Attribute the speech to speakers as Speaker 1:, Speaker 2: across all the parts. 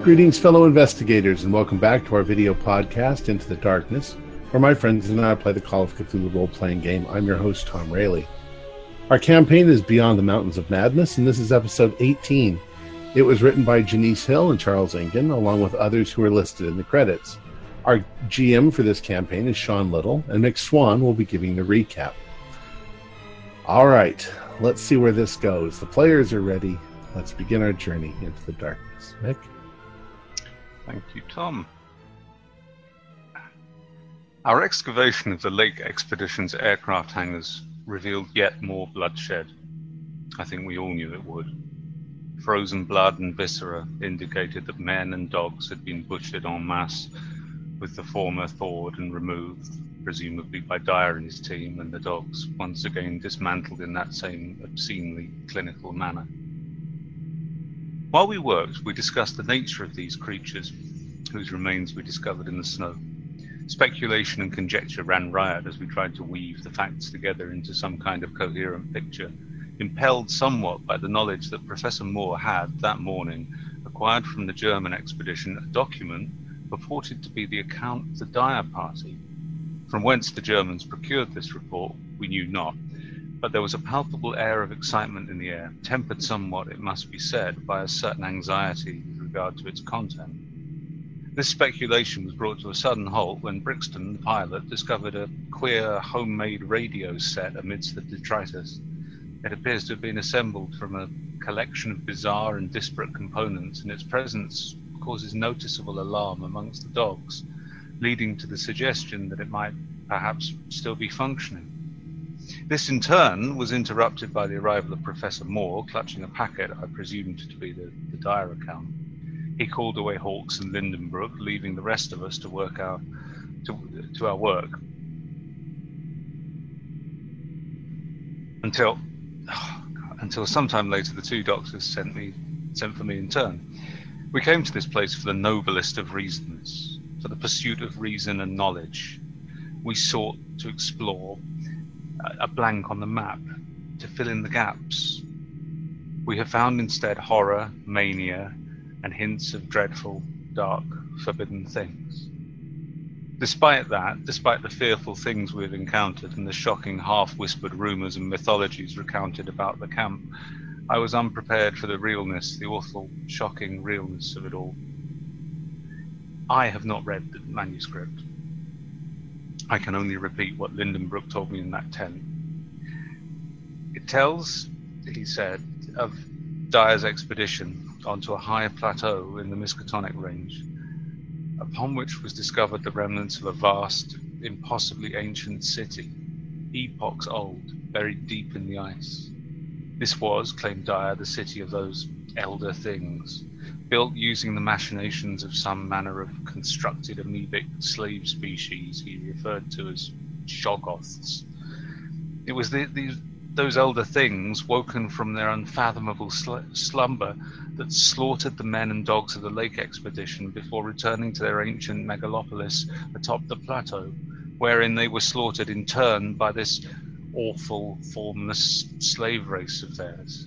Speaker 1: Greetings, fellow investigators, and welcome back to our video podcast, Into the Darkness, where my friends and I play the Call of Cthulhu role-playing game. I'm your host, Tom Rayleigh. Our campaign is Beyond the Mountains of Madness, and this is episode 18. It was written by Janice Hill and Charles Engen, along with others who are listed in the credits. Our GM for this campaign is Sean Little, and Mick Swan will be giving the recap. All right, let's see where this goes. The players are ready. Let's begin our journey into the darkness. Mick?
Speaker 2: Thank you, Tom. Our excavation of the Lake Expedition's aircraft hangars revealed yet more bloodshed. I think we all knew it would. Frozen blood and viscera indicated that men and dogs had been butchered en masse, with the former thawed and removed, presumably by Dyer and his team, and the dogs once again dismantled in that same obscenely clinical manner. While we worked, we discussed the nature of these creatures, whose remains we discovered in the snow. Speculation and conjecture ran riot as we tried to weave the facts together into some kind of coherent picture, impelled somewhat by the knowledge that Professor Moore had, that morning, acquired from the German expedition a document purported to be the account of the Dyer party. From whence the Germans procured this report, we knew not, but there was a palpable air of excitement in the air, tempered somewhat, it must be said, by a certain anxiety with regard to its content. This speculation was brought to a sudden halt when Brixton, the pilot, discovered a queer homemade radio set amidst the detritus. It appears to have been assembled from a collection of bizarre and disparate components, and its presence causes noticeable alarm amongst the dogs, leading to the suggestion that it might perhaps still be functioning. This, in turn, was interrupted by the arrival of Professor Moore, clutching a packet I presumed to be the Dyer account. He called away Hawkes and Lindenbrook, leaving the rest of us to work to our work. Until sometime later, the two doctors sent for me in turn. We came to this place for the noblest of reasons, for the pursuit of reason and knowledge. We sought to explore a blank on the map, to fill in the gaps. We have found instead horror, mania, and hints of dreadful, dark, forbidden things. Despite the fearful things we've encountered and the shocking half-whispered rumors and mythologies recounted about the camp, I was unprepared for the realness, the awful, shocking realness of it all. I have not read the manuscript. I can only repeat what Lindenbrook told me in that tent. It tells, he said, of Dyer's expedition onto a high plateau in the Miskatonic Range, upon which was discovered the remnants of a vast, impossibly ancient city, epochs old, buried deep in the ice. This was, claimed Dyer, the city of those elder things, built using the machinations of some manner of constructed amoebic slave species he referred to as Shoggoths. It was those elder things, woken from their unfathomable slumber, that slaughtered the men and dogs of the Lake Expedition before returning to their ancient megalopolis atop the plateau, wherein they were slaughtered in turn by this awful, formless slave race of theirs.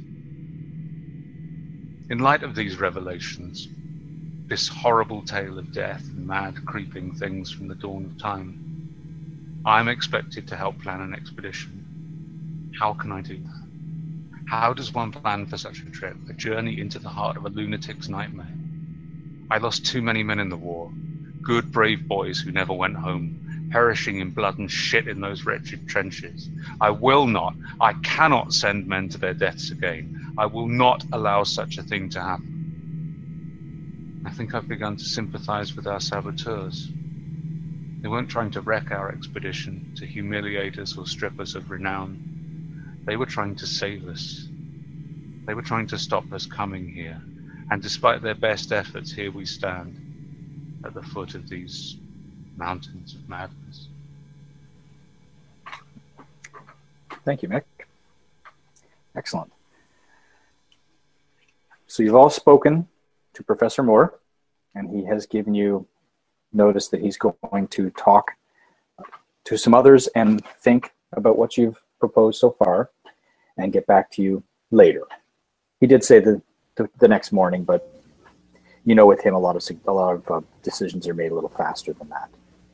Speaker 2: In light of these revelations, this horrible tale of death and mad creeping things from the dawn of time, I am expected to help plan an expedition. How can I do that? How does one plan for such a trip, a journey into the heart of a lunatic's nightmare? I lost too many men in the war, good brave boys who never went home, perishing in blood and shit in those wretched trenches. I cannot send men to their deaths again. I will not allow such a thing to happen. I think I've begun to sympathize with our saboteurs. They weren't trying to wreck our expedition, to humiliate us or strip us of renown. They were trying to save us. They were trying to stop us coming here. And despite their best efforts, here we stand at the foot of these mountains of madness.
Speaker 3: Thank you, Mick. Excellent. So you've all spoken to Professor Moore, and he has given you notice that he's going to talk to some others and think about what you've proposed so far and get back to you later. He did say the next morning, but you know, with him, a lot of decisions are made a little faster than that.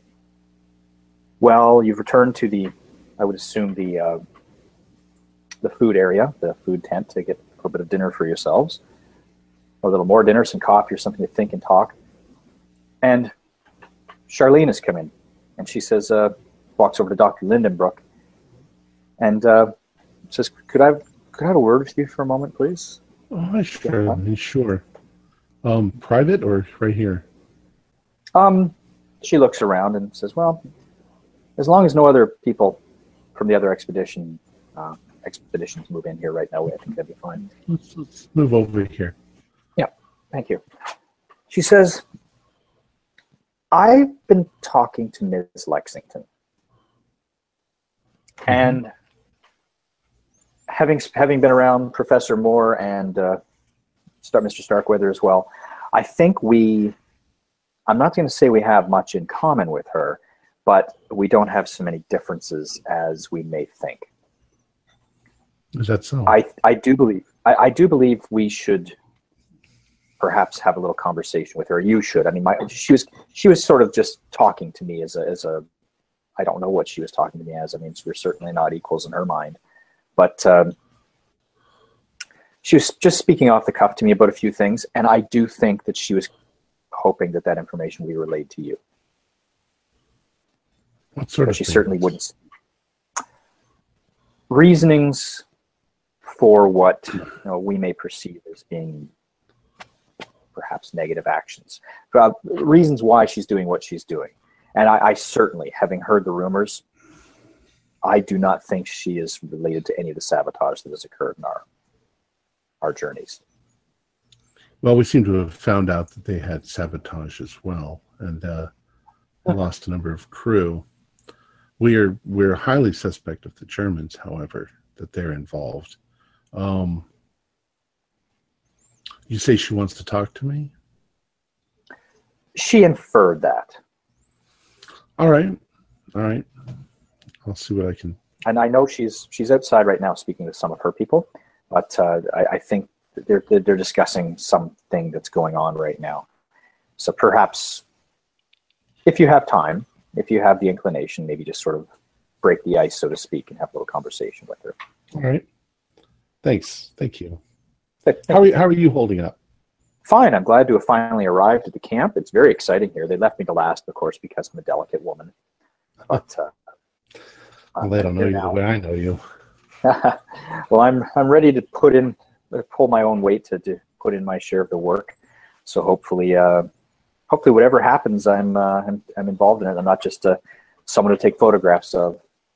Speaker 3: Well, you've returned to the, I would assume the food area, the food tent, to get a little bit of dinner for yourselves, a little more dinner, some coffee, or something to think and talk. And Charlene has come in, and she says, walks over to Dr. Lindenbrook, and says, "Could I have a word with you for a moment, please?"
Speaker 1: Oh, sure, sure. Private or right here?
Speaker 3: She looks around and says, "Well, as long as no other people from the other expeditions move in here right now, I think that'd be fine."
Speaker 1: Let's move over here.
Speaker 3: Yeah, thank you. She says, "I've been talking to Ms. Lexington, and having been around Professor Moore and Mr. Starkweather as well, I think I'm not going to say we have much in common with her, but we don't have so many differences as we may think."
Speaker 1: Is that so?
Speaker 3: I do believe we should perhaps have a little conversation with her. You should. I mean, she was sort of just talking to me as a I don't know what she was talking to me as. I mean, we're certainly not equals in her mind, but she was just speaking off the cuff to me about a few things, and I do think that she was hoping that information would be relayed to you.
Speaker 1: What sort
Speaker 3: but
Speaker 1: of
Speaker 3: she
Speaker 1: things?
Speaker 3: certainly wouldn't. Reasonings for what we may perceive as being perhaps negative actions. Reasons why she's doing what she's doing. And I certainly, having heard the rumors, I do not think she is related to any of the sabotage that has occurred in our journeys.
Speaker 1: Well, we seem to have found out that they had sabotage as well, and lost a number of crew. We're highly suspect of the Germans, however, that they're involved. You say she wants to talk to me?
Speaker 3: She inferred that.
Speaker 1: All right. I'll see what I can.
Speaker 3: And I know she's outside right now speaking to some of her people, but I think they're discussing something that's going on right now. So perhaps, if you have time, if you have the inclination, maybe just sort of break the ice, so to speak, and have a little conversation with her.
Speaker 1: All right. Thanks. Thank you. How are you holding up?
Speaker 3: Fine. I'm glad to have finally arrived at the camp. It's very exciting here. They left me to last, of course, because I'm a delicate woman. But
Speaker 1: well, they don't know you the way I know you.
Speaker 3: Well, I'm ready to pull my own weight to put in my share of the work. So hopefully whatever happens, I'm involved in it. I'm not just someone to take photographs of.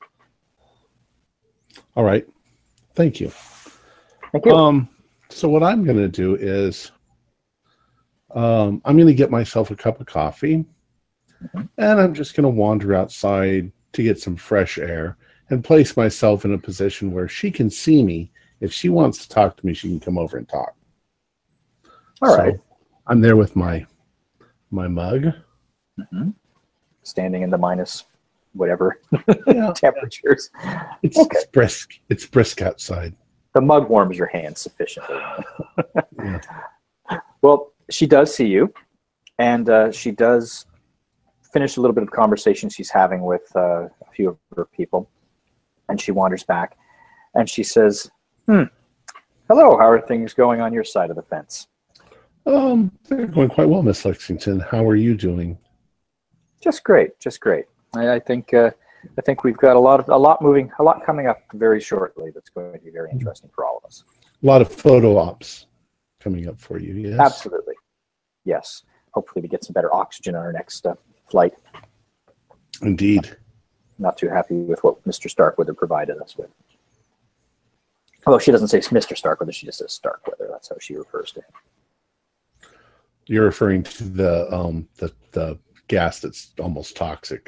Speaker 1: All right. Thank you.
Speaker 3: Thank you.
Speaker 1: So what I'm going to do is I'm going to get myself a cup of coffee, and I'm just going to wander outside to get some fresh air and place myself in a position where she can see me. If she wants to talk to me, she can come over and talk.
Speaker 3: All right.
Speaker 1: I'm there with my mug.
Speaker 3: Standing in the minus whatever
Speaker 1: Yeah.
Speaker 3: temperatures.
Speaker 1: It's brisk. It's brisk outside.
Speaker 3: The mug warms your hands sufficiently.
Speaker 1: Yeah.
Speaker 3: Well, she does see you, and she does finish a little bit of conversation she's having with a few of her people, and she wanders back, and she says, "Hello, how are things going on your side of the fence?"
Speaker 1: They're going quite well, Miss Lexington. How are you doing?
Speaker 3: Just great, just great. I think we've got a lot coming up very shortly. That's going to be very interesting for all of us.
Speaker 1: A lot of photo ops coming up for you. Yes,
Speaker 3: Absolutely. Yes. Hopefully, we get some better oxygen on our next flight.
Speaker 1: Indeed.
Speaker 3: Not too happy with what Mr. Starkweather provided us with. Although she doesn't say Mr. Starkweather, she just says Starkweather. That's how she refers to him.
Speaker 1: You're referring to the gas that's almost toxic.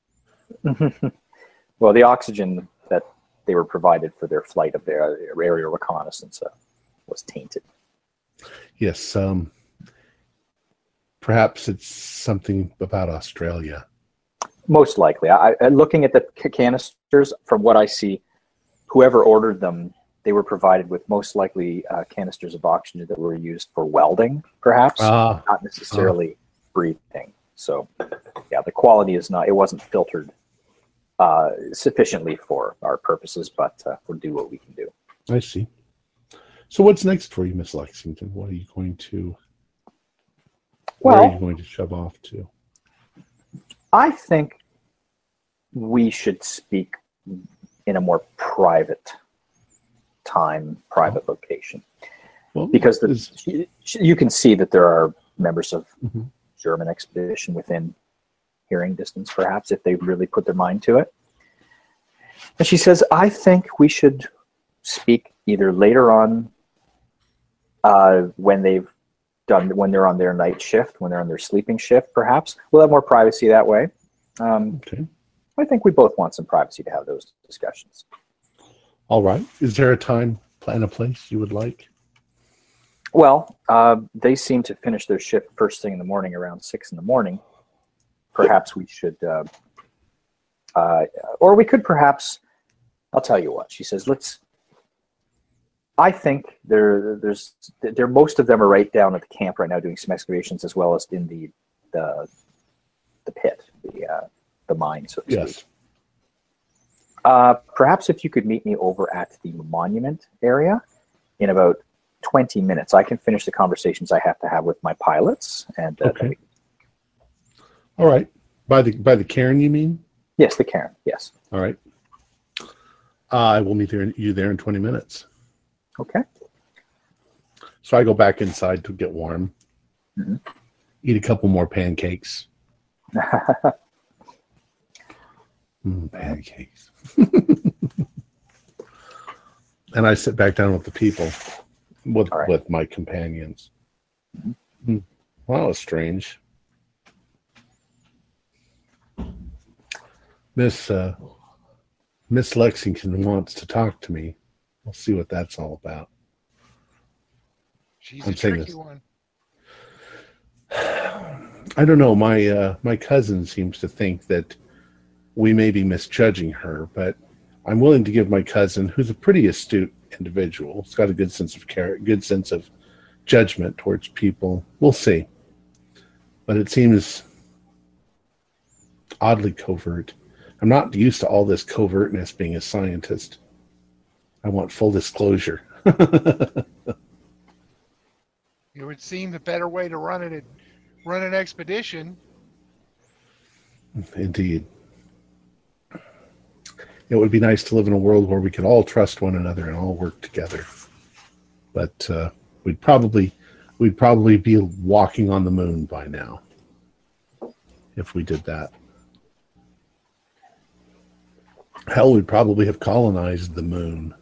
Speaker 3: Well, the oxygen that they were provided for their flight of their aerial reconnaissance was tainted.
Speaker 1: Yes. Perhaps it's something about Australia.
Speaker 3: Most likely. Looking at the canisters, from what I see, whoever ordered them they were provided with most likely canisters of oxygen that were used for welding, perhaps, not necessarily breathing. So, yeah, the quality is not, it wasn't filtered sufficiently for our purposes, but we'll do what we can do.
Speaker 1: I see. So what's next for you, Miss Lexington? What are you going to, where are you going to shove off to?
Speaker 3: I think we should speak in a more private time, private location.
Speaker 1: Well,
Speaker 3: because you can see that there are members of German expedition within hearing distance, perhaps, if they really put their mind to it. And she says, I think we should speak either later on when they're on their night shift, when they're on their sleeping shift, perhaps. We'll have more privacy that way.
Speaker 1: Okay.
Speaker 3: I think we both want some privacy to have those discussions.
Speaker 1: All right. Is there a time and a place you would like?
Speaker 3: Well, they seem to finish their shift first thing in the morning, around 6 in the morning. Perhaps we should, or we could perhaps, I'll tell you what, she says, I think most of them are right down at the camp right now doing some excavations, as well as in the pit, the mine, so to speak.
Speaker 1: Yes.
Speaker 3: Perhaps if you could meet me over at the monument area in about 20 minutes, I can finish the conversations I have to have with my pilots. And
Speaker 1: okay. All right. By the cairn, you mean?
Speaker 3: Yes, the cairn. Yes.
Speaker 1: All right. I will meet you there in 20 minutes.
Speaker 3: Okay.
Speaker 1: So I go back inside to get warm.
Speaker 3: Mm-hmm.
Speaker 1: Eat a couple more pancakes. Pancakes. And I sit back down with the people, with my companions. Mm-hmm. Well, that was strange. Miss Lexington wants to talk to me. We'll see what that's all about.
Speaker 4: She's a tricky one.
Speaker 1: I don't know. My cousin seems to think that we may be misjudging her, but I'm willing to give my cousin, who's a pretty astute individual, he's got a good sense of good sense of judgment towards people. We'll see. But it seems oddly covert. I'm not used to all this covertness being a scientist. I want full disclosure.
Speaker 4: It would seem the better way to run an expedition.
Speaker 1: Indeed. It would be nice to live in a world where we could all trust one another and all work together. But we'd probably be walking on the moon by now if we did that. Hell, we'd probably have colonized the moon.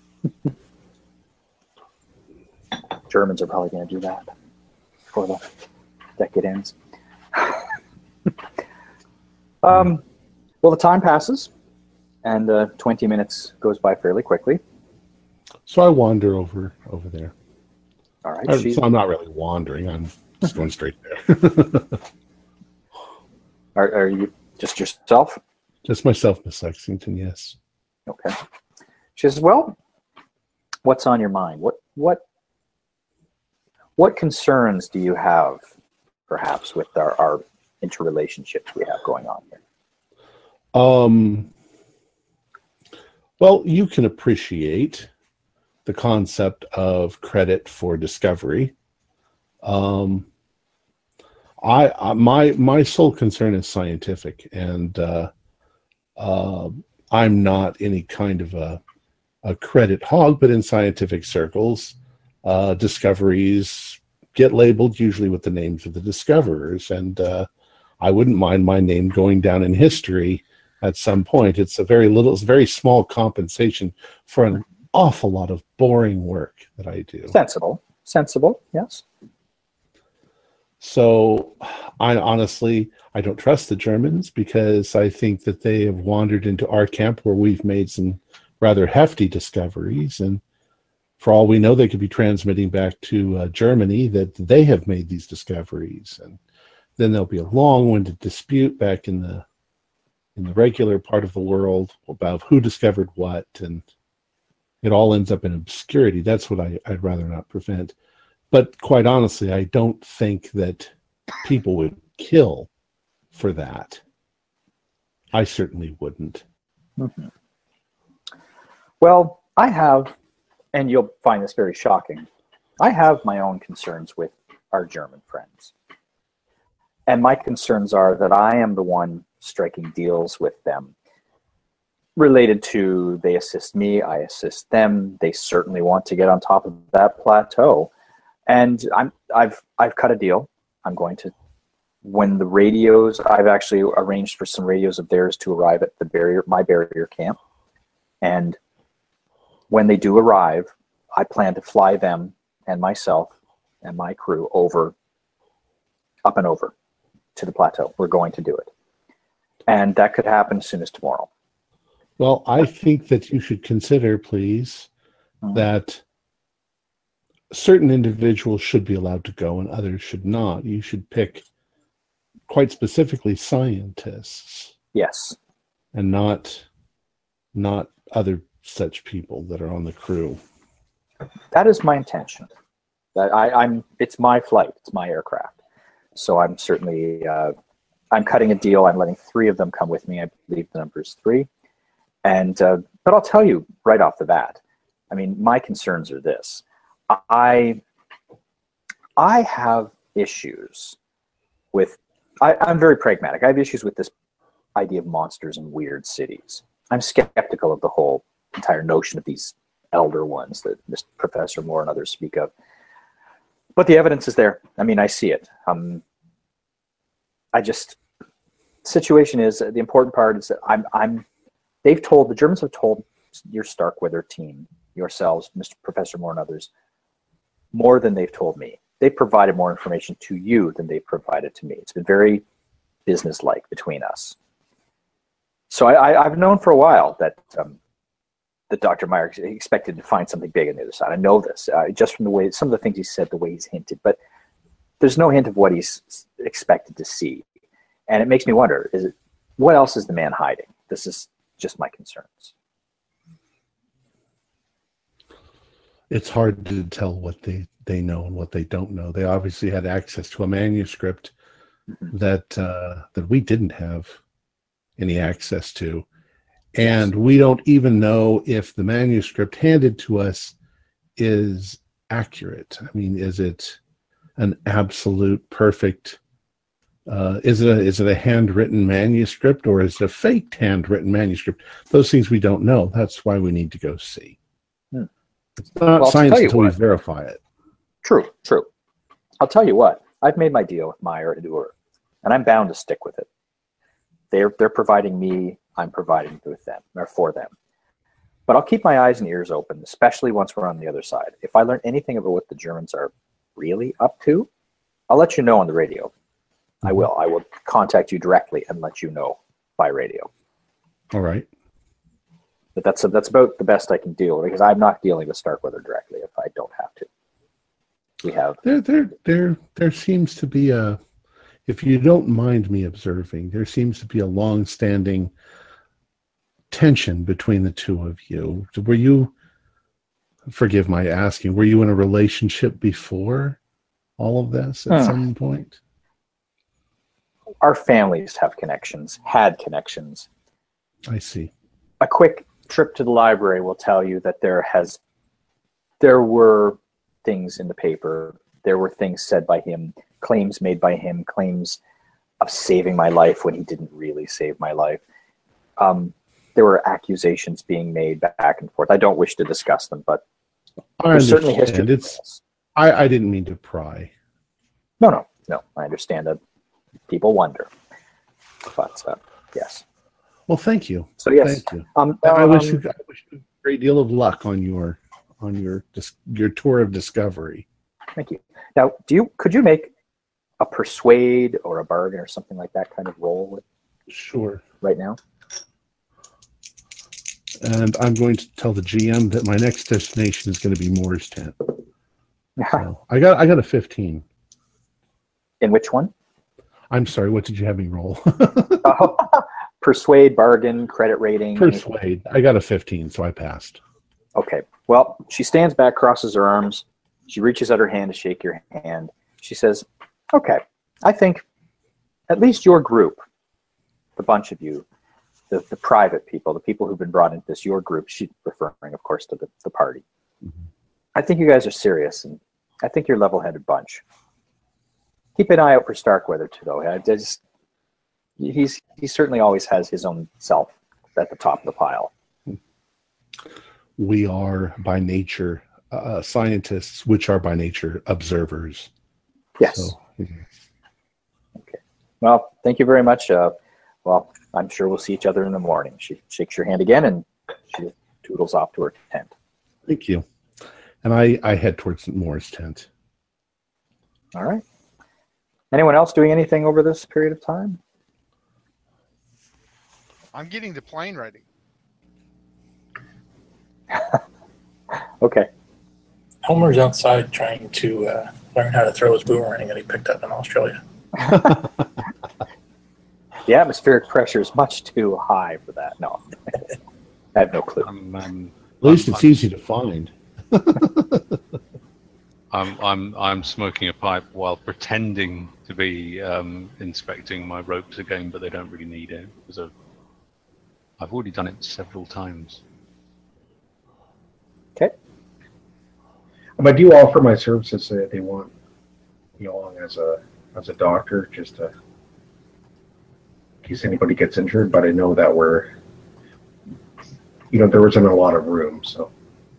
Speaker 3: Germans are probably going to do that before the decade ends. Well, the time passes, and 20 minutes goes by fairly quickly.
Speaker 1: So I wander over there.
Speaker 3: All right.
Speaker 1: So I'm not really wandering. I'm just going straight there.
Speaker 3: Are you just yourself?
Speaker 1: Just myself, Miss Lexington, yes.
Speaker 3: Okay. She says, well, what's on your mind? What concerns do you have, perhaps, with our interrelationships we have going on here?
Speaker 1: Well, you can appreciate the concept of credit for discovery. My sole concern is scientific, and I'm not any kind of a credit hog, but in scientific circles, discoveries get labeled usually with the names of the discoverers, and I wouldn't mind my name going down in history at some point. It's a very small compensation for an awful lot of boring work that I do.
Speaker 3: Sensible, yes.
Speaker 1: So I don't trust the Germans, because I think that they have wandered into our camp where we've made some rather hefty discoveries, and for all we know, they could be transmitting back to Germany that they have made these discoveries, and then there'll be a long-winded dispute back in the regular part of the world about who discovered what, and it all ends up in obscurity. That's what I'd rather not prevent. But quite honestly, I don't think that people would kill for that. I certainly wouldn't.
Speaker 3: Mm-hmm. Well, I have, and you'll find this very shocking, I have my own concerns with our German friends. And my concerns are that I am the one striking deals with them related to they assist me, I assist them. They certainly want to get on top of that plateau. And I've cut a deal. I'm going to, when the radios, I've actually arranged for some radios of theirs to arrive at my barrier camp. And when they do arrive, I plan to fly them and myself and my crew up and over to the plateau. We're going to do it. And that could happen as soon as tomorrow.
Speaker 1: Well, I think that you should consider, please, that certain individuals should be allowed to go and others should not. You should pick, quite specifically, scientists.
Speaker 3: Yes.
Speaker 1: And not other such people that are on the crew.
Speaker 3: That is my intention. That it's my flight. It's my aircraft. So I'm certainly, I'm cutting a deal. I'm letting 3 of them come with me. I believe the number is 3. And, but I'll tell you right off the bat, I mean, my concerns are this. I have issues with, I'm very pragmatic. I have issues with this idea of monsters in weird cities. I'm skeptical of the whole entire notion of these elder ones that Mr. Professor Moore and others speak of. But the evidence is there. I mean, I see it. Situation is, the important part is that the Germans have told your Starkweather team, yourselves, Mr. Professor Moore and others, more than they've told me. They provided more information to you than they provided to me. It's been very businesslike between us. So I've known for a while that Dr. Meyer expected to find something big on the other side. I know this just from the way, some of the things he said, the way he's hinted, but there's no hint of what he's expected to see. And it makes me wonder, what else is the man hiding? This is just my concerns.
Speaker 1: It's hard to tell what they know and what they don't know. They obviously had access to a manuscript that we didn't have any access to. And we don't even know if the manuscript handed to us is accurate. I mean, is it an absolute perfect, is it a handwritten manuscript or is it a faked handwritten manuscript? Those things we don't know. That's why we need to go see. It's not science until we verify it.
Speaker 3: True. I'll tell you what. I've made my deal with Meyer and Ur, and I'm bound to stick with it. They're providing me, I'm providing with them, or for them. But I'll keep my eyes and ears open, especially once we're on the other side. If I learn anything about what the Germans are really up to, I'll let you know on the radio. I will. I will contact you directly and let you know by radio. All right. But that's about the best I can do, because I'm not dealing with Starkweather directly if I don't have to. We have
Speaker 1: there seems to be a, if you don't mind me observing, there seems to be a long-standing tension between the two of you. Were you, forgive my asking, were you in a relationship before all of this at some point?
Speaker 3: Our families have connections, had connections.
Speaker 1: I see.
Speaker 3: A quick trip to the library will tell you that there were things in the paper, there were things said by him, claims made by him, claims of saving my life when he didn't really save my life. There were accusations being made back and forth. I don't wish to discuss them, but there's certainly history.
Speaker 1: I didn't mean to pry.
Speaker 3: No. I understand that people wonder, but yes.
Speaker 1: Well, thank you.
Speaker 3: So yes,
Speaker 1: thank you. I wish you a great deal of luck on your tour of discovery.
Speaker 3: Thank you. Now, could you make a persuade or a bargain or something like that kind of roll?
Speaker 1: Sure.
Speaker 3: Right now.
Speaker 1: And I'm going to tell the GM that my next destination is going to be Moore's Tent. So I got a 15.
Speaker 3: In which one?
Speaker 1: I'm sorry. What did you have me roll?
Speaker 3: Persuade, bargain, credit rating.
Speaker 1: Persuade. I got a 15, so I passed.
Speaker 3: Okay. Well, she stands back, crosses her arms. She reaches out her hand to shake your hand. She says, okay, I think at least your group, the bunch of you, the private people, the people who've been brought into this, your group, she's referring, of course, to the party. Mm-hmm. I think you guys are serious, and I think you're a level-headed bunch. Keep an eye out for Starkweather, too, though. He certainly always has his own self at the top of the pile.
Speaker 1: We are by nature scientists, which are by nature observers.
Speaker 3: Yes. So, okay. Well, thank you very much. Well, I'm sure we'll see each other in the morning. She shakes your hand again, and she toodles off to her tent.
Speaker 1: Thank you. And I head towards Moore's tent.
Speaker 3: All right. Anyone else doing anything over this period of time?
Speaker 4: I'm getting the plane ready.
Speaker 3: Okay.
Speaker 5: Homer's outside trying to learn how to throw his boomerang that he picked up in Australia.
Speaker 3: The atmospheric pressure is much too high for that. No, I have no clue.
Speaker 1: At least it's easy to find.
Speaker 2: I'm smoking a pipe while pretending to be inspecting my ropes again, but they don't really need it because I've already done it several times.
Speaker 3: Okay.
Speaker 6: I do offer my services if they want me along as a doctor, just to, in case anybody gets injured. But I know that there wasn't a lot of room, so.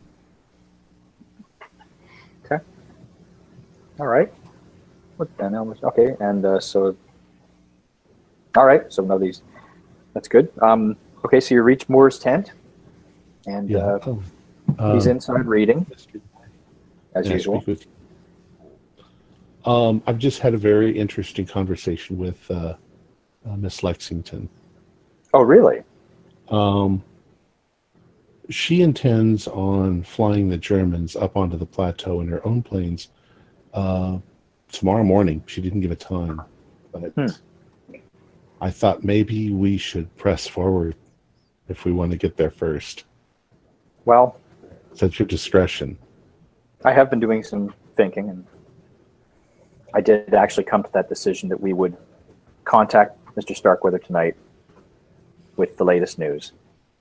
Speaker 3: Okay. All right. Okay, and so. All right, so nobody's. That's good. Okay, so you reach Moore's tent, and he's inside reading, as usual.
Speaker 1: I've just had a very interesting conversation with Miss Lexington.
Speaker 3: Oh, really?
Speaker 1: She intends on flying the Germans up onto the plateau in her own planes tomorrow morning. She didn't give a time, but I thought maybe we should press forward if we want to get there first.
Speaker 3: Well,
Speaker 1: it's at your discretion.
Speaker 3: I have been doing some thinking, and I did actually come to that decision that we would contact Mr. Starkweather tonight with the latest news.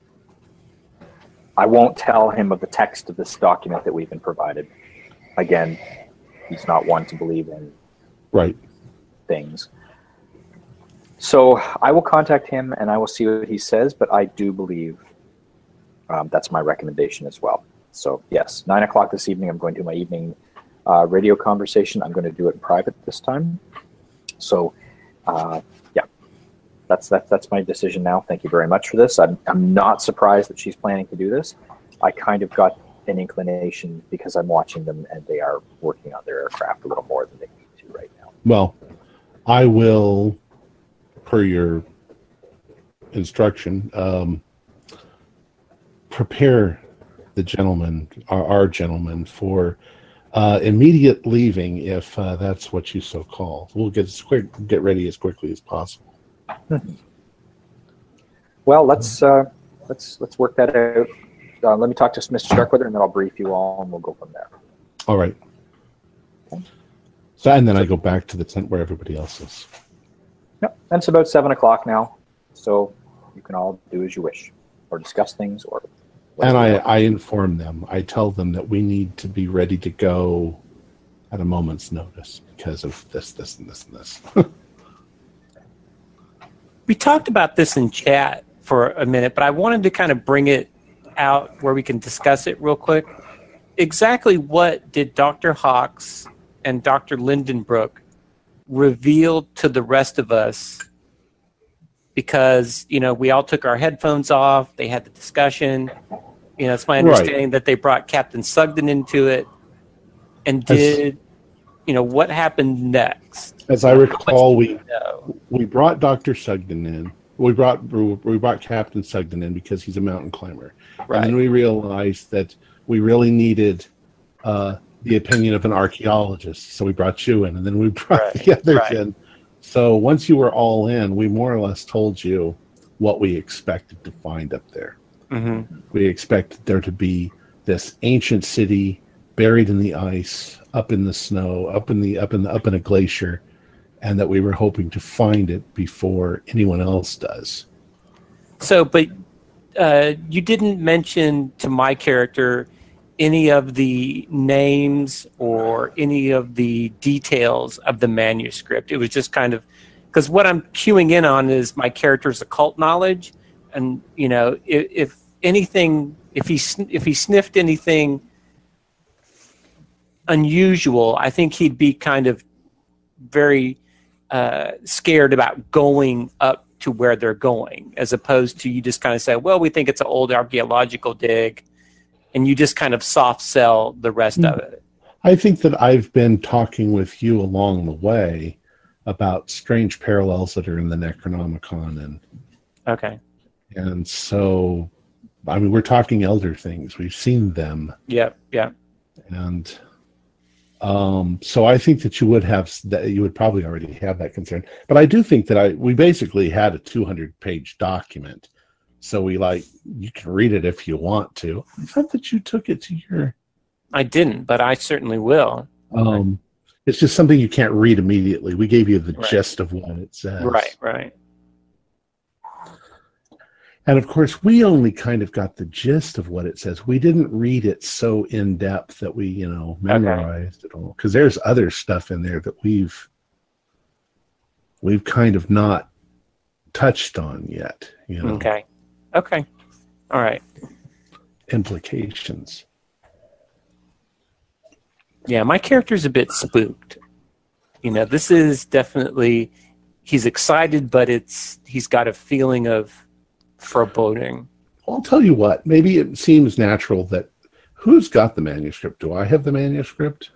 Speaker 3: I won't tell him of the text of this document that we've been provided. Again, he's not one to believe in things. So I will contact him, and I will see what he says, but I do believe that's my recommendation as well. So, yes, 9 o'clock this evening, I'm going to do my evening radio conversation. I'm going to do it in private this time. So, yeah, that's my decision now. Thank you very much for this. I'm not surprised that she's planning to do this. I kind of got an inclination because I'm watching them, and they are working on their aircraft a little more than they need to right now.
Speaker 1: Well, I will, per your instruction, prepare the gentleman, our gentleman, for immediate leaving, if that's what you so call. We'll get ready as quickly as possible.
Speaker 3: Well, let's work that out. Let me talk to Mr. Starkweather, and then I'll brief you all, and we'll go from there.
Speaker 1: All right. Okay. So, and then I go back to the tent where everybody else is.
Speaker 3: Yep, and it's about 7 o'clock now, so you can all do as you wish, or discuss things, or.
Speaker 1: And I inform them. I tell them that we need to be ready to go at a moment's notice because of this, and this, and this.
Speaker 7: We talked about this in chat for a minute, but I wanted to kind of bring it out where we can discuss it real quick. Exactly what did Dr. Hawks and Dr. Lindenbrook reveal to the rest of us? Because, we all took our headphones off. They had the discussion. It's my understanding that they brought Captain Sugden into it. And what happened next?
Speaker 1: As I recall, we brought Dr. Sugden in. We brought Captain Sugden in because he's a mountain climber. Right. And then we realized that we really needed the opinion of an archaeologist. So we brought you in, and then we brought the others in. So once you were all in, we more or less told you what we expected to find up there. Mm-hmm. We expected there to be this ancient city buried in the ice, up in the snow, up in a glacier, and that we were hoping to find it before anyone else does.
Speaker 7: So, but you didn't mention to my character any of the names or any of the details of the manuscript. It was just kind of, because what I'm cueing in on is my character's occult knowledge, and if anything, if he sniffed anything unusual, I think he'd be kind of very scared about going up to where they're going, as opposed to you just kind of say, well, we think it's an old archaeological dig, and you just kind of soft sell the rest of it.
Speaker 1: I think that I've been talking with you along the way about strange parallels that are in the Necronomicon, and so, I mean, we're talking elder things. We've seen them.
Speaker 7: Yep.
Speaker 1: And so I think that you would probably already have that concern. But I do think that we basically had a 200-page document. So you can read it if you want to. I thought that you took it to your...
Speaker 7: I didn't, but I certainly will.
Speaker 1: It's just something you can't read immediately. We gave you the gist of what it says.
Speaker 7: Right.
Speaker 1: And of course, we only kind of got the gist of what it says. We didn't read it so in depth that we, memorized it all. Because there's other stuff in there that we've kind of not touched on yet.
Speaker 7: Okay. All right.
Speaker 1: Implications.
Speaker 7: Yeah, my character's a bit spooked. This is definitely, he's excited, but he's got a feeling of foreboding.
Speaker 1: I'll tell you what, maybe it seems natural that who's got the manuscript? Do I have the manuscript?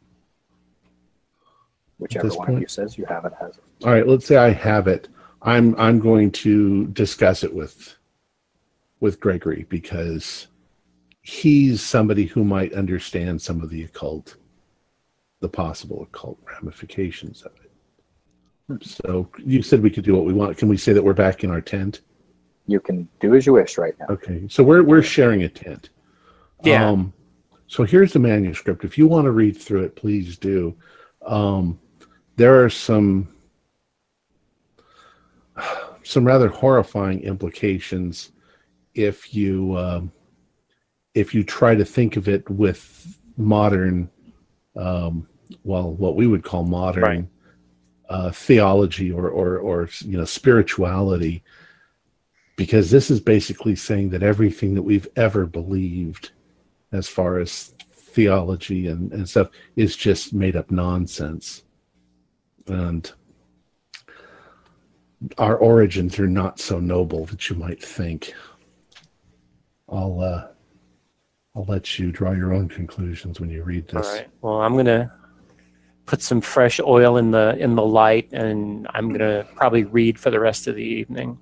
Speaker 3: Whichever one of you says you have it has it.
Speaker 1: All right, let's say I have it. I'm going to discuss it with Gregory, because he's somebody who might understand some of the possible occult ramifications of it. So you said we could do what we want. Can we say that we're back in our tent?
Speaker 3: You can do as you wish right now.
Speaker 1: Okay, so we're sharing a tent.
Speaker 7: Yeah.
Speaker 1: So here's the manuscript. If you want to read through it, please do. There are some rather horrifying implications if you try to think of it with modern, what we would call modern theology or spirituality. Because this is basically saying that everything that we've ever believed as far as theology and stuff is just made up nonsense. And our origins are not so noble that you might think. I'll let you draw your own conclusions when you read this.
Speaker 7: All right. Well, I'm going to put some fresh oil in the light, and I'm going to probably read for the rest of the evening.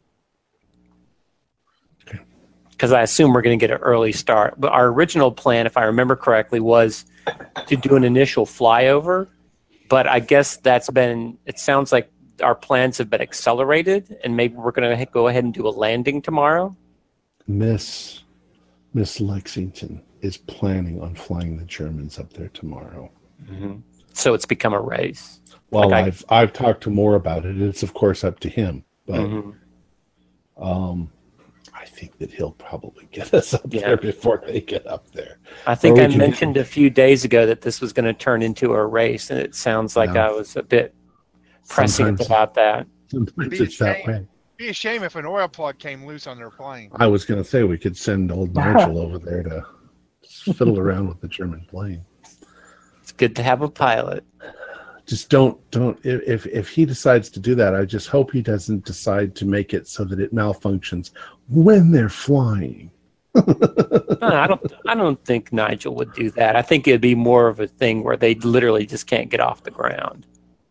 Speaker 7: Because I assume we're going to get an early start. But our original plan, if I remember correctly, was to do an initial flyover. But I guess it sounds like our plans have been accelerated, and maybe we're going to go ahead and do a landing tomorrow.
Speaker 1: Miss Lexington is planning on flying the Germans up there tomorrow.
Speaker 7: Mm-hmm. So it's become a race.
Speaker 1: Well, I've talked to Moore about it. It's of course up to him, but I think that he'll probably get us up there before they get up there.
Speaker 7: I think I mentioned a few days ago that this was going to turn into a race, and it sounds like I was a bit prescient about that.
Speaker 1: Sometimes it's that way.
Speaker 4: Be a shame if an oil plug came loose on their plane.
Speaker 1: I was going to say we could send old Nigel over there to fiddle around with the German plane.
Speaker 7: It's good to have a pilot.
Speaker 1: Just don't. If he decides to do that, I just hope he doesn't decide to make it so that it malfunctions when they're flying.
Speaker 7: I don't think Nigel would do that. I think it'd be more of a thing where they literally just can't get off the ground.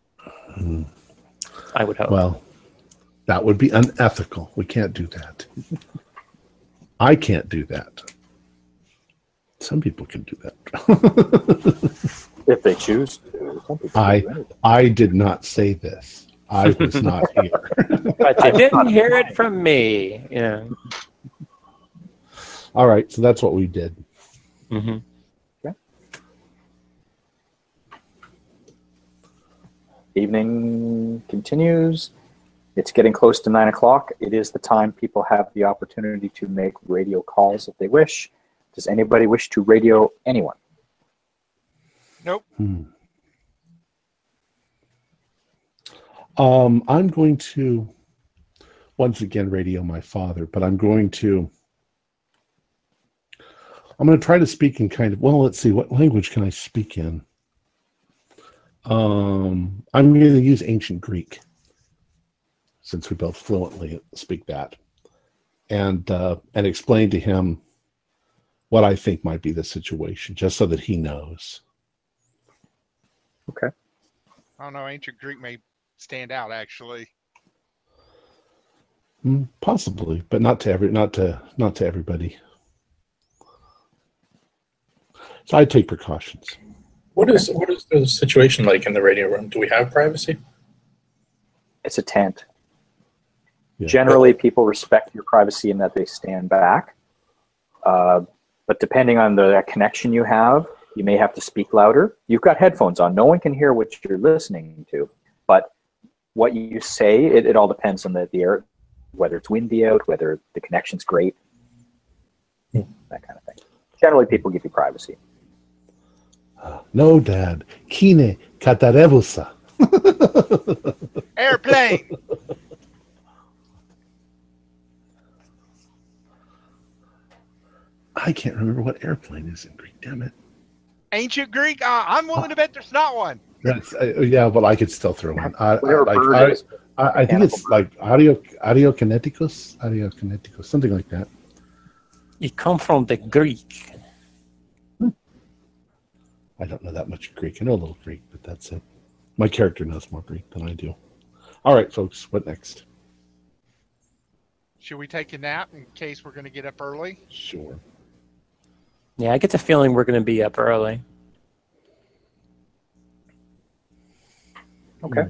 Speaker 7: I would hope.
Speaker 1: Well, that would be unethical. We can't do that. I can't do that. Some people can do that.
Speaker 3: If they choose to.
Speaker 1: I did not say this. I was not here.
Speaker 7: But you didn't hear it from me. Yeah.
Speaker 1: All right, so that's what we did.
Speaker 7: Mm-hmm.
Speaker 3: Okay. Evening continues. It's getting close to 9 o'clock. It is the time people have the opportunity to make radio calls if they wish. Does anybody wish to radio anyone?
Speaker 4: Nope.
Speaker 1: I'm going to once again radio my father, but I'm going to try to speak in kind of, well, let's see, what language can I speak in? I'm going to use ancient Greek, since we both fluently speak that, and explain to him what I think might be the situation, just so that he knows.
Speaker 3: Okay.
Speaker 4: I don't know. Ancient Greek may stand out, actually.
Speaker 1: Possibly, but not to everybody. So I take precautions.
Speaker 5: What is the situation like in the radio room? Do we have privacy?
Speaker 3: It's a tent.
Speaker 1: Yeah.
Speaker 3: Generally, people respect your privacy in that they stand back. But depending on the connection you have, you may have to speak louder. You've got headphones on. No one can hear what you're listening to. But what you say, it all depends on the air, whether it's windy out, whether the connection's great, that kind of thing. Generally, people give you privacy.
Speaker 1: No, Dad. Kine katarevusa.
Speaker 4: Airplane.
Speaker 1: I can't remember what airplane is in Greek. Damn it.
Speaker 4: Ancient Greek. I'm willing to bet there's not one.
Speaker 1: That's yeah, but I could still throw one. I think it's like Audiokineticus, something like that.
Speaker 7: You come from the Greek.
Speaker 1: I don't know that much Greek. I know a little Greek, but that's it. My character knows more Greek than I do. All right, folks, what next?
Speaker 4: Should we take a nap in case we're going to get up early?
Speaker 1: Sure.
Speaker 7: Yeah, I get the feeling we're going to be up early.
Speaker 3: Okay.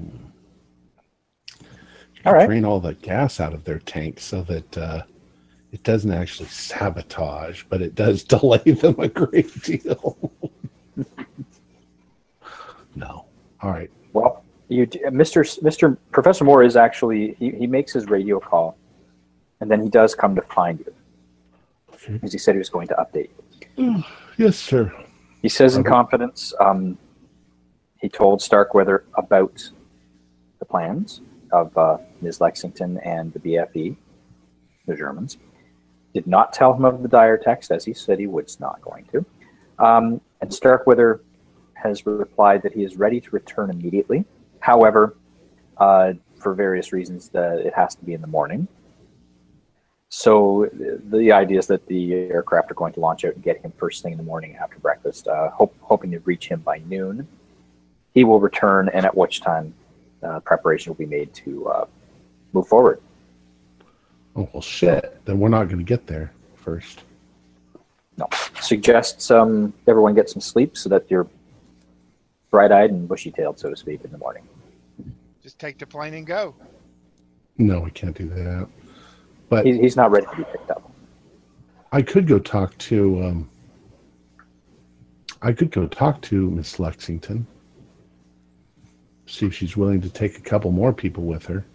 Speaker 3: All right.
Speaker 1: Drain all the gas out of their tank so that it doesn't actually sabotage, but it does delay them a great deal. No. All right.
Speaker 3: Well, Mr. Professor Moore is actually, he makes his radio call, and then he does come to find you.
Speaker 1: Okay.
Speaker 3: Because he said he was going to update you.
Speaker 1: Yes, sir.
Speaker 3: He says in confidence, he told Starkweather about the plans of Ms. Lexington and the BFE, the Germans. Did not tell him of the dire text, as he said he was not going to. And Starkweather has replied that he is ready to return immediately. However, for various reasons, it has to be in the morning. So the idea is that the aircraft are going to launch out and get him first thing in the morning after breakfast, hoping to reach him by noon. He will return, and at which time preparation will be made to move forward.
Speaker 1: Oh, well, shit. Then we're not going to get there first.
Speaker 3: No. Suggests everyone get some sleep so that you're bright-eyed and bushy-tailed, so to speak, in the morning.
Speaker 4: Just take the plane and go.
Speaker 1: No, we can't do that. But
Speaker 3: he's not ready to be picked up.
Speaker 1: I could go talk to Miss Lexington. See if she's willing to take a couple more people with her.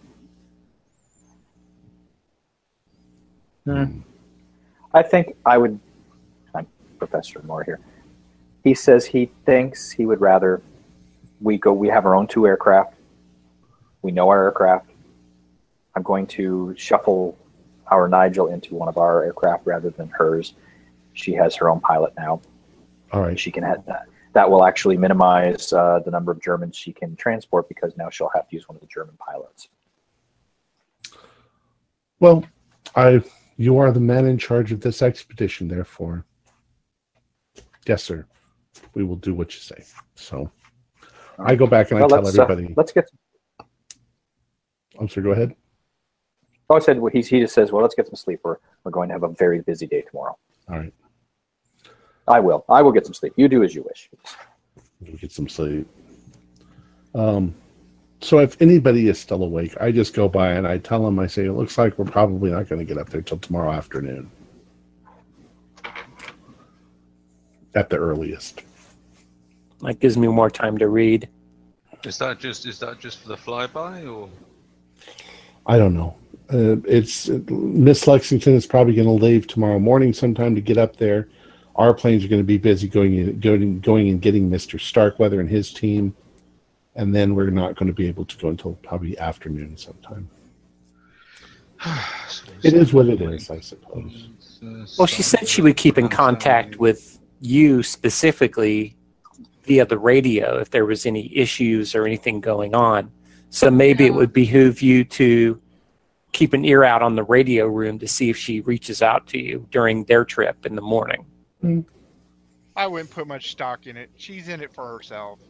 Speaker 3: I think I would. I'm Professor Moore here. He says he thinks he would rather we have our own 2 aircraft. We know our aircraft. I'm going to shuffle our Nigel into one of our aircraft rather than hers. She has her own pilot now.
Speaker 1: All right.
Speaker 3: She can have that. That will actually minimize the number of Germans she can transport because now she'll have to use one of the German pilots.
Speaker 1: Well, you are the man in charge of this expedition, therefore. Yes, sir. We will do what you say. So I go back and I tell everybody.
Speaker 3: Let's get.
Speaker 1: I'm sorry, go ahead.
Speaker 3: Oh, I said he just says, well, let's get some sleep. We're going to have a very busy day tomorrow.
Speaker 1: All right.
Speaker 3: I will get some sleep. You do as you wish.
Speaker 1: We'll get some sleep. So if anybody is still awake, I just go by and I tell them, I say, it looks like we're probably not going to get up there till tomorrow afternoon. at the earliest.
Speaker 7: That gives me more time to read.
Speaker 2: Is that just for the flyby, or?
Speaker 1: I don't know. Miss Lexington is probably going to leave tomorrow morning sometime to get up there. Our planes are going to be busy going and getting Mr. Starkweather and his team, and then we're not going to be able to go until probably afternoon sometime. It is what it is, I suppose.
Speaker 7: Well, she said she would keep in contact with you specifically via the radio if there was any issues or anything going on. So maybe it would behoove you to keep an ear out on the radio room to see if she reaches out to you during their trip in the morning.
Speaker 4: I wouldn't put much stock in it. She's in it for herself.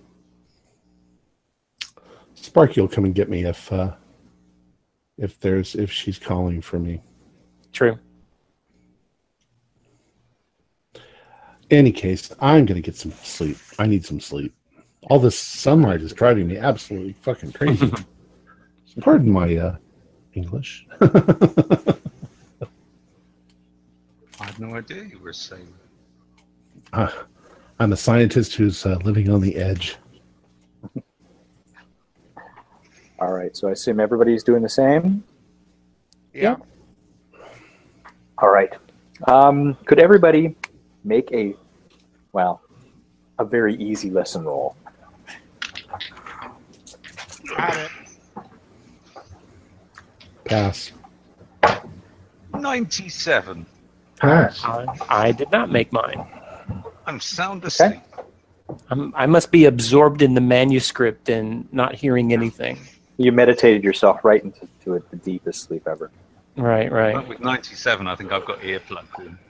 Speaker 1: Sparky will come and get me if she's calling for me.
Speaker 7: True.
Speaker 1: Any case, I'm going to get some sleep. I need some sleep. All this sunlight is driving me absolutely fucking crazy. Pardon my English.
Speaker 2: I had no idea you were saying.
Speaker 1: I'm a scientist who's living on the edge.
Speaker 3: All right, so I assume everybody's doing the same?
Speaker 4: Yeah.
Speaker 3: All right. Could everybody make a very easy lesson roll?
Speaker 4: Got it.
Speaker 1: Pass.
Speaker 2: 97.
Speaker 6: Pass.
Speaker 7: I did not make mine.
Speaker 2: I'm sound asleep.
Speaker 7: I must be absorbed in the manuscript and not hearing anything.
Speaker 3: You meditated yourself right into the deepest sleep ever.
Speaker 7: Right.
Speaker 2: With 97, I think I've got earplugs in.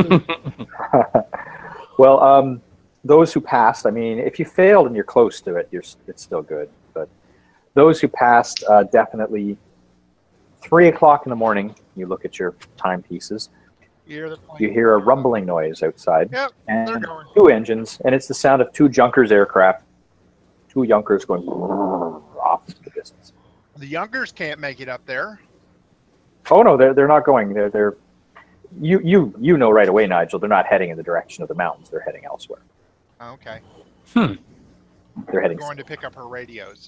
Speaker 3: Well, those who passed, I mean, if you failed and you're close to it, it's still good. But those who passed, definitely 3 o'clock in the morning, you look at your timepieces, you hear a rumbling noise outside.
Speaker 4: Yep,
Speaker 3: and
Speaker 4: they're going.
Speaker 3: 2 engines, and it's the sound of 2 Junkers aircraft, 2 Junkers going off into the distance.
Speaker 4: The Youngers can't make it up there.
Speaker 3: Oh no, they're not going. They're you know right away, Nigel. They're not heading in the direction of the mountains. They're heading elsewhere.
Speaker 4: Okay.
Speaker 3: They're heading.
Speaker 4: Going to pick up her radios.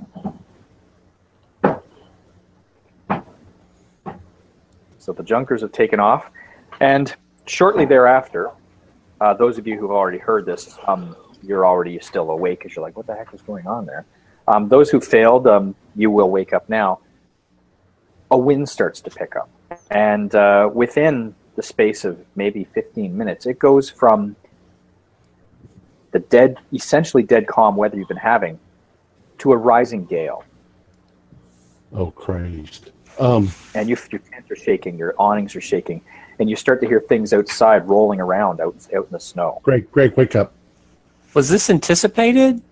Speaker 3: So the Junkers have taken off, and shortly thereafter, those of you who've already heard this, you're already still awake because you're like, what the heck is going on there? Those who failed, you will wake up now. A wind starts to pick up, and within the space of maybe 15 minutes, it goes from the essentially dead calm weather you've been having to a rising gale.
Speaker 1: Oh, Christ.
Speaker 3: And your tents are shaking, your awnings are shaking, and you start to hear things outside rolling around out in the snow.
Speaker 1: Greg, wake up.
Speaker 7: Was this anticipated?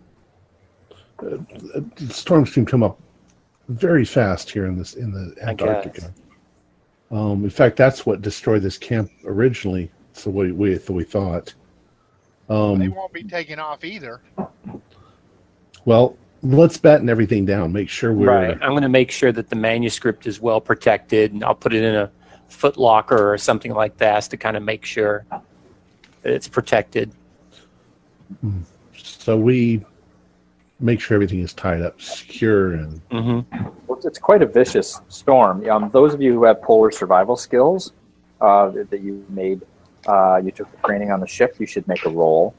Speaker 1: Storms can come up very fast here in the Antarctica. In fact, that's what destroyed this camp originally. So we thought.
Speaker 4: They won't be taking off either.
Speaker 1: Well, let's batten everything down. Make sure we're
Speaker 7: right. I'm going to make sure that the manuscript is well protected, and I'll put it in a foot locker or something like that to kind of make sure that it's protected.
Speaker 1: So we make sure everything is tied up, secure, and.
Speaker 3: Well, it's quite a vicious storm. Those of you who have polar survival skills that you made, you took the training on the ship. You should make a roll.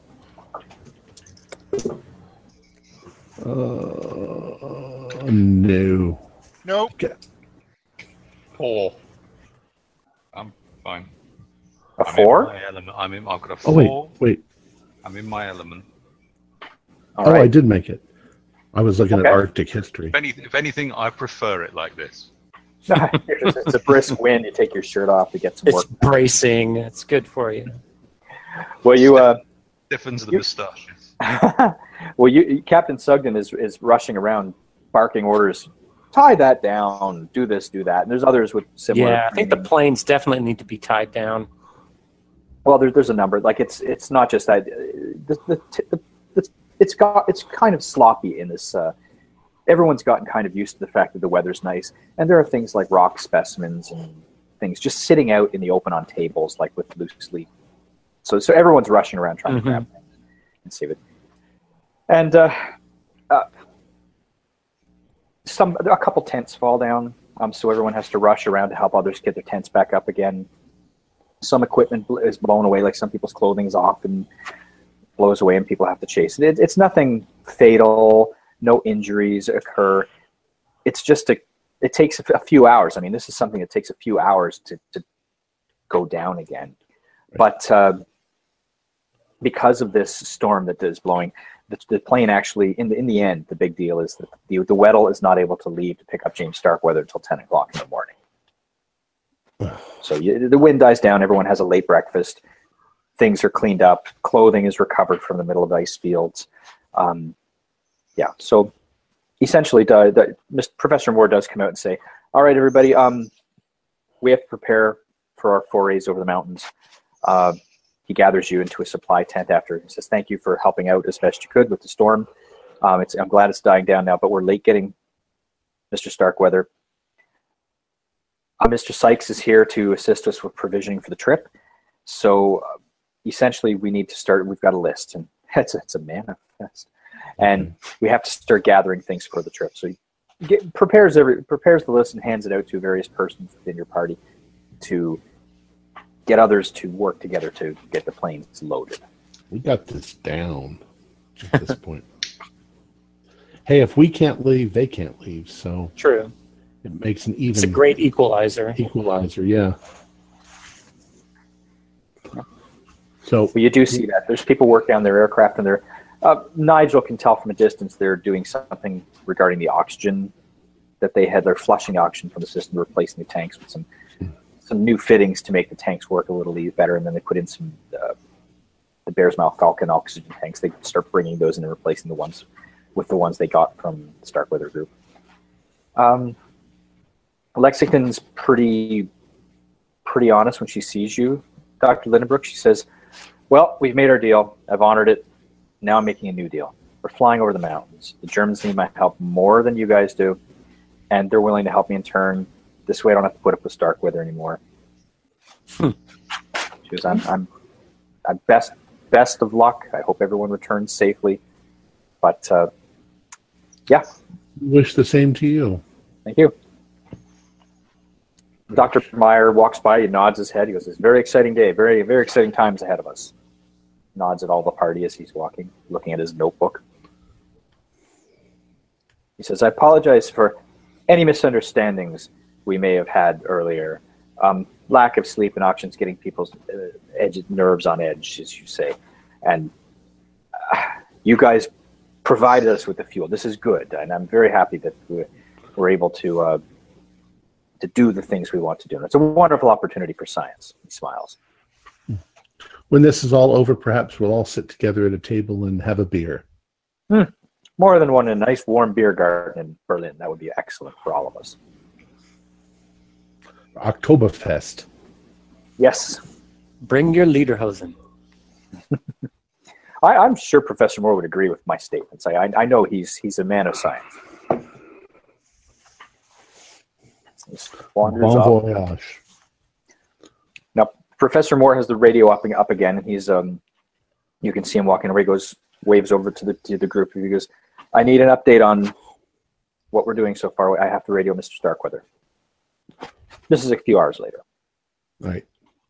Speaker 1: No.
Speaker 4: Nope.
Speaker 1: Okay.
Speaker 2: 4. I'm fine.
Speaker 3: A 4?
Speaker 2: I've got a 4.
Speaker 1: Oh, wait.
Speaker 2: I'm in my element.
Speaker 3: All right.
Speaker 1: I did make it. I was looking at Arctic history.
Speaker 2: If anything, I prefer it like this.
Speaker 3: It's a brisk wind. You take your shirt off to get some work.
Speaker 7: It's bracing. It's good for you.
Speaker 3: Well, you
Speaker 2: stiffens the moustaches.
Speaker 3: well, Captain Sugden is rushing around, barking orders. Tie that down. Do this. Do that. And there's others with similar.
Speaker 7: Yeah, I think the planes definitely need to be tied down.
Speaker 3: Well, there's a number. Like it's not just that. It's kind of sloppy in this. Everyone's gotten kind of used to the fact that the weather's nice, and there are things like rock specimens and things just sitting out in the open on tables, like with loose leaf So everyone's rushing around trying to grab things and save it. And a couple tents fall down, so everyone has to rush around to help others get their tents back up again. Some equipment is blown away, like some people's clothing is off and blows away, and people have to chase it. It's nothing fatal. No injuries occur. It's just it takes a few hours. I mean, this is something that takes a few hours to go down again. Right. But because of this storm that is blowing, the plane actually, in the end, the big deal is that the Weddell is not able to leave to pick up James Starkweather until 10 o'clock in the morning. So the wind dies down. Everyone has a late breakfast. Things are cleaned up. Clothing is recovered from the middle of ice fields. So essentially, Professor Moore does come out and say, all right, everybody, we have to prepare for our forays over the mountains. He gathers you into a supply tent after. He says, thank you for helping out as best you could with the storm. I'm glad it's dying down now, but we're late getting Mr. Starkweather. Mr. Sykes is here to assist us with provisioning for the trip. So essentially, we need to start. We've got a list, and it's a manifest. And we have to start gathering things for the trip. So he prepares the list and hands it out to various persons within your party to get others to work together to get the planes loaded.
Speaker 1: We got this down at this point. Hey, if we can't leave, they can't leave. So
Speaker 7: true.
Speaker 1: It makes an even.
Speaker 7: It's a great equalizer.
Speaker 1: Yeah. So
Speaker 3: you do see that there's people working on their aircraft, and Nigel can tell from a distance they're doing something regarding the oxygen that they had. They're flushing oxygen from the system, replacing the tanks with some new fittings to make the tanks work a little better, and then they put in some the Bear's Mouth Falcon oxygen tanks. They start bringing those in and replacing the ones with the ones they got from the Starkweather group. Lexington's pretty honest when she sees you, Dr. Lindenbrook. She says, well, we've made our deal. I've honored it. Now I'm making a new deal. We're flying over the mountains. The Germans need my help more than you guys do, and they're willing to help me in turn. This way I don't have to put up with Starkweather anymore. She goes, I'm best of luck. I hope everyone returns safely. But, yeah.
Speaker 1: Wish the same to you.
Speaker 3: Thank you. Dr. Meyer walks by, he nods his head. He goes, it's a very exciting day, very, very exciting times ahead of us. Nods at all the party as he's walking, looking at his notebook. He says, I apologize for any misunderstandings we may have had earlier. Lack of sleep and oxygen's getting people's nerves on edge, as you say. And you guys provided us with the fuel. This is good, and I'm very happy that we're able to do the things we want to do. And it's a wonderful opportunity for science. He smiles.
Speaker 1: When this is all over, perhaps we'll all sit together at a table and have a beer.
Speaker 3: More than one in a nice warm beer garden in Berlin. That would be excellent for all of us.
Speaker 1: Oktoberfest.
Speaker 3: Yes.
Speaker 7: Bring your lederhosen.
Speaker 3: I'm sure Professor Moore would agree with my statements. I know he's a man of science.
Speaker 1: Bon voyage.
Speaker 3: Now, Professor Moore has the radio up again, and he's you can see him walking away. He waves over to the group. He goes, I need an update on what we're doing so far. I have to radio Mr. Starkweather. This is a few hours later.
Speaker 1: Right.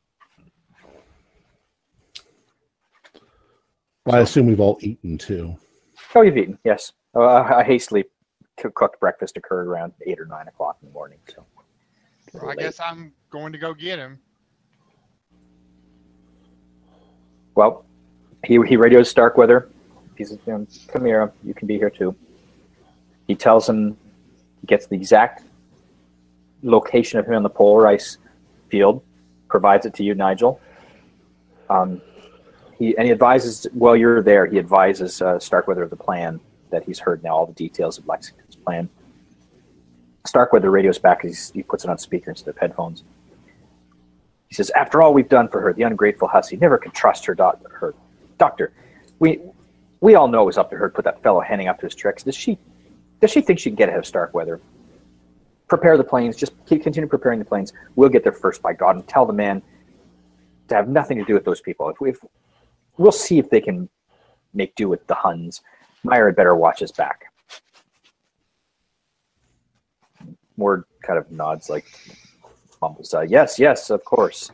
Speaker 1: Well, I assume we've all eaten too.
Speaker 3: Oh, you've eaten, yes. I hastily cooked breakfast occurred around 8 or 9 o'clock in the morning. So
Speaker 4: well, I guess I'm going to go get him.
Speaker 3: Well, he radios Starkweather. He says, come here, you can be here too. He tells him, he gets the exact location of him on the polar ice field, provides it to you, Nigel. He advises, while you're there, he advises Starkweather of the plan that he's heard now, all the details of Lexington's plan. Starkweather radios back as he puts it on speaker instead of headphones. He says, after all we've done for her, the ungrateful hussy never could trust her doctor. We all know it was up to her to put that fellow Henning up to his tricks. Does she think she can get ahead of Starkweather? Prepare the planes. Just continue preparing the planes. We'll get there first, by God. And tell the man to have nothing to do with those people. If we'll see if they can make do with the Huns. Meyer had better watch his back. Mord kind of nods, like mumbles, yes, of course.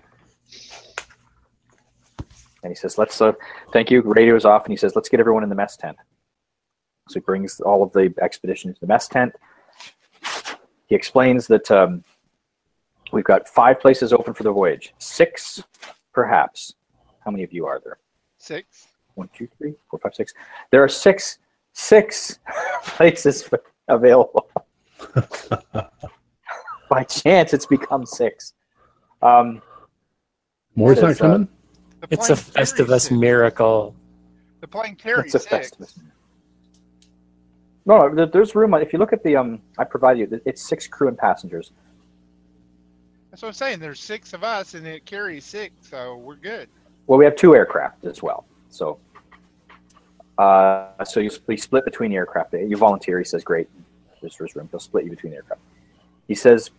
Speaker 3: And he says, let's, thank you, radio's off, and he says, let's get everyone in the mess tent. So he brings all of the expedition to the mess tent. He explains that we've got 5 places open for the voyage. 6, perhaps. How many of you are there?
Speaker 4: 6.
Speaker 3: 1, 2, 3, 4, 5, 6. There are six places available. By chance, it's become 6.
Speaker 1: More's not coming?
Speaker 7: It's a Festivus miracle.
Speaker 4: The plane carries
Speaker 3: It's a
Speaker 4: 6.
Speaker 3: Festivus. No, there's room. If you look at the, I provided you, it's 6 crew and passengers.
Speaker 4: That's what I'm saying. There's 6 of us, and it carries 6, so we're good.
Speaker 3: Well, we have 2 aircraft as well. So, so you split between the aircraft. You volunteer. He says, "Great, there's room. He'll split you between the aircraft." He says,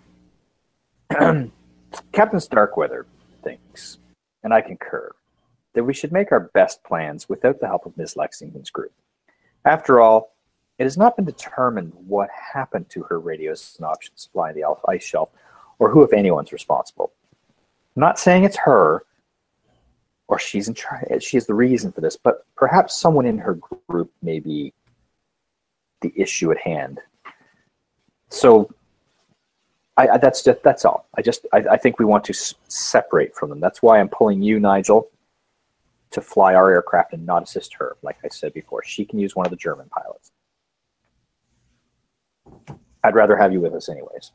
Speaker 3: "Captain Starkweather thinks, and I concur, that we should make our best plans without the help of Miss Lexington's group. After all, it has not been determined what happened to her radios and option supply in the ice shelf, or who, if anyone's responsible. I'm not saying it's her, or she's in charge. She is the reason for this, but perhaps someone in her group may be the issue at hand. So, that's all. I think we want to separate from them. That's why I'm pulling you, Nigel, to fly our aircraft and not assist her. Like I said before, she can use one of the German pilots. I'd rather have you with us anyways."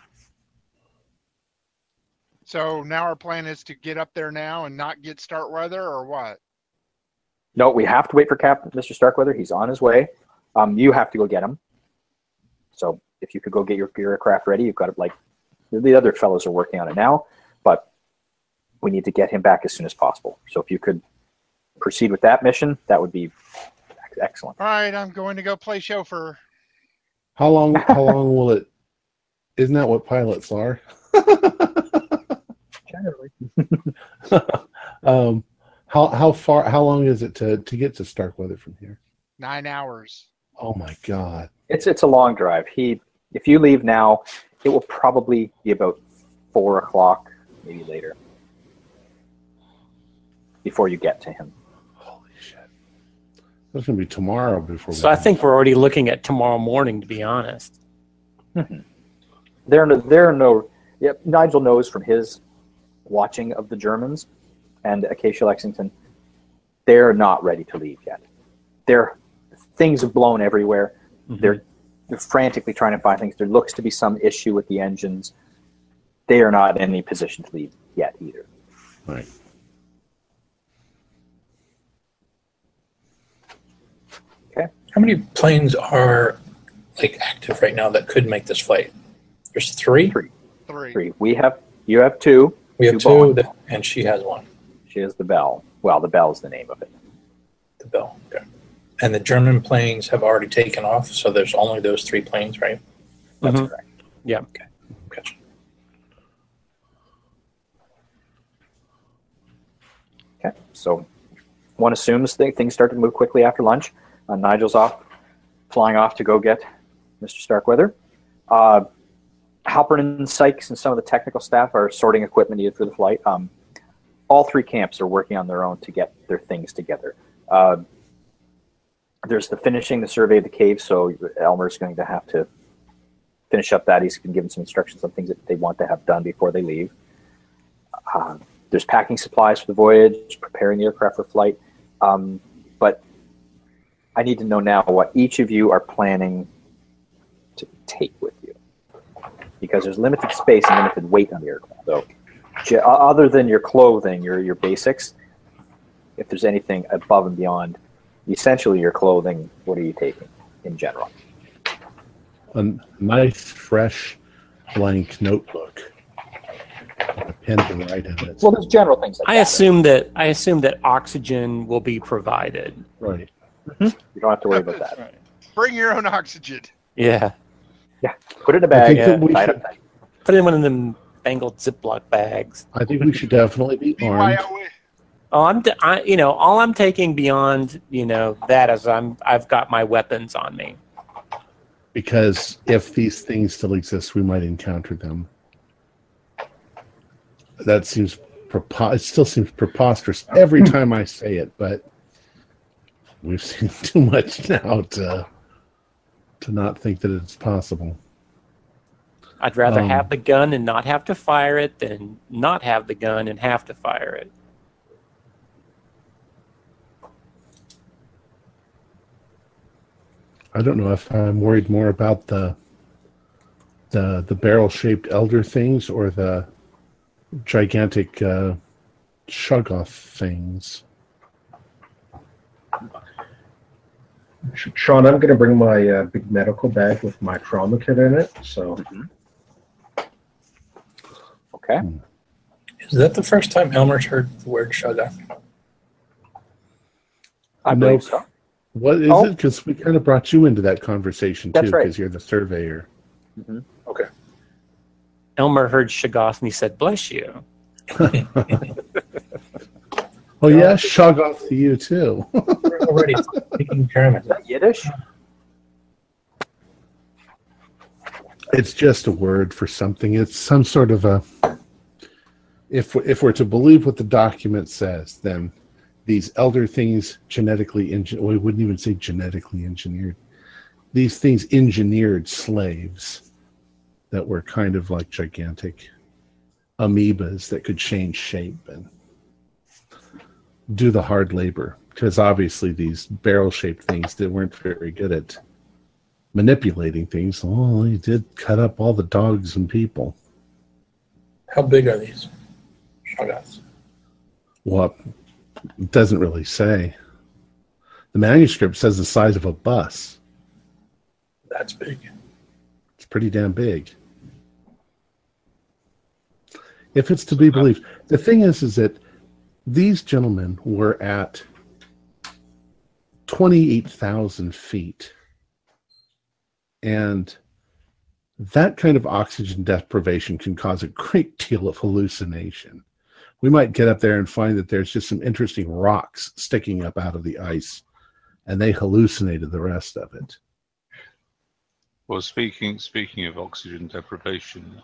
Speaker 4: So now our plan is to get up there now and not get Starkweather, or what?
Speaker 3: No, we have to wait for Mr. Starkweather. He's on his way. You have to go get him. So if you could go get your aircraft ready, you've got it. Like the other fellows are working on it now, but we need to get him back as soon as possible. So if you could proceed with that mission, that would be excellent.
Speaker 4: All right, I'm going to go play chauffeur.
Speaker 1: How long will it? Isn't that what pilots are?
Speaker 3: Generally.
Speaker 1: How long is it to get to Starkweather from here?
Speaker 4: 9 hours.
Speaker 1: Oh my God.
Speaker 3: It's a long drive. If you leave now, it will probably be about 4 o'clock, maybe later, before you get to him.
Speaker 1: Holy shit. It's going to be tomorrow before we...
Speaker 7: So I think we're already looking at tomorrow morning, to be honest.
Speaker 3: There are no... Yep, Nigel knows from his watching of the Germans and Acacia Lexington, they're not ready to leave yet. Things have blown everywhere. Mm-hmm. They're frantically trying to find things. There looks to be some issue with the engines. They are not in any position to leave yet either.
Speaker 1: Right.
Speaker 3: Okay.
Speaker 5: How many planes are active right now that could make this flight? There's 3?
Speaker 4: 3.
Speaker 3: You have 2.
Speaker 5: We have 2, and she has 1.
Speaker 3: She has the Bell. Well, the Bell is the name of it.
Speaker 5: The Bell, okay. And the German planes have already taken off, so there's only those 3 planes, right?
Speaker 3: That's correct.
Speaker 7: Yeah.
Speaker 5: Okay. Gotcha.
Speaker 3: Okay. So one assumes things start to move quickly after lunch. Nigel's flying off to go get Mr. Starkweather. Halpern and Sykes and some of the technical staff are sorting equipment needed for the flight. All 3 camps are working on their own to get their things together. There's the finishing the survey of the cave, so Elmer's going to have to finish up that. He's been given some instructions on things that they want to have done before they leave. There's packing supplies for the voyage, preparing the aircraft for flight. But I need to know now what each of you are planning to take with you, because there's limited space and limited weight on the aircraft. So, other than your clothing, your basics, if there's anything above and beyond, essentially your clothing, what are you taking in general?
Speaker 1: A nice, fresh, blank notebook. A pen to write in it.
Speaker 3: Well, there's general things like
Speaker 7: I assume that oxygen will be provided.
Speaker 1: Right.
Speaker 3: You don't have to worry about that.
Speaker 4: Right. Bring your own oxygen.
Speaker 7: Yeah.
Speaker 3: Yeah, put it in a bag.
Speaker 1: I think that we
Speaker 3: tie it
Speaker 1: should-
Speaker 3: up tight.
Speaker 7: Put it in one of them spangled Ziploc bags.
Speaker 1: I think we should definitely be armed.
Speaker 4: BYOA.
Speaker 7: Oh, all I'm taking beyond, that is I've got my weapons on me.
Speaker 1: Because if these things still exist, we might encounter them. That seems it still seems preposterous every time I say it, but we've seen too much now to not think that it's possible.
Speaker 7: I'd rather have the gun and not have to fire it than not have the gun and have to fire it.
Speaker 1: I don't know if I'm worried more about the barrel-shaped elder things or the gigantic Shoggoth things.
Speaker 6: Sean, I'm going to bring my big medical bag with my trauma kit in it. So,
Speaker 3: Okay.
Speaker 5: Is that the first time Elmer's heard the word Shoggoth?
Speaker 3: I believe so.
Speaker 1: What is it? Because we kind of brought you into that conversation too,
Speaker 3: That's right.
Speaker 1: because you're the surveyor.
Speaker 3: Mm-hmm.
Speaker 5: Okay.
Speaker 7: Elmer heard Shoggoth and he said, "Bless you."
Speaker 1: Oh yeah, Shoggoth to you too.
Speaker 5: We're already speaking German.
Speaker 3: Is that Yiddish?
Speaker 1: It's just a word for something. It's some sort of a. If we're to believe what the document says, then these elder things genetically we wouldn't even say genetically engineered. These things engineered slaves that were kind of like gigantic amoebas that could change shape and do the hard labor. Because obviously these barrel-shaped things, they weren't very good at manipulating things. Well, they did cut up all the dogs and people.
Speaker 5: How big are these Shoggoths?
Speaker 1: Well, it doesn't really say. The manuscript says the size of a bus.
Speaker 5: That's big.
Speaker 1: It's pretty damn big. If it's to be believed. The thing is that these gentlemen were at 28,000 feet. And that kind of oxygen deprivation can cause a great deal of hallucination. We might get up there and find that there's just some interesting rocks sticking up out of the ice, and they hallucinated the rest of it.
Speaker 2: Well, speaking of oxygen deprivation,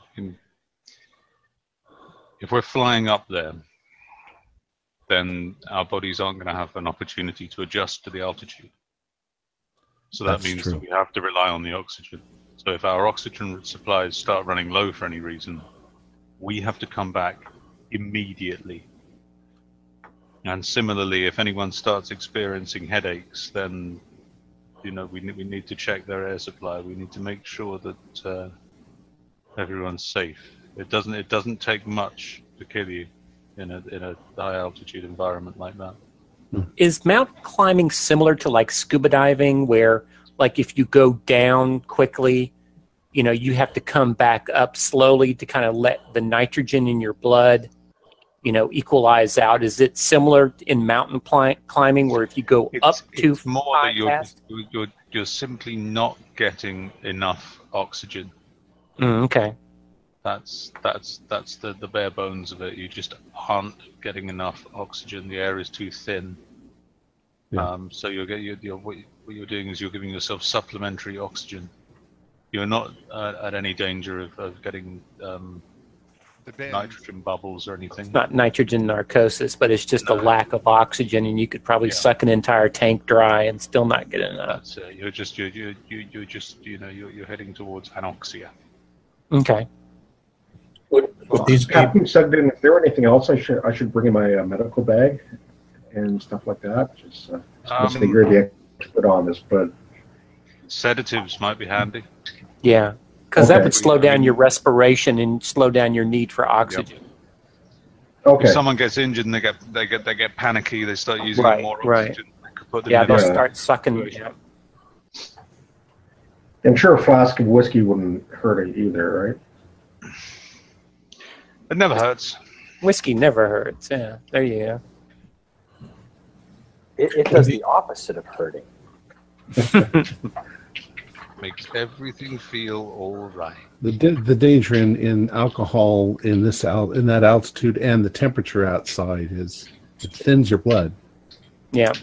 Speaker 2: if we're flying up there, then our bodies aren't going to have an opportunity to adjust to the altitude. So that means that we have to rely on the oxygen. So if our oxygen supplies start running low for any reason, we have to come back immediately. And similarly, if anyone starts experiencing headaches, then we need to check their air supply. We need to make sure that everyone's safe. It doesn't take much to kill you in a high altitude environment like that.
Speaker 7: Is mountain climbing similar to like scuba diving, where like if you go down quickly, you have to come back up slowly to kind of let the nitrogen in your blood, equalize out? Is it similar in mountain climbing, where if you go up too fast?
Speaker 2: You're simply not getting enough oxygen.
Speaker 7: Okay.
Speaker 2: That's the bare bones of it. You just aren't getting enough oxygen. The air is too thin.
Speaker 1: Yeah.
Speaker 2: So what you're doing is you're giving yourself supplementary oxygen. You're not at any danger of getting nitrogen bubbles or anything.
Speaker 7: It's not nitrogen narcosis, but it's just a lack of oxygen, and you could probably suck an entire tank dry and still not get enough.
Speaker 2: That's it. You're heading towards anoxia.
Speaker 7: Okay.
Speaker 5: Would these be,
Speaker 6: Captain Sugden, is there anything else I should bring in my medical bag and stuff like that? Just say you're the expert on this, but
Speaker 2: sedatives might be handy.
Speaker 7: Yeah, because that would slow down your respiration and slow down your need for oxygen.
Speaker 2: Yep.
Speaker 6: Okay.
Speaker 2: If someone gets injured and they get panicky, they start using more oxygen.
Speaker 7: Right. They'll start sucking.
Speaker 2: Yeah.
Speaker 6: I'm sure a flask of whiskey wouldn't hurt it either, right?
Speaker 2: It never hurts.
Speaker 7: Whiskey never hurts. Yeah, there you go.
Speaker 3: It does the opposite of hurting.
Speaker 2: makes everything feel all right.
Speaker 1: The danger in alcohol in that altitude and the temperature outside is it thins your blood.
Speaker 7: Yeah.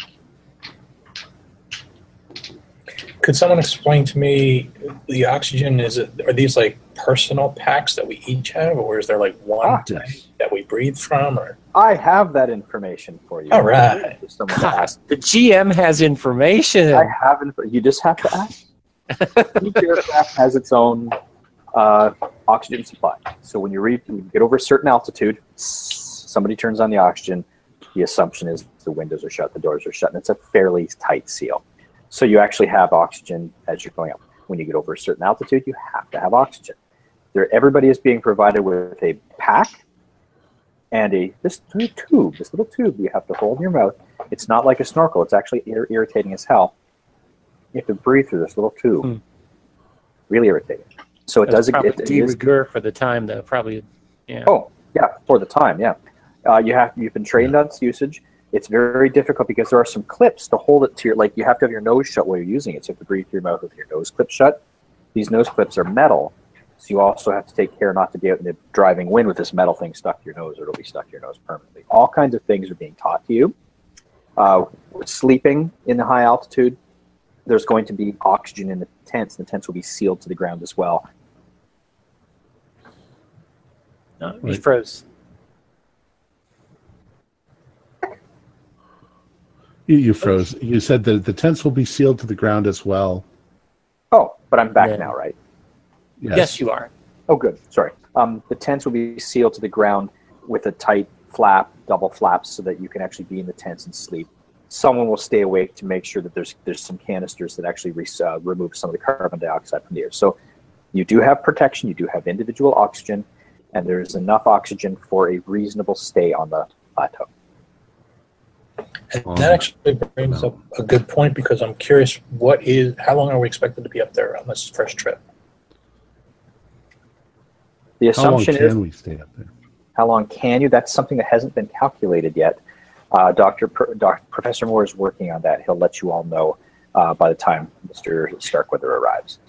Speaker 5: Could someone explain to me the oxygen? Are these like personal packs that we each have, or is there like one tank that we breathe from? Or
Speaker 3: I have that information for you.
Speaker 5: all right,
Speaker 7: God, the GM has information.
Speaker 3: I have you just have to ask. Each aircraft has its own oxygen supply. So when you get over a certain altitude, somebody turns on the oxygen. The assumption is the windows are shut, the doors are shut, and it's a fairly tight seal. So you actually have oxygen as you're going up. When you get over a certain altitude, you have to have oxygen. Everybody is being provided with a pack and this little tube you have to hold in your mouth. It's not like a snorkel. It's actually irritating as hell. You have to breathe through this little tube. Really irritating. So it does.
Speaker 7: It de rigueur for the time, though. Probably. Yeah.
Speaker 3: Oh, yeah, for the time. Yeah. You've been trained on its usage. It's very difficult because there are some clips to hold it to you have to have your nose shut while you're using it. So you have to breathe through your mouth with your nose clip shut. These nose clips are metal, so you also have to take care not to be out in the driving wind with this metal thing stuck to your nose, or it'll be stuck to your nose permanently. All kinds of things are being taught to you. Sleeping in the high altitude, there's going to be oxygen in the tents. The tents will be sealed to the ground as well.
Speaker 7: He froze.
Speaker 1: You froze. You said that the tents will be sealed to the ground as well.
Speaker 3: Oh, but I'm back now, right?
Speaker 7: Yes, you are.
Speaker 3: Oh, good. Sorry. The tents will be sealed to the ground with a tight flap, double flaps, so that you can actually be in the tents and sleep. Someone will stay awake to make sure that there's some canisters that actually remove some of the carbon dioxide from the air. So you do have protection. You do have individual oxygen, and there is enough oxygen for a reasonable stay on the plateau.
Speaker 5: And that actually brings up a good point, because I'm curious, how long are we expected to be up there on this first trip?
Speaker 3: The assumption
Speaker 1: how long can we stay up there?
Speaker 3: How long can you? That's something that hasn't been calculated yet. Professor Moore is working on that. He'll let you all know by the time Mr. Starkweather arrives.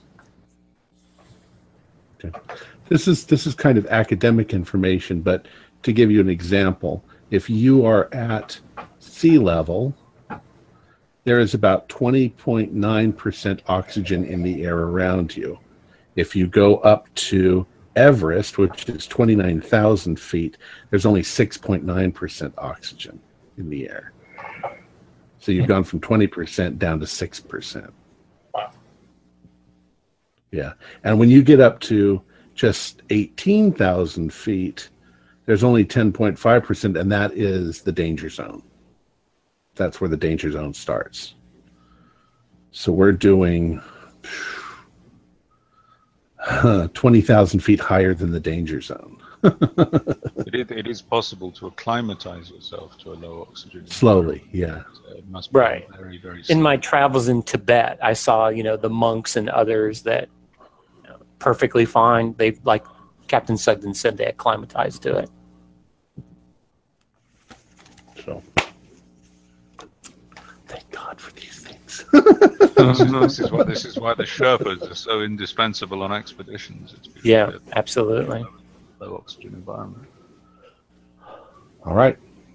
Speaker 1: Okay. This is kind of academic information, but to give you an example, if you are at sea level, there is about 20.9% oxygen in the air around you. If you go up to Everest, which is 29,000 feet, there's only 6.9% oxygen in the air. So you've gone from 20% down to 6%.
Speaker 5: Wow.
Speaker 1: Yeah. And when you get up to just 18,000 feet, there's only 10.5%, and that is the danger zone. That's where the danger zone starts. So we're doing 20,000 feet higher than the danger zone.
Speaker 2: It is possible to acclimatize yourself to a low oxygen.
Speaker 1: Slowly, yeah.
Speaker 2: It must be
Speaker 7: Right.
Speaker 2: very, very slow.
Speaker 7: In my travels in Tibet, I saw, the monks and others that perfectly fine. They, like Captain Sugden said, they acclimatized to it.
Speaker 1: So, thank God for these things.
Speaker 2: This is why the Sherpas are so indispensable on expeditions. It's because
Speaker 7: Yeah,
Speaker 2: they're
Speaker 7: absolutely.
Speaker 2: low oxygen environment.
Speaker 1: All right.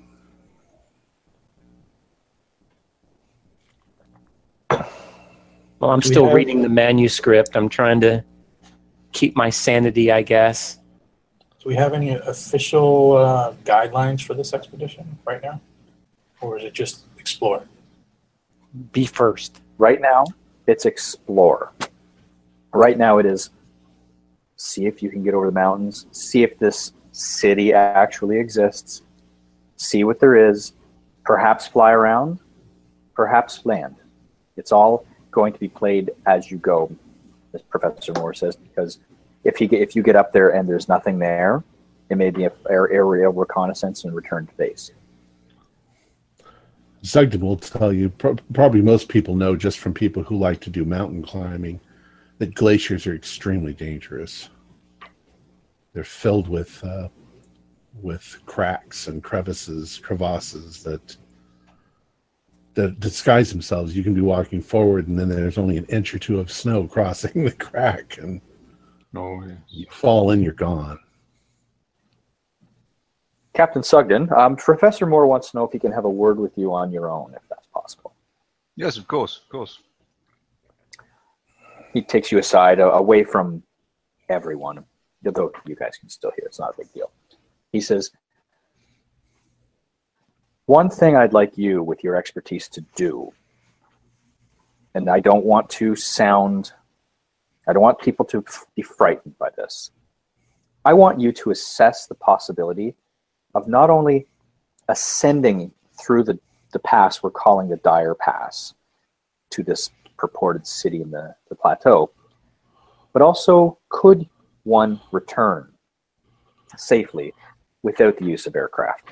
Speaker 7: Well, I'm still reading the manuscript. I'm trying to keep my sanity, I guess.
Speaker 5: Do we have any official guidelines for this expedition right now? Or is it just explore?
Speaker 7: Be first.
Speaker 3: Right now, it's explore. Right now, it is see if you can get over the mountains, see if this city actually exists, see what there is, perhaps fly around, perhaps land. It's all going to be played as you go, as Professor Moore says, because if you get up there and there's nothing there, it may be an aerial reconnaissance and return to base.
Speaker 1: Sugden will tell you, probably most people know just from people who like to do mountain climbing, that glaciers are extremely dangerous. They're filled with cracks and crevasses that disguise themselves. You can be walking forward, and then there's only an inch or two of snow crossing the crack, and you fall and you're gone.
Speaker 3: Captain Sugden, Professor Moore wants to know if he can have a word with you on your own, if that's possible.
Speaker 2: Yes, of course, of course.
Speaker 3: He takes you aside, away from everyone, though you guys can still hear. It's not a big deal. He says, one thing I'd like you, with your expertise, to do, and I don't want people to be frightened by this. I want you to assess the possibility of not only ascending through the pass we're calling the Dire Pass to this purported city in the plateau, but also could one return safely without the use of aircraft?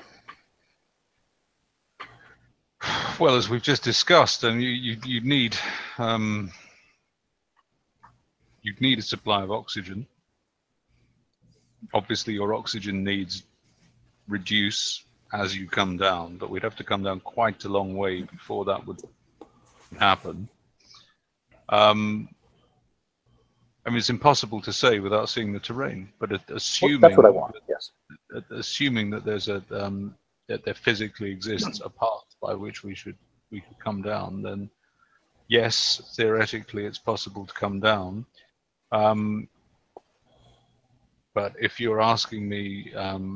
Speaker 2: Well, as we've just discussed, and you'd need a supply of oxygen. Obviously, your oxygen needs reduce as you come down, but we'd have to come down quite a long way before that would happen. I mean, it's impossible to say without seeing the terrain, but assuming
Speaker 3: that's what I want. Yes.
Speaker 2: Assuming that there's that there physically exists a path by which we could come down, then yes, theoretically it's possible to come down. But if you're asking me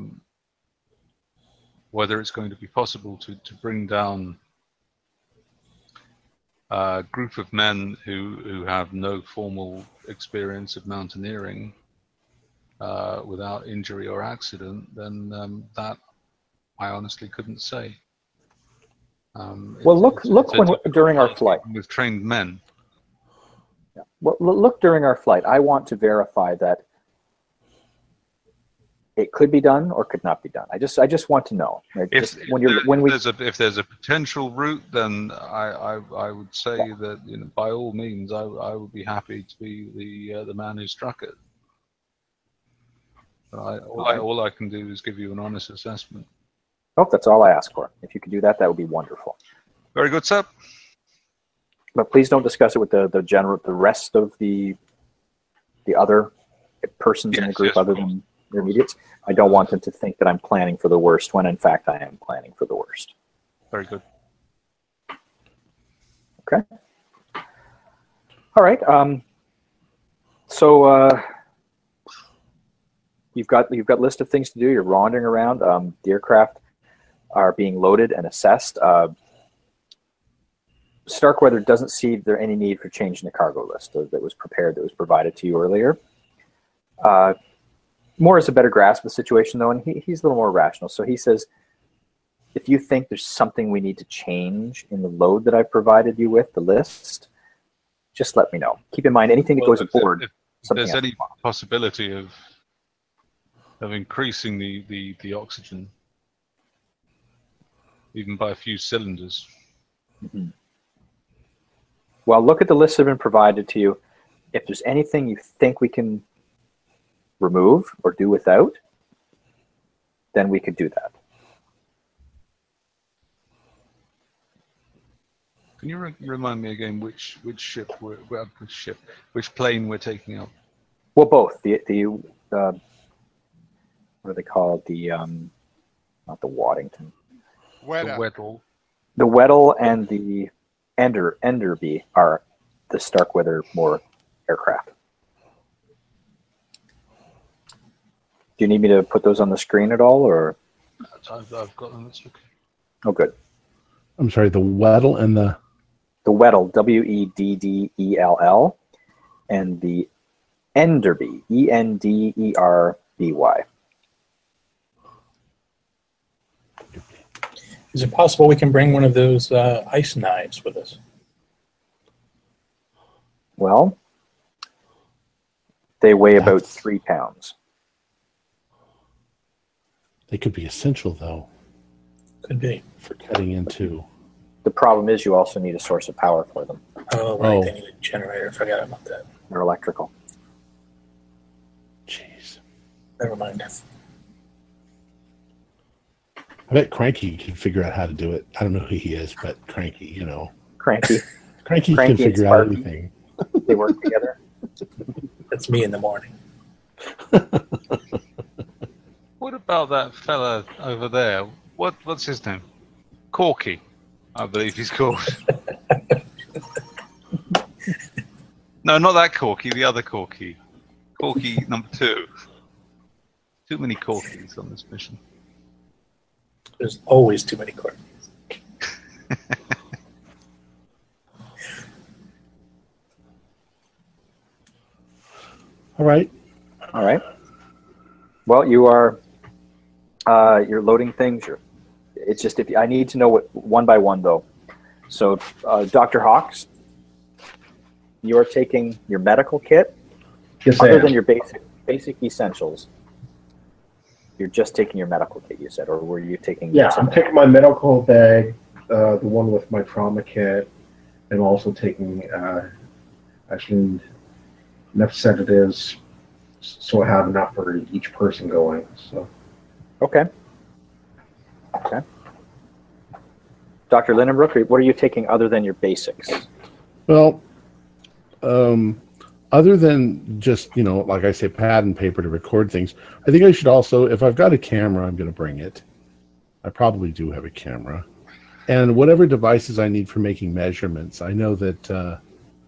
Speaker 2: whether it's going to be possible to bring down a group of men who have no formal experience of mountaineering without injury or accident, then that I honestly couldn't say.
Speaker 3: Well, look during our flight.
Speaker 2: With trained men.
Speaker 3: Yeah. Well, look during our flight. I want to verify that it could be done or could not be done. I just want to know.
Speaker 2: If there's a potential route, then I would say that, you know, by all means I would be happy to be the man who struck it. But all I can do is give you an honest assessment.
Speaker 3: Oh, that's all I ask for. If you could do that, that would be wonderful.
Speaker 2: Very good, sir.
Speaker 3: But please don't discuss it with the rest of the other persons in the group, other than your immediates. I don't want them to think that I'm planning for the worst, when in fact I am planning for the worst.
Speaker 2: Very good.
Speaker 3: Okay. All right. So you've got a list of things to do. You're wandering around. The aircraft are being loaded and assessed. Starkweather doesn't see there any need for changing the cargo list that was provided to you earlier. Moore has a better grasp of the situation, though, and he's a little more rational. So he says, if you think there's something we need to change in the load that I've provided you with, the list, just let me know. Keep in mind, anything that goes aboard.
Speaker 2: If there's any possibility of increasing the oxygen, even by a few cylinders.
Speaker 3: Mm-hmm. Well, look at the lists that have been provided to you. If there's anything you think we can remove or do without, then we could do that.
Speaker 2: Can you remind me again which plane we're taking up?
Speaker 3: Well, both the what are they called? The not the Waddington.
Speaker 2: The
Speaker 3: Weddell and the Enderby are the Starkweather Moore aircraft. Do you need me to put those on the screen at all, or?
Speaker 2: I've got them. It's okay.
Speaker 3: Oh, good.
Speaker 1: I'm sorry. The Weddell and the
Speaker 3: Weddell, Weddell, and the Enderby, Enderby.
Speaker 5: Is it possible we can bring one of those ice knives with us?
Speaker 3: Well, they weigh about 3 pounds.
Speaker 1: They could be essential, though.
Speaker 5: Could be.
Speaker 1: For cutting into.
Speaker 3: The problem is you also need a source of power for them.
Speaker 5: Oh, right. They need a generator. I forgot about that.
Speaker 3: They're electrical.
Speaker 5: Jeez. Never mind.
Speaker 1: I bet Cranky can figure out how to do it. I don't know who he is, but Cranky, you know.
Speaker 3: Cranky.
Speaker 1: Cranky can
Speaker 3: Cranky and
Speaker 1: figure out
Speaker 3: Sparky.
Speaker 1: anything.
Speaker 3: They work together.
Speaker 5: That's me in the morning.
Speaker 2: What about that fella over there? What's his name? Corky, I believe he's called. No, not that Corky. The other Corky. Corky number 2. Too many Corkys on this mission.
Speaker 5: There's always too many coordinates.
Speaker 1: All right.
Speaker 3: All right. Well, you are you're loading things. It's just I need to know what one by one though. So, Dr. Hawks, you are taking your medical kit.
Speaker 6: Yes, I
Speaker 3: Other
Speaker 6: am.
Speaker 3: than your basic essentials, you're just taking your medical kit. You said, or were you taking?
Speaker 6: Yeah, I'm taking my medical bag, the one with my trauma kit, and also taking actually enough sedatives, so I have enough for each person going. So.
Speaker 3: Okay. Okay. Dr. Lindenbrook, what are you taking other than your basics?
Speaker 1: Well, other than just, like I say, pad and paper to record things, I think I should also, if I've got a camera, I'm going to bring it. I probably do have a camera. And whatever devices I need for making measurements, I know that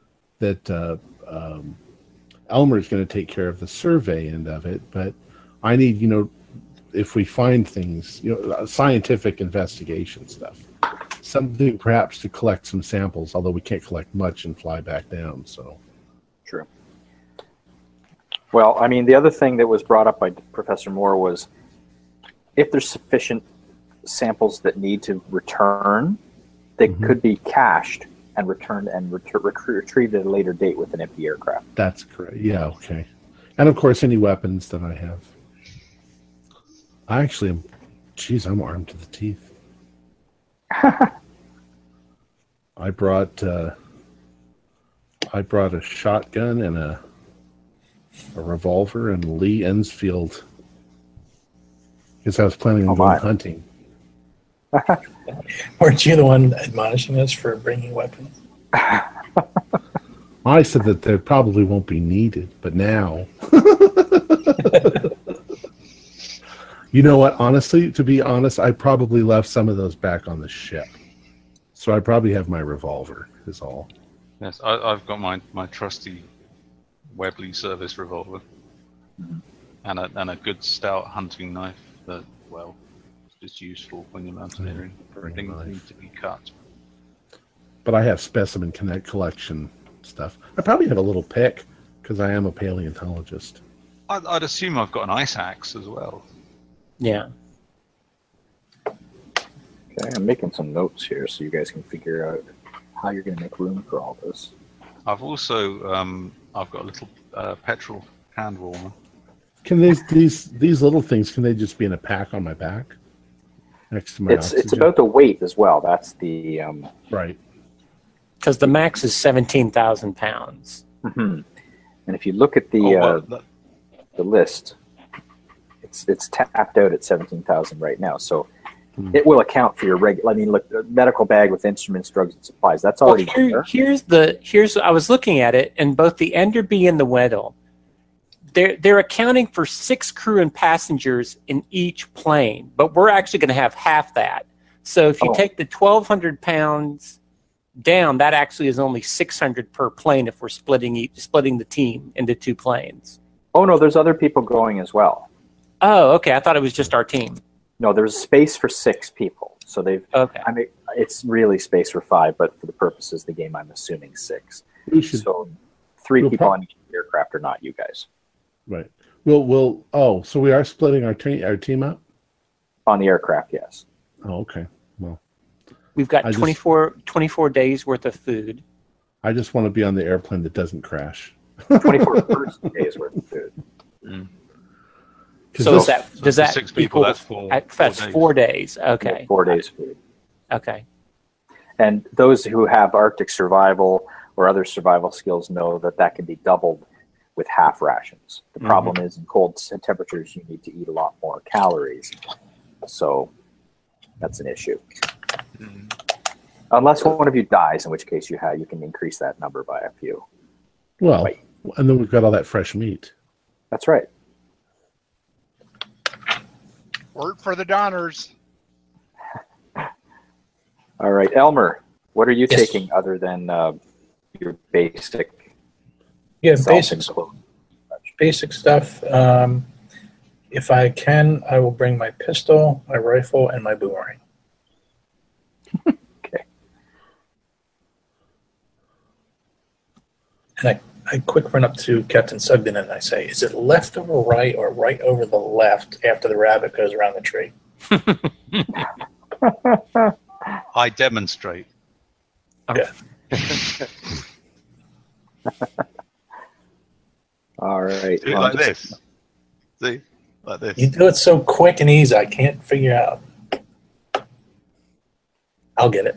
Speaker 1: Elmer is going to take care of the survey end of it, but I need, if we find things, scientific investigation stuff. Something perhaps to collect some samples, although we can't collect much and fly back down. So,
Speaker 3: true. Well, I mean, the other thing that was brought up by Professor Moore was if there's sufficient samples that need to return, they could be cached and returned and retrieved at a later date with an empty aircraft.
Speaker 1: That's correct. Yeah, okay. And of course, any weapons that I have. I actually am. Geez, I'm armed to the teeth. I brought a shotgun and a revolver and Lee Ensfield because I was planning on going hunting.
Speaker 5: Weren't you the one admonishing us for bringing weapons?
Speaker 1: I said that they probably won't be needed, but now. You know what? Honestly, to be honest, I probably left some of those back on the ship. So I probably have my revolver, is all.
Speaker 2: Yes, I've got my trusty Webley service revolver. And a good stout hunting knife that, well, is useful when you're mountaineering. Things need to be cut.
Speaker 1: But I have specimen collection stuff. I probably have a little pick, because I am a paleontologist.
Speaker 2: I'd assume I've got an ice axe as well.
Speaker 7: Yeah.
Speaker 3: Okay, I'm making some notes here so you guys can figure out how you're going to make room for all this.
Speaker 2: I've also I've got a little petrol hand warmer.
Speaker 1: Can these little things? Can they just be in a pack on my back next to my?
Speaker 3: It's about the weight as well. That's the
Speaker 1: right.
Speaker 7: Because the max is 17,000 pounds.
Speaker 3: And if you look at the list, it's tapped out at 17,000 right now. So it will account for your regular. I mean, look, the medical bag with instruments, drugs, and supplies. That's already there.
Speaker 7: Here's. I was looking at it, and both the Enderby and the Weddell, they're accounting for 6 crew and passengers in each plane, but we're actually going to have half that. So if you take the 1,200 pounds down, that actually is only 600 per plane if we're splitting the team into 2 planes.
Speaker 3: Oh no, there's other people going as well.
Speaker 7: Oh, okay. I thought it was just our team.
Speaker 3: No, there's space for 6 people. So they've.
Speaker 7: Okay.
Speaker 3: I mean, it's really space for 5, but for the purposes of the game, I'm assuming 6. So 3 people on each aircraft are not you guys.
Speaker 1: Right. So we are splitting our team up?
Speaker 3: On the aircraft, yes.
Speaker 1: Oh, okay. Well,
Speaker 7: we've got 24 days worth of food.
Speaker 1: I just want to be on the airplane that doesn't crash.
Speaker 3: 24 days worth of food.
Speaker 7: So does that
Speaker 2: 6 people?
Speaker 7: Equal, that's 4 days. Okay.
Speaker 3: 4 days food.
Speaker 7: Okay.
Speaker 3: And those who have Arctic survival or other survival skills know that can be doubled with half rations. The problem is in cold temperatures, you need to eat a lot more calories. So that's an issue. Unless one of you dies, in which case you can increase that number by a few.
Speaker 1: Well,
Speaker 3: Wait.
Speaker 1: and then we've got all that fresh meat.
Speaker 3: That's right.
Speaker 4: Work for the Donners.
Speaker 3: All right, Elmer, what are you
Speaker 5: Yes.
Speaker 3: taking other than your basic?
Speaker 5: Yeah,
Speaker 3: self-enclosed?
Speaker 5: basic stuff. If I can, I will bring my pistol, my rifle, and my boomerang.
Speaker 3: Okay.
Speaker 5: And I quick run up to Captain Sugden and I say, is it left over right or right over the left after the rabbit goes around the tree?
Speaker 2: I demonstrate.
Speaker 5: Yeah.
Speaker 3: All right.
Speaker 2: Do it like this. See? Like this.
Speaker 5: You do it so quick and easy, I can't figure out. I'll get it.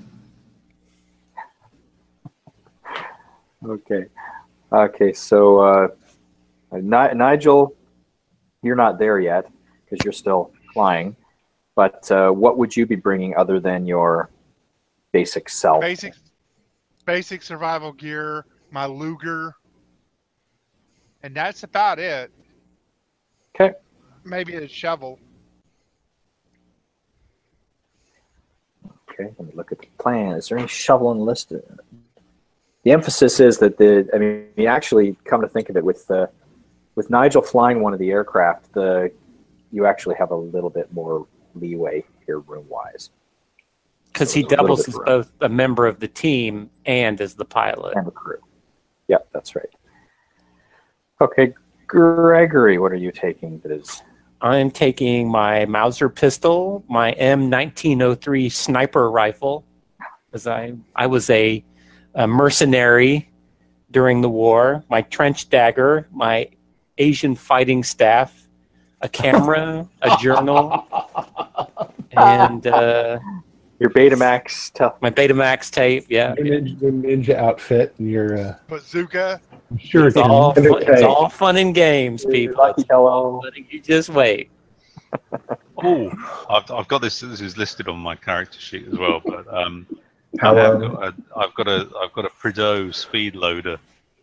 Speaker 3: Okay. Okay, so Nigel, you're not there yet because you're still flying. But what would you be bringing other than your basic self?
Speaker 4: Basic survival gear, my Luger, and that's about it.
Speaker 3: Okay.
Speaker 4: Maybe a shovel.
Speaker 3: Okay, let me look at the plan. Is there any shovel enlisted? The emphasis is that you actually come to think of it with Nigel flying one of the aircraft, you actually have a little bit more leeway here room-wise.
Speaker 7: Because he
Speaker 3: There's a little
Speaker 7: doubles
Speaker 3: bit
Speaker 7: as
Speaker 3: of room.
Speaker 7: both a member of the team and as the pilot.
Speaker 3: And the crew. Yep, that's right. Okay, Gregory, what are you taking that is...
Speaker 7: I'm taking my Mauser pistol, my M1903 sniper rifle, as I was a mercenary during the war, my trench dagger, my Asian fighting staff, a camera, a journal, and
Speaker 3: your Betamax
Speaker 7: my Betamax tape. Yeah,
Speaker 1: Your ninja outfit and your
Speaker 4: Bazooka.
Speaker 1: sure
Speaker 7: it's all fun and games, people.
Speaker 3: Lucky Hello.
Speaker 7: You just wait.
Speaker 2: Oh, I've got this. This is listed on my character sheet as well. But
Speaker 6: Hello.
Speaker 2: I've got a Prideaux speed loader.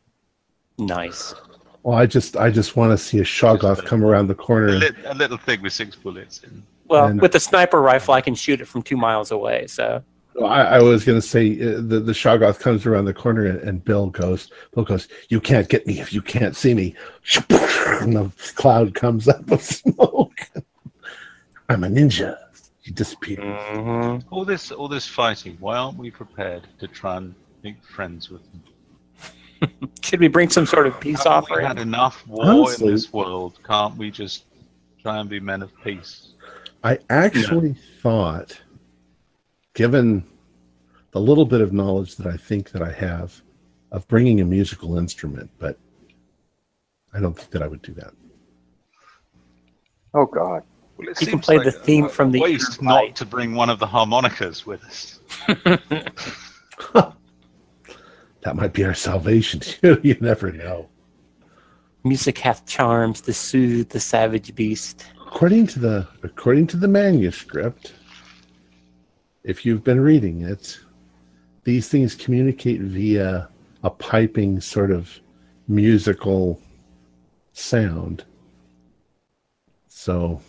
Speaker 7: Nice.
Speaker 1: Well, I just want to see a Shoggoth come around the corner.
Speaker 2: A little thing with 6 bullets in.
Speaker 7: Well,
Speaker 1: And-
Speaker 7: with the sniper rifle, I can shoot it from 2 miles away. So
Speaker 1: I was going to say the Shoggoth comes around the corner and Bill goes, "You can't get me if you can't see me." And the cloud comes up of smoke. I'm a ninja. You disappear.
Speaker 7: Mm-hmm.
Speaker 2: All this fighting. Why aren't we prepared to try and make friends with them?
Speaker 7: Should we bring some sort of peace
Speaker 2: Haven't we
Speaker 7: offering?
Speaker 2: had enough war
Speaker 1: Honestly-
Speaker 2: in this world? Can't we just try and be men of peace?
Speaker 1: I actually thought, given the little bit of knowledge that I think that I have, of bringing a musical instrument, but I don't think that I would do that.
Speaker 3: Oh, God.
Speaker 2: Well, it
Speaker 7: You can
Speaker 2: seems
Speaker 7: play
Speaker 2: like
Speaker 7: the theme from the
Speaker 2: waste
Speaker 7: Easter
Speaker 2: not
Speaker 7: Light.
Speaker 2: to bring one of the harmonicas with us.
Speaker 1: That might be our salvation. You never know.
Speaker 7: Music hath charms to soothe the savage beast.
Speaker 1: According to the manuscript, if you've been reading it, these things communicate via a piping sort of musical sound. So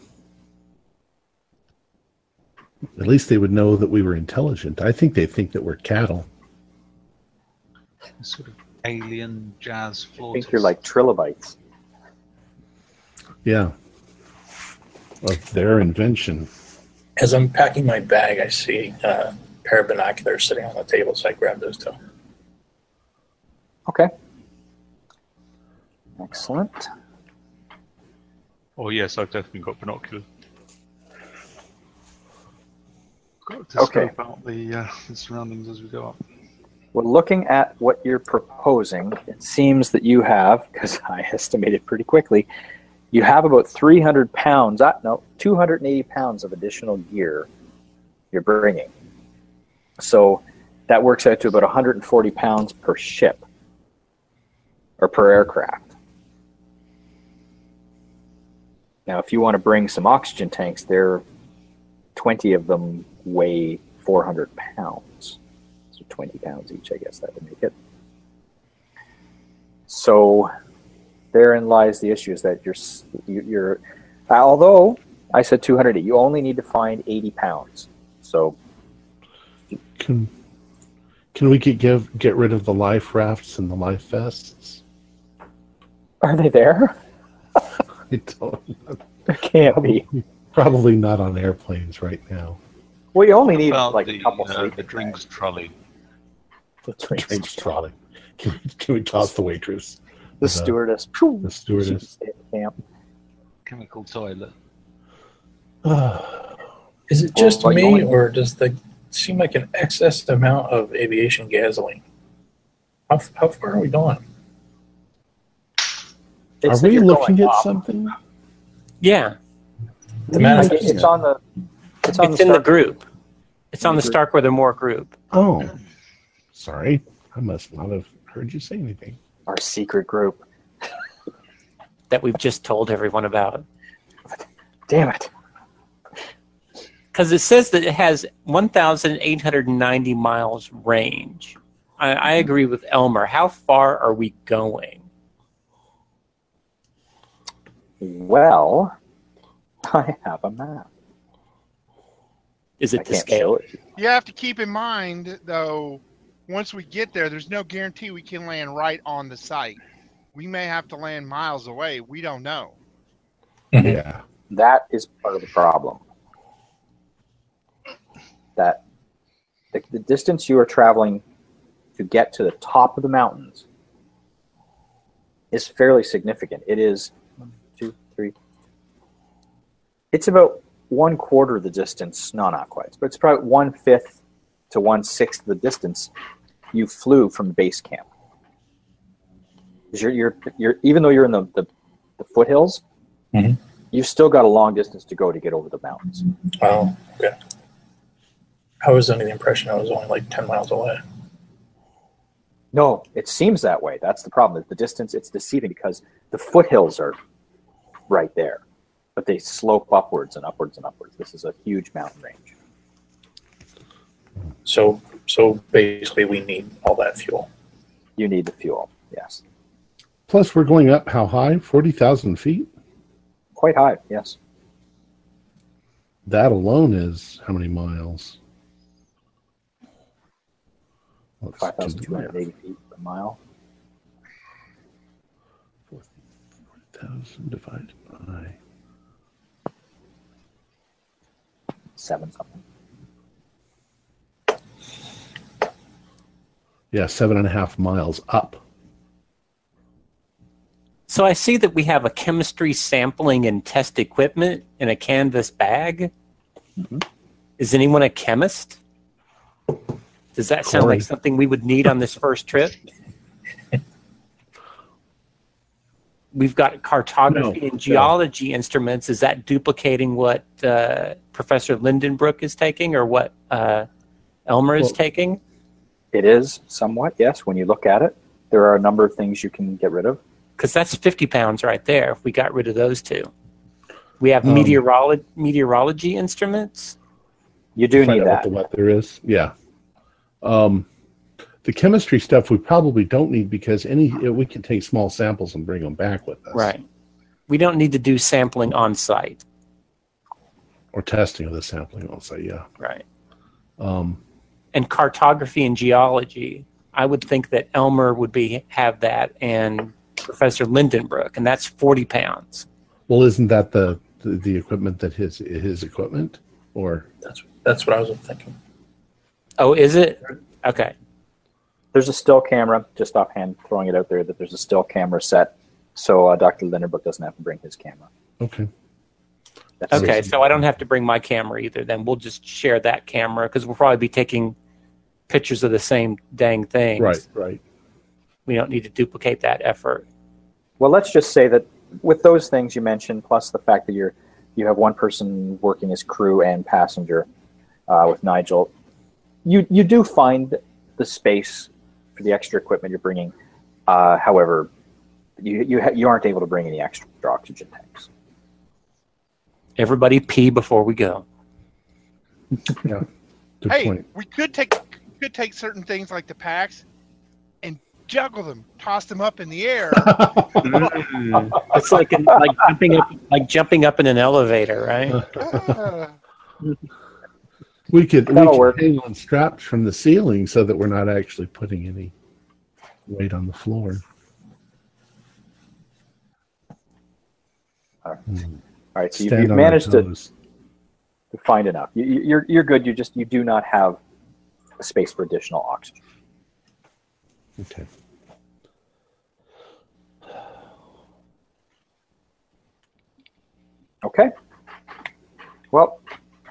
Speaker 1: at least they would know that we were intelligent. I think they think that we're cattle.
Speaker 2: Sort of alien jazz
Speaker 3: I
Speaker 2: flautist.
Speaker 3: think you're like trilobites.
Speaker 1: Yeah. Of their invention.
Speaker 5: As I'm packing my bag, I see a pair of binoculars sitting on the table, so I grab those two.
Speaker 3: Okay. Excellent.
Speaker 2: Oh yes, I've definitely got binoculars. Got to
Speaker 3: Okay.
Speaker 2: scope out the surroundings as we go up.
Speaker 3: Well, looking at what you're proposing, it seems that you have, because I estimated pretty quickly, you have about 300 pounds, 280 pounds of additional gear you're bringing. So that works out to about 140 pounds per ship, or per aircraft. Now, if you want to bring some oxygen tanks, there are 20 of them weigh 400 pounds. So 20 pounds each, I guess that would make it. So therein lies the issue, is that you're although I said 200, you only need to find 80 pounds. So
Speaker 1: Can we get rid of the life rafts and the life vests?
Speaker 3: are they there?
Speaker 1: I don't know.
Speaker 3: There can't be.
Speaker 1: Probably not on airplanes right now.
Speaker 3: Well, you only need
Speaker 2: About
Speaker 3: like a couple
Speaker 2: the
Speaker 3: sleeping
Speaker 2: drinks
Speaker 3: bags.
Speaker 2: trolley.
Speaker 3: The drinks
Speaker 1: Drinks trolley. Can we toss the waitress?
Speaker 3: The stewardess. Phew,
Speaker 1: The stewardess.
Speaker 3: she can stay at camp.
Speaker 2: Chemical toilet.
Speaker 5: Is it just
Speaker 3: Well, like
Speaker 5: me,
Speaker 3: only-
Speaker 5: or does the seem like an excess amount of aviation gasoline? How far are we going?
Speaker 1: Are
Speaker 3: It's that
Speaker 1: we
Speaker 3: you're
Speaker 1: looking
Speaker 3: going
Speaker 1: at
Speaker 3: up.
Speaker 1: something?
Speaker 7: Yeah,
Speaker 5: The manifest.
Speaker 3: It's on the. It's on
Speaker 7: it's
Speaker 3: the
Speaker 7: in the
Speaker 3: start-
Speaker 7: group. It's on the
Speaker 3: group.
Speaker 7: Starkweather Moore group.
Speaker 1: Oh, sorry. I must not have heard you say anything.
Speaker 3: Our secret group.
Speaker 7: That we've just told everyone about.
Speaker 3: Damn it!
Speaker 7: Because it says that it has 1,890 miles range. I agree with Elmer. How far are we going?
Speaker 3: Well, I have a map.
Speaker 7: Is
Speaker 3: I
Speaker 7: it to
Speaker 3: can't
Speaker 7: scale?
Speaker 3: show it.
Speaker 4: You have to keep in mind, though, once we get there, there's no guarantee we can land right on the site. We may have to land miles away. We don't know.
Speaker 1: Yeah.
Speaker 3: That is part of the problem. That the distance you are traveling to get to the top of the mountains is fairly significant. It is 1, 2, 3. It's about 1/4 of the distance. No, not quite. But it's probably 1/5 to 1/6 of the distance you flew from base camp. 'Cause you're even though you're in the foothills,
Speaker 5: Mhm.
Speaker 3: you've still got a long distance to go to get over the mountains.
Speaker 5: Oh, okay. I was under the impression I was only like 10 miles away.
Speaker 3: No, it seems that way. That's the problem. The distance, it's deceiving because the foothills are right there, but they slope upwards and upwards and upwards. This is a huge mountain range.
Speaker 5: So basically, we need all that fuel.
Speaker 3: You need the fuel, yes.
Speaker 1: Plus, we're going up how high? 40,000 feet?
Speaker 3: Quite high, yes.
Speaker 1: That alone is how many miles? Let's do the
Speaker 3: 5,280 feet per mile.
Speaker 1: 40,000 divided by...
Speaker 3: 7 something.
Speaker 1: Yeah, 7.5 miles up.
Speaker 7: So I see that we have a chemistry sampling and test equipment in a canvas bag.
Speaker 3: Mhm.
Speaker 7: Is anyone a chemist? Does that sound
Speaker 1: Corey.
Speaker 7: like something we would need on this first trip? We've got cartography
Speaker 1: No,
Speaker 7: and geology instruments. Is that duplicating what Professor Lindenbrook is taking or what Elmer is
Speaker 1: Well-
Speaker 7: taking?
Speaker 3: It is somewhat, yes. When you look at it, there are a number of things you can get rid of.
Speaker 7: Because that's 50 pounds right there if we got rid of those two. We have
Speaker 1: Um,
Speaker 7: meteorology instruments.
Speaker 3: You do
Speaker 1: Find
Speaker 3: need
Speaker 1: out
Speaker 3: that.
Speaker 1: what the weather is. Yeah. The chemistry stuff we probably don't need because we can take small samples and bring them back with us.
Speaker 7: Right. We don't need to do sampling on site.
Speaker 1: Or testing of the sampling also, yeah.
Speaker 7: Right.
Speaker 1: Um,
Speaker 7: And cartography and geology, I would think that Elmer would have that and Professor Lindenbrook, and that's 40 pounds.
Speaker 1: well, isn't that the equipment that his equipment? Or
Speaker 5: That's what I was thinking.
Speaker 7: Oh, is it? Okay.
Speaker 3: There's a still camera, just offhand throwing it out there, that there's a still camera set, so Dr. Lindenbrook doesn't have to bring his camera.
Speaker 1: okay.
Speaker 3: That's
Speaker 7: Okay, so I don't have to bring my camera either. Then we'll just share that camera because we'll probably be taking pictures of the same dang things.
Speaker 1: Right.
Speaker 7: We don't need to duplicate that effort.
Speaker 3: Well, let's just say that with those things you mentioned, plus the fact that you have one person working as crew and passenger with Nigel, you do find the space for the extra equipment you're bringing. However, you aren't able to bring any extra oxygen tanks.
Speaker 7: Everybody pee before we go.
Speaker 1: Yeah. Good
Speaker 4: Hey,
Speaker 1: point.
Speaker 4: we could take certain things like the packs and juggle them, toss them up in the air.
Speaker 7: It's like jumping up in an elevator, right?
Speaker 1: We could
Speaker 3: That'll work.
Speaker 1: hang on straps from the ceiling so that we're not actually putting any weight on the floor.
Speaker 3: All right, so
Speaker 1: Stand
Speaker 3: you've
Speaker 1: on
Speaker 3: managed
Speaker 1: our
Speaker 3: to
Speaker 1: toes.
Speaker 3: find enough. You're good. You do not have a space for additional oxygen.
Speaker 1: Okay.
Speaker 3: Okay. Well,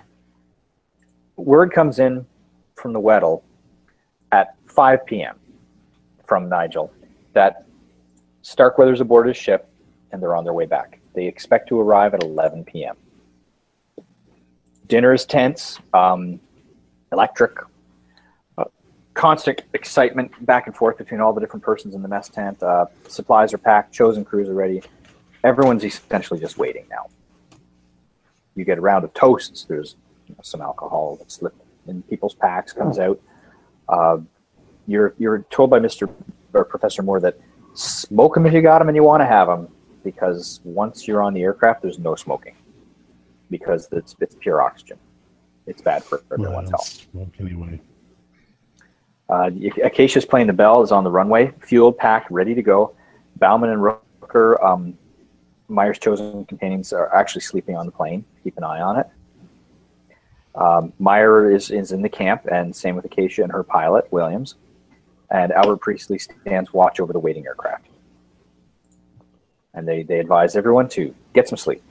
Speaker 3: word comes in from the Weddle at 5 p.m. from Nigel that Starkweather's aboard his ship and they're on their way back. They expect to arrive at 11 p.m. Dinner is tense, electric, constant excitement back and forth between all the different persons in the mess tent. Supplies are packed, chosen crews are ready. Everyone's essentially just waiting now. You get a round of toasts. There's some alcohol that slipped in people's packs, comes out. You're told by Professor Moore that smoke them if you got them and you want to have them, because once you're on the aircraft, there's no smoking because it's pure oxygen. It's bad for everyone's health.
Speaker 1: Smoke anyway.
Speaker 3: Acacia's Playing the Bell is on the runway, fueled, packed, ready to go. Bauman and Rooker, Meyer's chosen companions, are actually sleeping on the plane. Keep an eye on it. Meyer is in the camp, and same with Acacia and her pilot, Williams. And Albert Priestley stands watch over the waiting aircraft. And they advise everyone to get some sleep.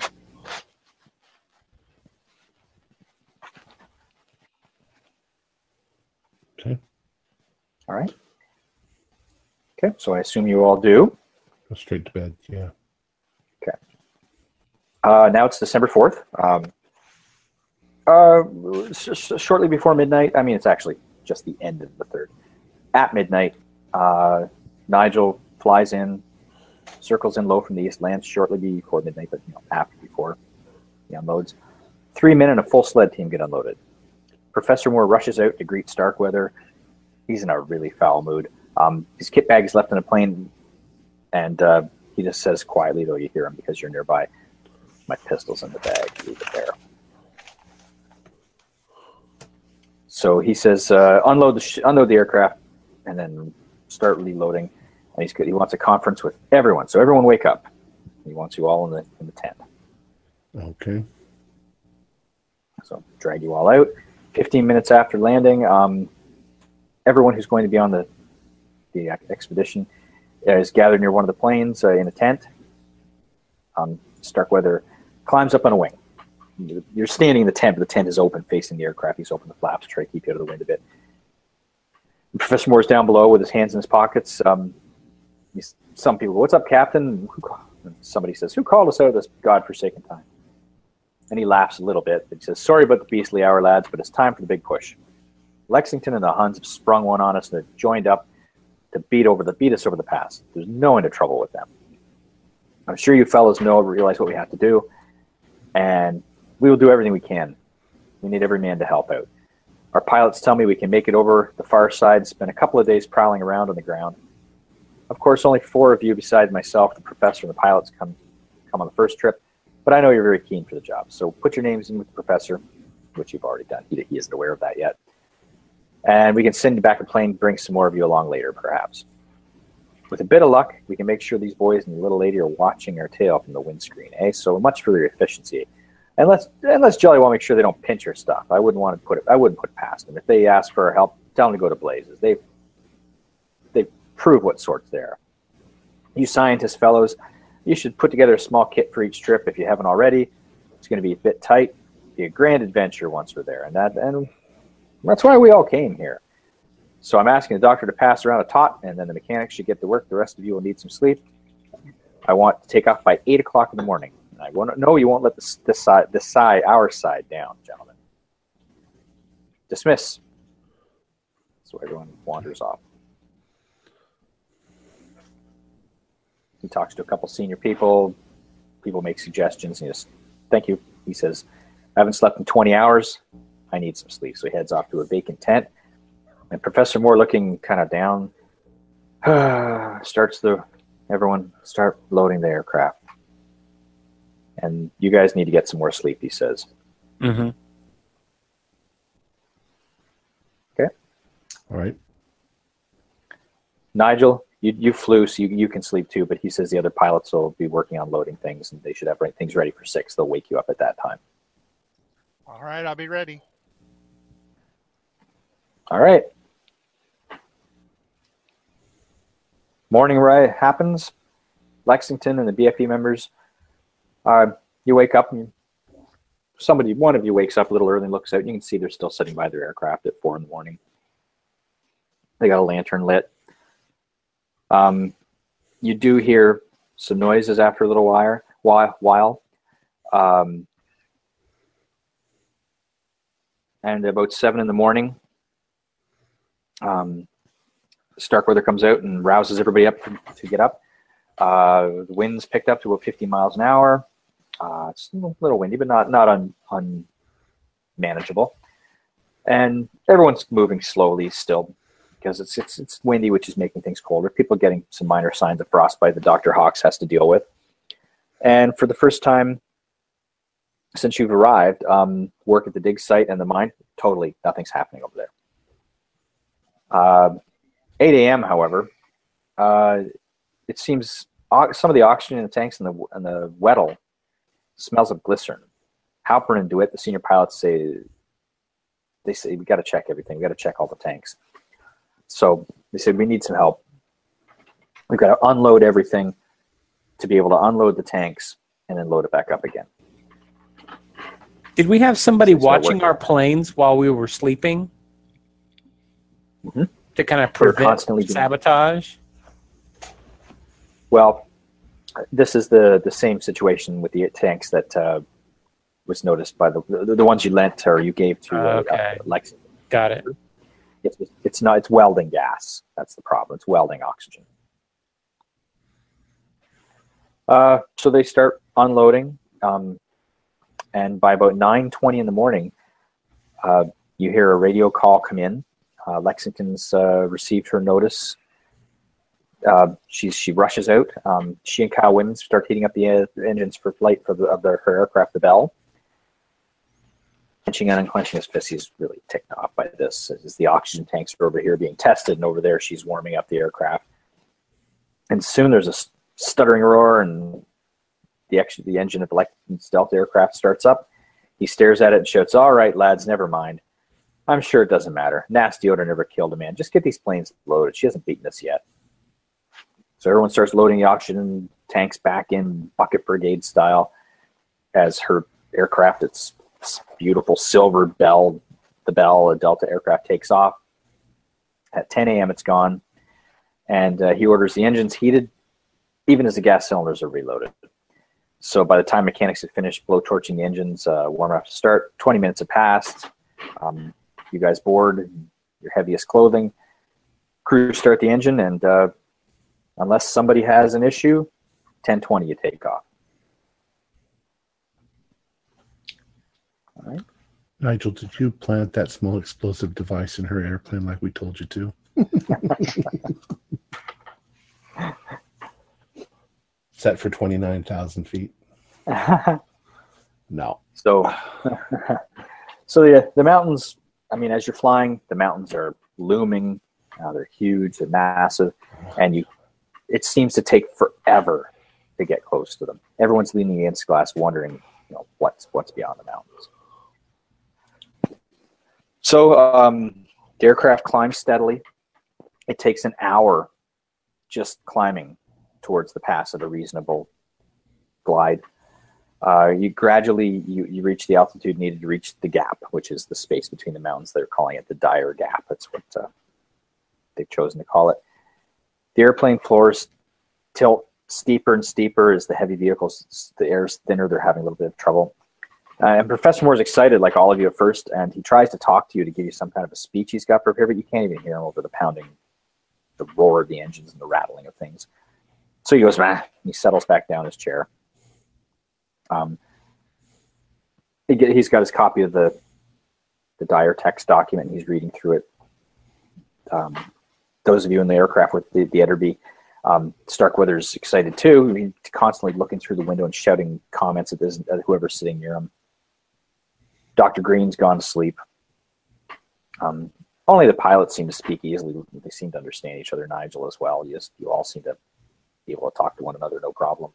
Speaker 1: Okay.
Speaker 3: All right. Okay, so I assume you all do.
Speaker 1: Go straight to bed. Yeah.
Speaker 3: Okay. Now it's December 4th. Shortly before midnight, I mean, it's actually just the end of the 3rd. At midnight, Nigel flies in, circles in low from the east, lands shortly before midnight, but before he unloads. 3 men and a full sled team get unloaded. Professor Moore rushes out to greet Starkweather. He's in a really foul mood. His kit bag is left in a plane, and he just says quietly, though you hear him because you're nearby, "My pistol's in the bag. Leave it there." So he says, "Unload the aircraft, and then start reloading." And he wants a conference with everyone. So everyone wake up. He wants you all in the tent.
Speaker 1: Okay.
Speaker 3: So drag you all out. 15 minutes after landing, everyone who's going to be on the expedition is gathered near one of the planes in a tent. Starkweather climbs up on a wing. You're standing in the tent, but the tent is open facing the aircraft. He's opened the flaps to try to keep you out of the wind a bit. Professor Moore's down below with his hands in his pockets. Some people, "What's up, Captain?" And somebody says, "Who called us out of this godforsaken time?" And he laughs a little bit. He says, "Sorry about the beastly hour, lads, but it's time for the big push. Lexington and the Huns have sprung one on us, and they're joined up to beat us over the pass. There's no end of trouble with them. I'm sure you fellows realize what we have to do, and we will do everything we can. We need every man to help out. Our pilots tell me we can make it over the far side, spend a couple of days prowling around on the ground. Of course, only 4 of you besides myself, the professor, and the pilots come on the first trip, but I know you're very keen for the job. So put your names in with the professor," which you've already done. He isn't aware of that yet. "And we can send you back a plane, bring some more of you along later, perhaps. With a bit of luck, we can make sure these boys and the little lady are watching our tail from the windscreen, eh? So much for their efficiency. And let's jolly well make sure they don't pinch our stuff. I wouldn't put it past them. If they ask for our help, tell them to go to blazes. They prove what sorts they are. You scientist fellows, you should put together a small kit for each trip if you haven't already. It's going to be a bit tight. Be a grand adventure once we're there, and that's why we all came here. So I'm asking the doctor to pass around a tot, and then the mechanics should get to work. The rest of you will need some sleep. I want to take off by 8 o'clock in the morning. And I know you won't let our side down, gentlemen. Dismiss." So everyone wanders off. He talks to a couple senior people. People make suggestions. And he just, "Thank you." He says, "I haven't slept in 20 hours. I need some sleep. So he heads off to a vacant tent. And Professor Moore, looking kind of down, everyone start loading the aircraft. And you guys need to get some more sleep, he says.
Speaker 7: Mm-hmm.
Speaker 3: Okay.
Speaker 1: All right.
Speaker 3: Nigel, you flew, so you can sleep too, but he says the other pilots will be working on loading things, and they should have things ready for 6. They'll wake you up at that time.
Speaker 4: All right, I'll be ready.
Speaker 3: All right. Morning ride happens. Lexington and the BFE members. You wake up, and one of you wakes up a little early and looks out, and you can see they're still sitting by their aircraft at 4 in the morning. They got a lantern lit. You do hear some noises after a little while. And about 7 in the morning, Starkweather comes out and rouses everybody up to get up. The wind's picked up to about 50 miles an hour. It's a little windy, but not unmanageable. And everyone's moving slowly still because it's windy, which is making things colder. People are getting some minor signs of frostbite that Dr. Hawks has to deal with. And for the first time since you've arrived, work at the dig site and the mine, totally nothing's happening over there. 8 a.m., however, it seems some of the oxygen in the tanks and the Weddell smells of glycerin. Halpern and DeWitt, the senior pilots, say we got to check everything. We got to check all the tanks. So they said we need some help. We've got to unload everything to be able to unload the tanks and then load it back up again.
Speaker 7: Did we have somebody watching our planes while we were sleeping?
Speaker 3: Mm-hmm.
Speaker 7: To kind of prevent sabotage?
Speaker 3: Well, this is the same situation with the tanks that was noticed by the ones you lent or you gave to Lexington.
Speaker 7: Got it.
Speaker 3: It's welding gas. That's the problem. It's welding oxygen. So they start unloading, and by about 9:20 in the morning, you hear a radio call come in. Lexington's received her notice. She rushes out. She and Kyle Wimmons start heating up the engines for flight of her aircraft, the Bell. Clenching and unclenching his fist. He's really ticked off by this. As the oxygen tanks are over here being tested, and over there she's warming up the aircraft. And soon there's a stuttering roar, and the engine of the Lexington stealth aircraft starts up. He stares at it and shouts, "All right, lads, never mind. I'm sure it doesn't matter. Nasty Odor never killed a man. Just get these planes loaded. She hasn't beaten us yet." So everyone starts loading the oxygen tanks back in bucket brigade style as her aircraft, its beautiful silver Bell, the Bell, a Delta aircraft, takes off. At 10 a.m. it's gone, and he orders the engines heated, even as the gas cylinders are reloaded. So by the time mechanics have finished blowtorching the engines, warm up to start, 20 minutes have passed. You guys board your heaviest clothing. Crew start the engine, and unless somebody has an issue, 10:20 you take off. All right.
Speaker 1: Nigel, did you plant that small explosive device in her airplane like we told you to? Set for 29,000 feet. No.
Speaker 3: So the mountains, I mean, as you're flying, the mountains are looming. They're huge, they're massive, and it seems to take forever to get close to them. Everyone's leaning against glass, wondering, what's beyond the mountains. So the aircraft climbs steadily. It takes an hour just climbing towards the pass at a reasonable glide. You gradually reach the altitude needed to reach the gap, which is the space between the mountains. They're calling it the Dyer Gap. That's what they've chosen to call it. The airplane floors tilt steeper and steeper as the heavy vehicles, the air's thinner, they're having a little bit of trouble. And Professor Moore's excited, like all of you at first, and he tries to talk to you to give you some kind of a speech he's got prepared, but you can't even hear him over the pounding, the roar of the engines and the rattling of things. So he goes, and he settles back down his chair. He's got his copy of the dire text document. He's reading through it. Those of you in the aircraft with the Etterby, Starkweather's excited too. He's constantly looking through the window and shouting comments at whoever's sitting near him. Dr. Green's gone to sleep. Only the pilots seem to speak easily. They seem to understand each other. Nigel as well. You all seem to be able to talk to one another, no problem.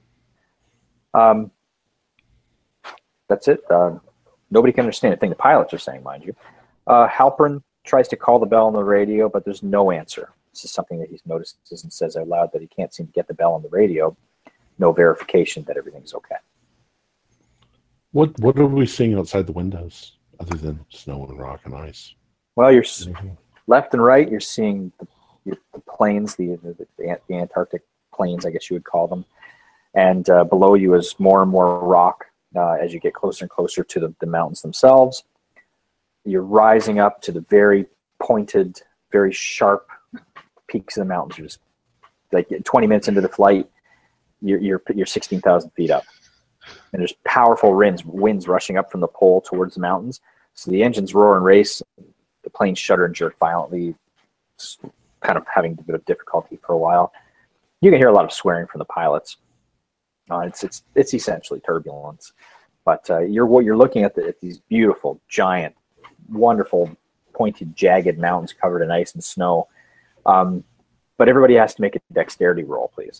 Speaker 3: That's it. Nobody can understand a thing the pilots are saying, mind you. Halpern tries to call the bell on the radio, but there's no answer. This is something that he's noticed and says out loud, that he can't seem to get the bell on the radio. No verification that everything's okay.
Speaker 1: What are we seeing outside the windows other than snow and rock and ice?
Speaker 3: Well, you're left and right. You're seeing the plains, the Antarctic plains, I guess you would call them, and below you is more and more rock as you get closer and closer to the mountains themselves. You're rising up to the very pointed, very sharp peaks of the mountains. You're just like 20 minutes into the flight, you're 16,000 feet up, and there's powerful winds rushing up from the pole towards the mountains. So the engines roar and race. The planes shudder and jerk violently, kind of having a bit of difficulty for a while. You can hear a lot of swearing from the pilots. It's essentially turbulence, but what you're looking at these beautiful, giant, wonderful, pointed, jagged mountains covered in ice and snow. But everybody has to make a dexterity roll, please.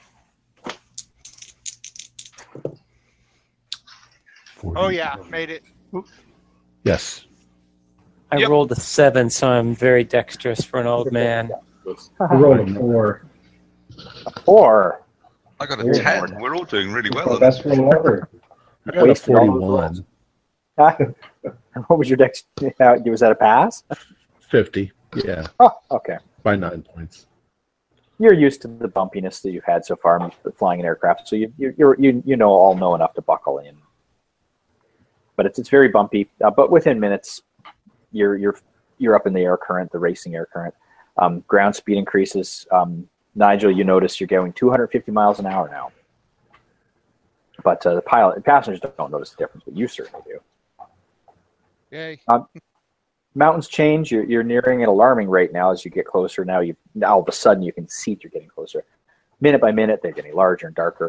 Speaker 4: Oh yeah, made it.
Speaker 1: Yes.
Speaker 7: I rolled a 7, so I'm very dexterous for an old man.
Speaker 6: I rolled a 4.
Speaker 3: A 4.
Speaker 2: I got a 10. We're all doing really well.
Speaker 6: Best roll ever.
Speaker 1: I got a 41.
Speaker 3: What was your dex? Was that a pass?
Speaker 1: 50. Yeah.
Speaker 3: Oh, okay.
Speaker 1: By 9 points.
Speaker 3: You're used to the bumpiness that you've had so far flying an aircraft, so you know enough to buckle in. But it's very bumpy. But within minutes, you're up in the air current, the racing air current. Ground speed increases. Nigel, you notice you're going 250 miles an hour now. But the passengers don't notice the difference, but you certainly do.
Speaker 4: Yay.
Speaker 3: Mountains change. You're nearing an alarming rate now as you get closer. Now all of a sudden you can see you're getting closer. Minute by minute, they're getting larger and darker.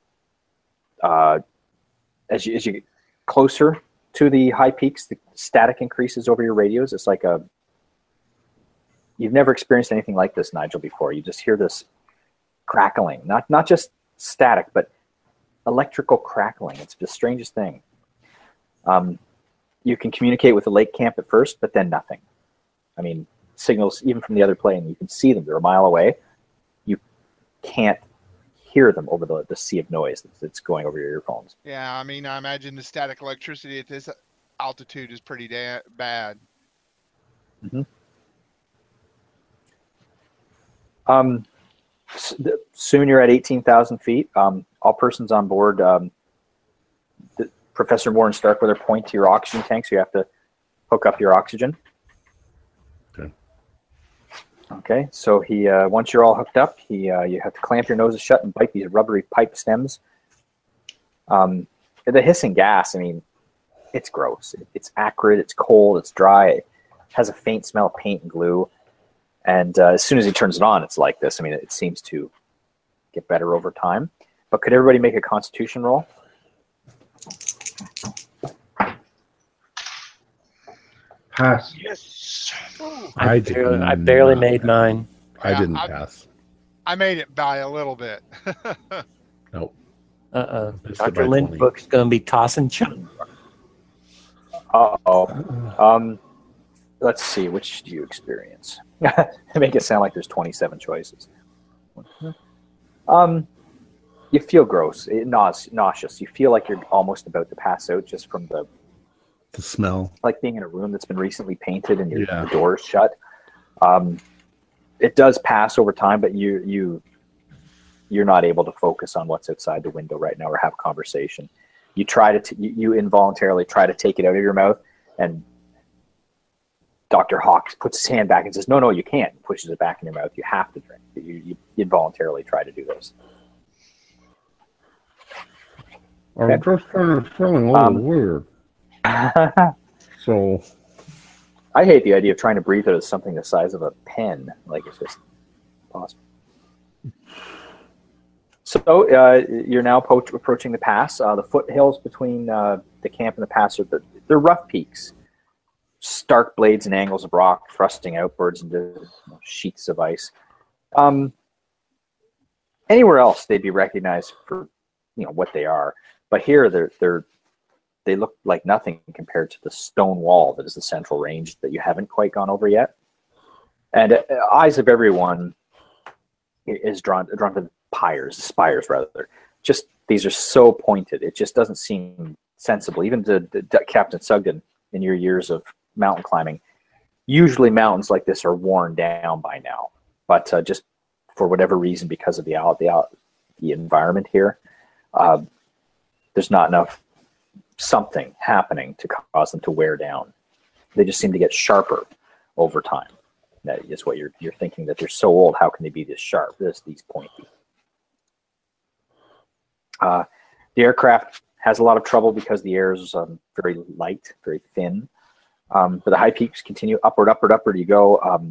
Speaker 3: As you get closer to the high peaks, the static increases over your radios. It's like you've never experienced anything like this, Nigel, before. You just hear this crackling, not just static, but electrical crackling. It's the strangest thing. You can communicate with the lake camp at first, but then nothing. I mean, signals even from the other plane, you can see them. They're a mile away. You can't hear them over the sea of noise that's going over your earphones.
Speaker 4: Yeah, I mean, I imagine the static electricity at this altitude is pretty bad.
Speaker 3: Mm-hmm. Soon you're at 18,000 feet. All persons on board, Professor Moore and Starkweather point to your oxygen tank, so you have to hook up your oxygen. Okay, so once you're all hooked up, you have to clamp your noses shut and bite these rubbery pipe stems. The hissing gas, I mean, it's gross. It's acrid, it's cold, it's dry, it has a faint smell of paint and glue. And as soon as he turns it on, it's like this. I mean, it seems to get better over time. But could everybody make a Constitution roll?
Speaker 6: Pass.
Speaker 2: Yes.
Speaker 7: I barely made mine.
Speaker 1: I didn't pass.
Speaker 4: I made it by a little bit.
Speaker 1: Nope.
Speaker 7: Dr. Lindbook's going to be tossing chuck.
Speaker 3: Uh-oh. Let's see. Which do you experience? Make it sound like there's 27 choices. You feel gross, nauseous. You feel like you're almost about to pass out just from the
Speaker 1: smell.
Speaker 3: Like being in a room that's been recently painted and the door's shut. It does pass over time, but you're not able to focus on what's outside the window right now or have a conversation. You try you involuntarily try to take it out of your mouth, and Dr. Hawks puts his hand back and says, no, you can't. And pushes it back in your mouth. You have to drink. You involuntarily try to do this.
Speaker 1: I'm just kind of feeling a little weird. So
Speaker 3: I hate the idea of trying to breathe out of something the size of a pen. Like, it's just impossible. So you're now approaching the pass. The foothills between the camp and the pass they're rough peaks, stark blades and angles of rock thrusting outwards into sheets of ice. Anywhere else, they'd be recognized for what they are, but here they look like nothing compared to the stone wall that is the central range that you haven't quite gone over yet. And eyes of everyone is drawn to the spires rather. Just these are so pointed, it just doesn't seem sensible. Even to Captain Sugden, in your years of mountain climbing, usually mountains like this are worn down by now, but just for whatever reason, because of the environment here, there's not enough something happening to cause them to wear down. They just seem to get sharper over time. That is what you're thinking, that they're so old. How can they be this sharp? These pointy. The aircraft has a lot of trouble because the air is very light, very thin. But the high peaks continue upward you go.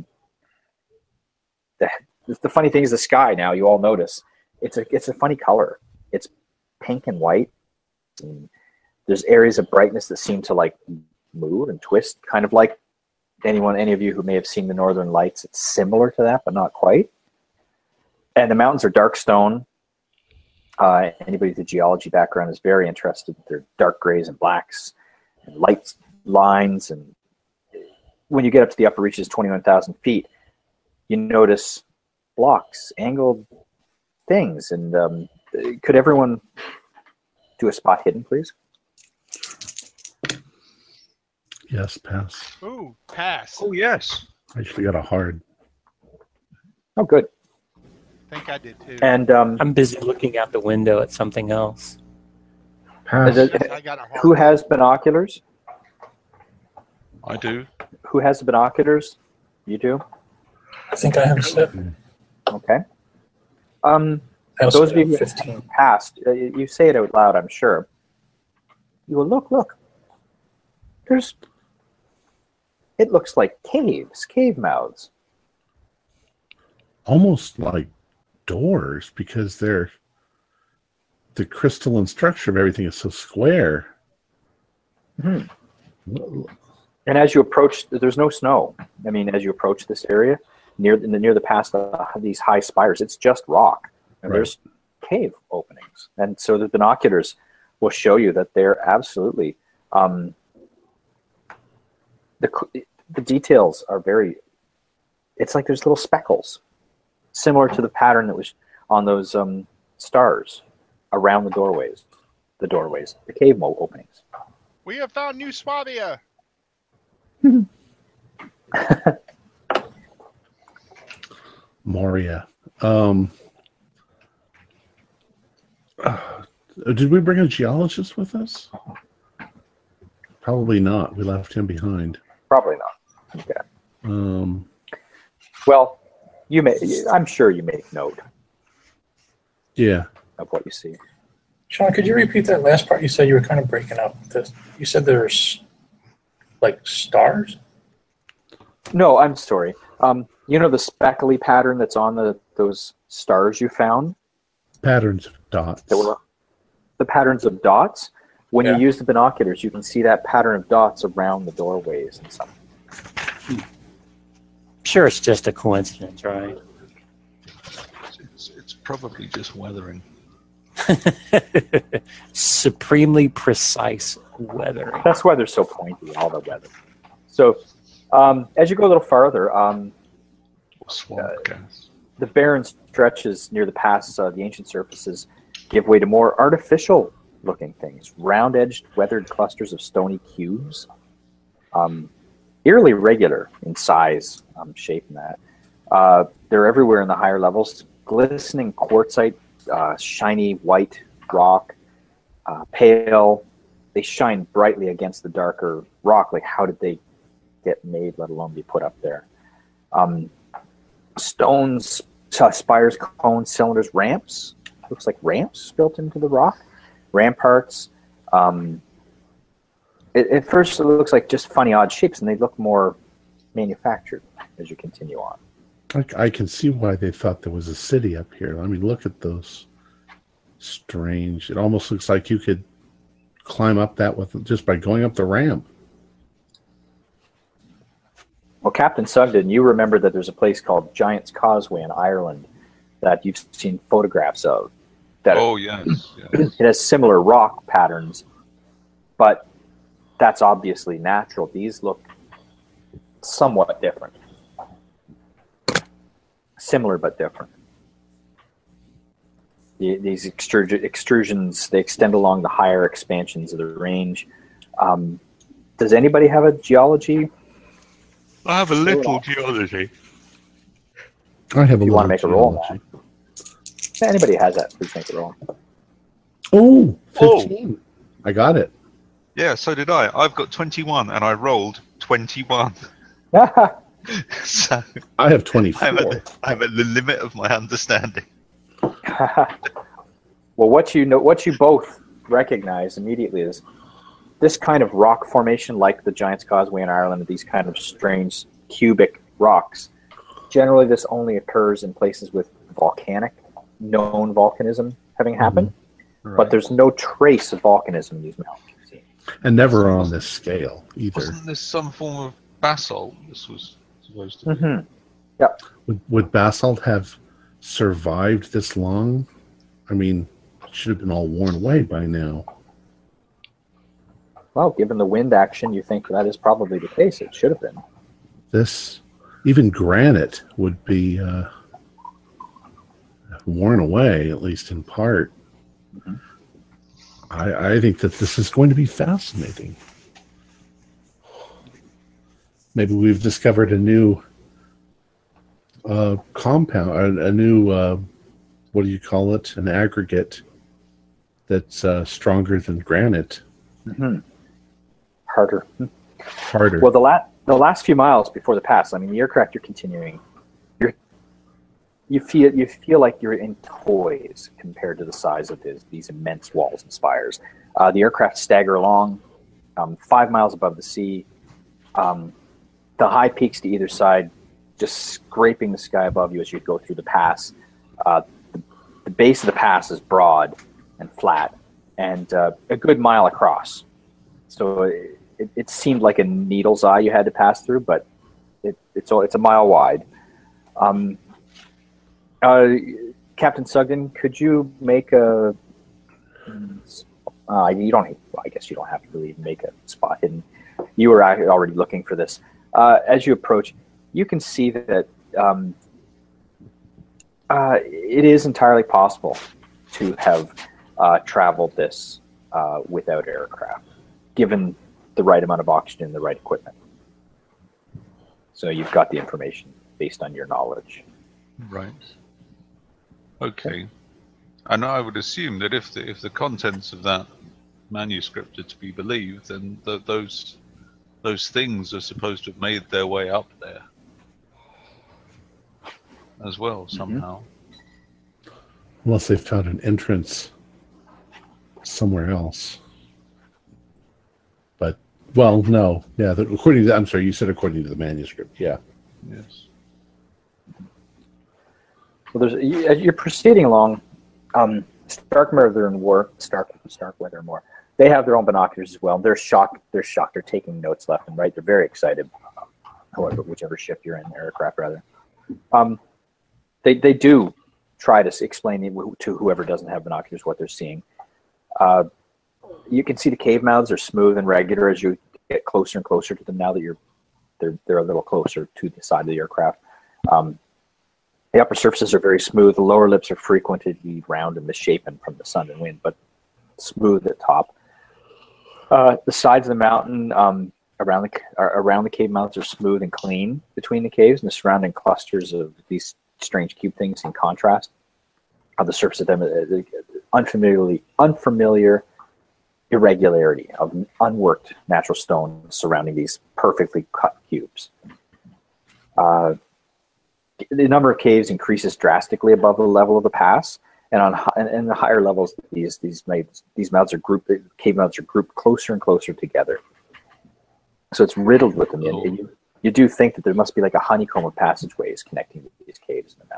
Speaker 3: The funny thing is the sky. Now you all notice it's a funny color. It's pink and white. And there's areas of brightness that seem to like move and twist, kind of like any of you who may have seen the Northern Lights. It's similar to that, but not quite. And the mountains are dark stone. Anybody with a geology background is very interested. They're dark grays and blacks and light lines. And when you get up to the upper reaches, 21,000 feet, you notice blocks, angled things. And could everyone do a spot hidden, please?
Speaker 1: Yes, pass.
Speaker 4: Ooh, pass.
Speaker 2: Oh, yes.
Speaker 1: I actually got a hard.
Speaker 3: Oh, good.
Speaker 4: I think I did too.
Speaker 3: And
Speaker 7: I'm busy looking out the window at something else.
Speaker 6: Pass.
Speaker 4: I got a hard
Speaker 3: who has binoculars?
Speaker 2: I do.
Speaker 3: Who has the binoculars? You do?
Speaker 5: I think I have a set.
Speaker 3: Okay.
Speaker 5: I also
Speaker 3: Those of you
Speaker 5: have
Speaker 3: who
Speaker 5: 15.
Speaker 3: passed, you say it out loud, I'm sure. You go, look. It looks like caves, cave mouths.
Speaker 1: Almost like doors, because the crystalline structure of everything is so square.
Speaker 3: Mm-hmm. And as you approach, there's no snow. I mean, as you approach this area, near the pass, these high spires, it's just rock. And there's cave openings. And so the binoculars will show you that they're absolutely... the details are very... It's like there's little speckles, similar to the pattern that was on those stars around the doorways, the cave openings.
Speaker 4: We have found New Swabia.
Speaker 1: Moria. Did we bring a geologist with us? Probably not. We left him behind.
Speaker 3: Probably not. Okay.
Speaker 1: Well,
Speaker 3: I'm sure you make note.
Speaker 1: Yeah.
Speaker 3: Of what you see.
Speaker 5: Sean, could you repeat that last part? You said you were kind of breaking up. You said there's like stars?
Speaker 3: No, I'm sorry. You know the speckly pattern that's on those stars you found?
Speaker 1: Patterns of dots.
Speaker 3: The patterns of dots. When you use the binoculars, you can see that pattern of dots around the doorways and stuff.
Speaker 7: Sure, it's just a coincidence, right?
Speaker 2: It's probably just weathering.
Speaker 7: Supremely precise weathering.
Speaker 3: That's why they're so pointy, all the weather. So, as you go a little farther,
Speaker 2: Swamp gas.
Speaker 3: the barren stretches near the pass, the ancient surfaces, give way to more artificial-looking things. Round-edged, weathered clusters of stony cubes. Eerily regular in size, shape, and that. They're everywhere in the higher levels. Glistening quartzite, shiny white rock, pale. They shine brightly against the darker rock. Like, how did they get made, let alone be put up there? Stones, spires, cones, cylinders, ramps. Looks like ramps built into the rock. Ramparts. At first, it looks like just funny, odd shapes, and they look more manufactured as you continue on.
Speaker 1: I can see why they thought there was a city up here. I mean, look at those strange. It almost looks like you could climb up that with just by going up the ramp.
Speaker 3: Well, Captain Sugden, you remember that there's a place called Giant's Causeway in Ireland that you've seen photographs of. That
Speaker 2: yes.
Speaker 3: It has similar rock patterns, but that's obviously natural. These look somewhat different. Similar but different. These extrusions, they extend along the higher expansions of the range. Does anybody have a geology?
Speaker 2: I have a little geology.
Speaker 1: I have a
Speaker 3: You
Speaker 1: little
Speaker 3: want to make a roll?
Speaker 1: geology.
Speaker 3: If anybody has that, please make a roll.
Speaker 1: Oh, 15. I got it.
Speaker 2: Yeah, so did I. I've got 21, and I rolled 21. So
Speaker 1: I have 24.
Speaker 2: I'm at the limit of my understanding.
Speaker 3: Well, what you both recognize immediately is this kind of rock formation, like the Giant's Causeway in Ireland, these kind of strange cubic rocks. Generally, this only occurs in places with known volcanism having happened,
Speaker 1: Right.
Speaker 3: but there's no trace of volcanism in these mountains.
Speaker 1: And never on this scale either.
Speaker 2: Wasn't this some form of basalt? This was supposed to be.
Speaker 3: Mm-hmm. Yep.
Speaker 1: Would basalt have survived this long? I mean, it should have been all worn away by now.
Speaker 3: Well, given the wind action, you think that is probably the case. It should have been.
Speaker 1: Even granite would be worn away, at least in part.
Speaker 3: Mm-hmm.
Speaker 1: I think that this is going to be fascinating. Maybe we've discovered a new compound, a new, what do you call it? An aggregate that's stronger than granite.
Speaker 3: Mm-hmm. Harder.
Speaker 1: Harder.
Speaker 3: Well, the last few miles before the pass, I mean, the aircraft you're continuing, you feel like you're in toys compared to the size of these immense walls and spires. The aircraft stagger along 5 miles above the sea. The high peaks to either side just scraping the sky above you as you go through the pass. The base of the pass is broad and flat and a good mile across. So it seemed like a needle's eye you had to pass through, but it's a mile wide. Captain Sugden, could you make a? You don't. I guess you don't have to really make a spot hidden. You were already looking for this. As you approach, you can see that it is entirely possible to have traveled this without aircraft, given the right amount of oxygen and the right equipment. So you've got the information based on your knowledge.
Speaker 2: Right. Okay. And I would assume that if the contents of that manuscript are to be believed, then those things are supposed to have made their way up there as well somehow.
Speaker 1: Unless they found an entrance somewhere else. But, well, no. Yeah, I'm sorry, you said according to the manuscript. Yeah.
Speaker 2: Yes.
Speaker 3: Well, as you're proceeding along, Starkweather and Moore, they have their own binoculars as well. They're shocked. They're taking notes left and right. They're very excited. However, whichever ship you're in, aircraft rather, they do try to explain to whoever doesn't have binoculars what they're seeing. You can see the cave mouths are smooth and regular as you get closer and closer to them. Now that they're a little closer to the side of the aircraft. The upper surfaces are very smooth. The lower lips are frequently round and misshapen from the sun and wind, but smooth at top. The sides of the mountain around the cave mouths are smooth and clean between the caves, and the surrounding clusters of these strange cube things in contrast. The surface of them is unfamiliar irregularity of unworked natural stone surrounding these perfectly cut cubes. The number of caves increases drastically above the level of the pass, and in the higher levels, these mouths are grouped. Cave mouths are grouped closer and closer together. So it's riddled with them. You do think that there must be like a honeycomb of passageways connecting these caves in the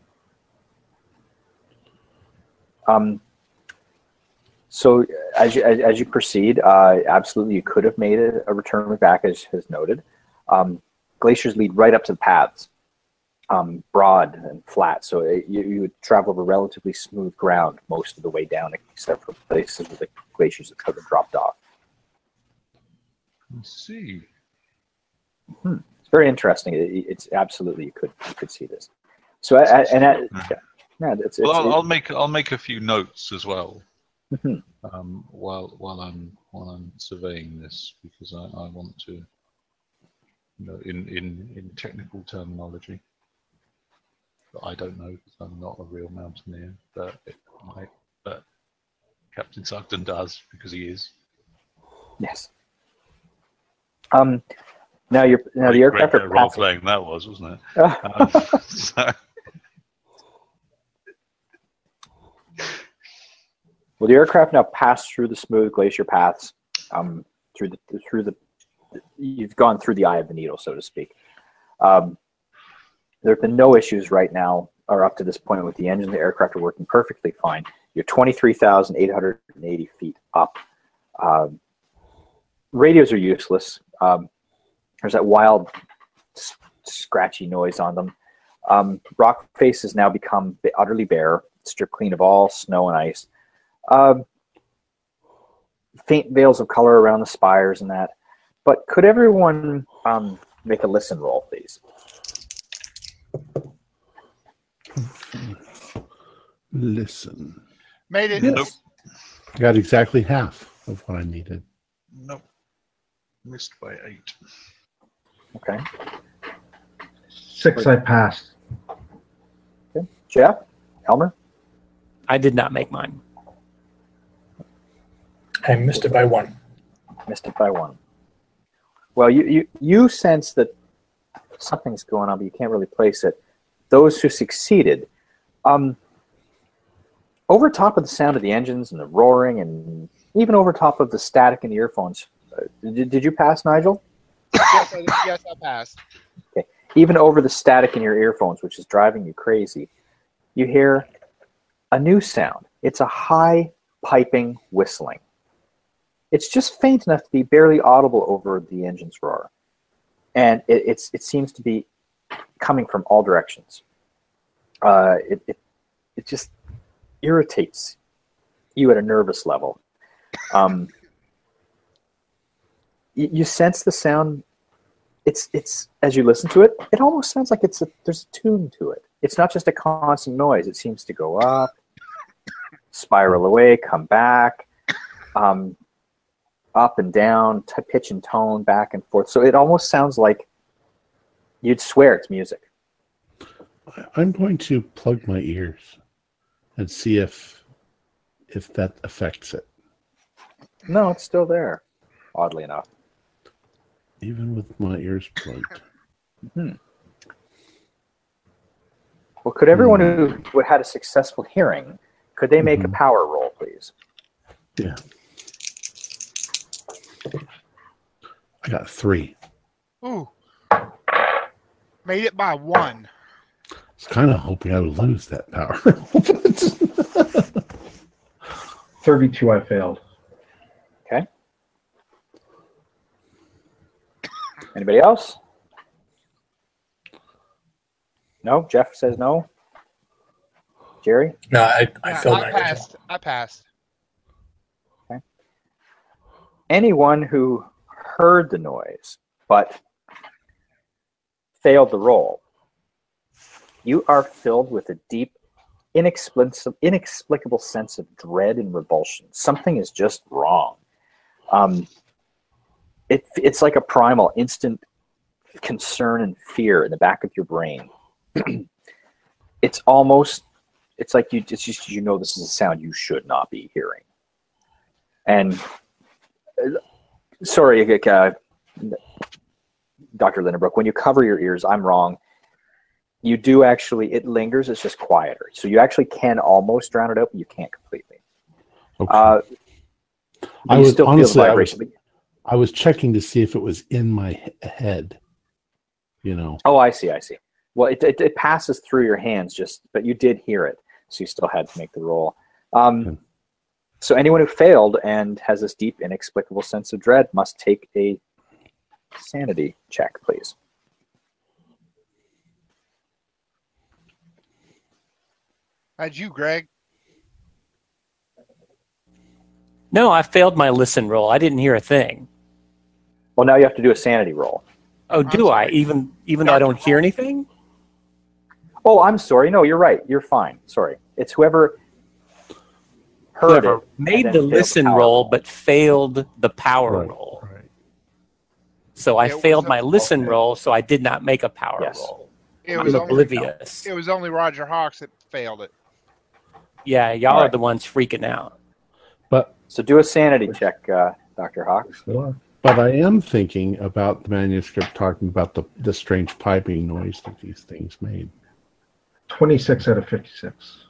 Speaker 3: mountains. So as you proceed, absolutely you could have made a return back, as noted. Glaciers lead right up to the paths, broad and flat. So you would travel over relatively smooth ground most of the way down, except for places where the glaciers have dropped off.
Speaker 2: Let's see.
Speaker 3: It's very interesting. It's absolutely you could see this. So
Speaker 2: I'll make a few notes as well. While I'm surveying this, because I want to, in technical terminology that I don't know because I'm not a real mountaineer, but Captain Sugden does because he is.
Speaker 3: Yes. Now the aircraft are
Speaker 2: role playing that was, wasn't it?
Speaker 3: Well, the aircraft now pass through the smooth glacier paths. You've gone through the eye of the needle, so to speak. There have been no issues right now, or up to this point, with the engine. The aircraft are working perfectly fine. You're 23,880 feet up. Radios are useless. There's that wild, scratchy noise on them. Rock face has now become utterly bare, stripped clean of all snow and ice. Faint veils of color around the spires and that. But could everyone make a listen roll, please?
Speaker 1: Listen.
Speaker 4: Made it.
Speaker 2: Nope.
Speaker 1: I got exactly half of what I needed.
Speaker 2: Nope. Missed by 8.
Speaker 3: Okay.
Speaker 6: 6 I passed.
Speaker 3: Okay. Jeff? Elmer?
Speaker 7: I did not make mine.
Speaker 5: I missed it by 1.
Speaker 3: Missed it by 1. Well, you sense that something's going on, but you can't really place it. Those who succeeded, over top of the sound of the engines and the roaring, and even over top of the static in the earphones, did you pass, Nigel?
Speaker 4: Yes, I passed.
Speaker 3: Okay. Even over the static in your earphones, which is driving you crazy, you hear a new sound. It's a high piping whistling. It's just faint enough to be barely audible over the engine's roar. And it seems to be coming from all directions. It just irritates you at a nervous level. You sense the sound. It's as you listen to it, it almost sounds like there's a tune to it. It's not just a constant noise. It seems to go up, spiral away, come back, up and down, pitch and tone, back and forth. So it almost sounds like you'd swear it's music.
Speaker 1: I'm going to plug my ears and see if that affects it.
Speaker 3: No, it's still there, oddly enough.
Speaker 1: Even with my ears plugged.
Speaker 3: Well, could everyone who had a successful hearing, could they make a power roll, please?
Speaker 1: Yeah. I got 3.
Speaker 4: Ooh. Made it by 1.
Speaker 1: I was kind of hoping I would lose that power.
Speaker 6: 32 I failed.
Speaker 3: Okay. Anybody else? No? Jeff says no? Jerry?
Speaker 5: No, I failed my
Speaker 4: passed. I passed.
Speaker 3: Okay. Anyone who heard the noise but failed the roll, you are filled with a deep, inexplicable sense of dread and revulsion. Something is just wrong. It's like a primal, instant concern and fear in the back of your brain. It's like this is a sound you should not be hearing. And sorry, Dr. Lindenbrook, when you cover your ears, I'm wrong. You do actually, it lingers, it's just quieter. So you actually can almost drown it out, but you can't completely.
Speaker 1: Okay.
Speaker 3: I was checking
Speaker 1: to see if it was in my head. you know.
Speaker 3: Oh, I see. Well, it passes through your hands, but you did hear it, so you still had to make the roll. So anyone who failed and has this deep, inexplicable sense of dread must take a sanity check, please.
Speaker 4: How'd you, Greg?
Speaker 7: No, I failed my listen roll. I didn't hear a thing.
Speaker 3: Well, now you have to do a sanity roll.
Speaker 7: Oh, do I? Even though I don't hear anything?
Speaker 3: Oh, I'm sorry. No, you're right. You're fine. Sorry. It's whoever heard
Speaker 7: Whoever
Speaker 3: it.
Speaker 7: made
Speaker 3: and
Speaker 7: the
Speaker 3: then failed
Speaker 7: listen
Speaker 3: power
Speaker 7: roll but failed the power
Speaker 1: Right,
Speaker 7: roll.
Speaker 1: right.
Speaker 7: So I
Speaker 4: It was
Speaker 7: failed
Speaker 4: a-
Speaker 7: my listen
Speaker 3: Okay.
Speaker 7: roll, so I did not make a power
Speaker 3: Yes.
Speaker 7: roll.
Speaker 4: It
Speaker 7: I'm
Speaker 4: was only
Speaker 7: oblivious.
Speaker 4: it was only Roger Hawks that failed it.
Speaker 7: Yeah, y'all
Speaker 3: All
Speaker 7: are
Speaker 3: right.
Speaker 7: the ones freaking out.
Speaker 1: But
Speaker 3: So do a sanity check, Dr. Hawks.
Speaker 1: but I am thinking about the manuscript talking about the strange piping noise that these things made.
Speaker 6: 26 out of 56.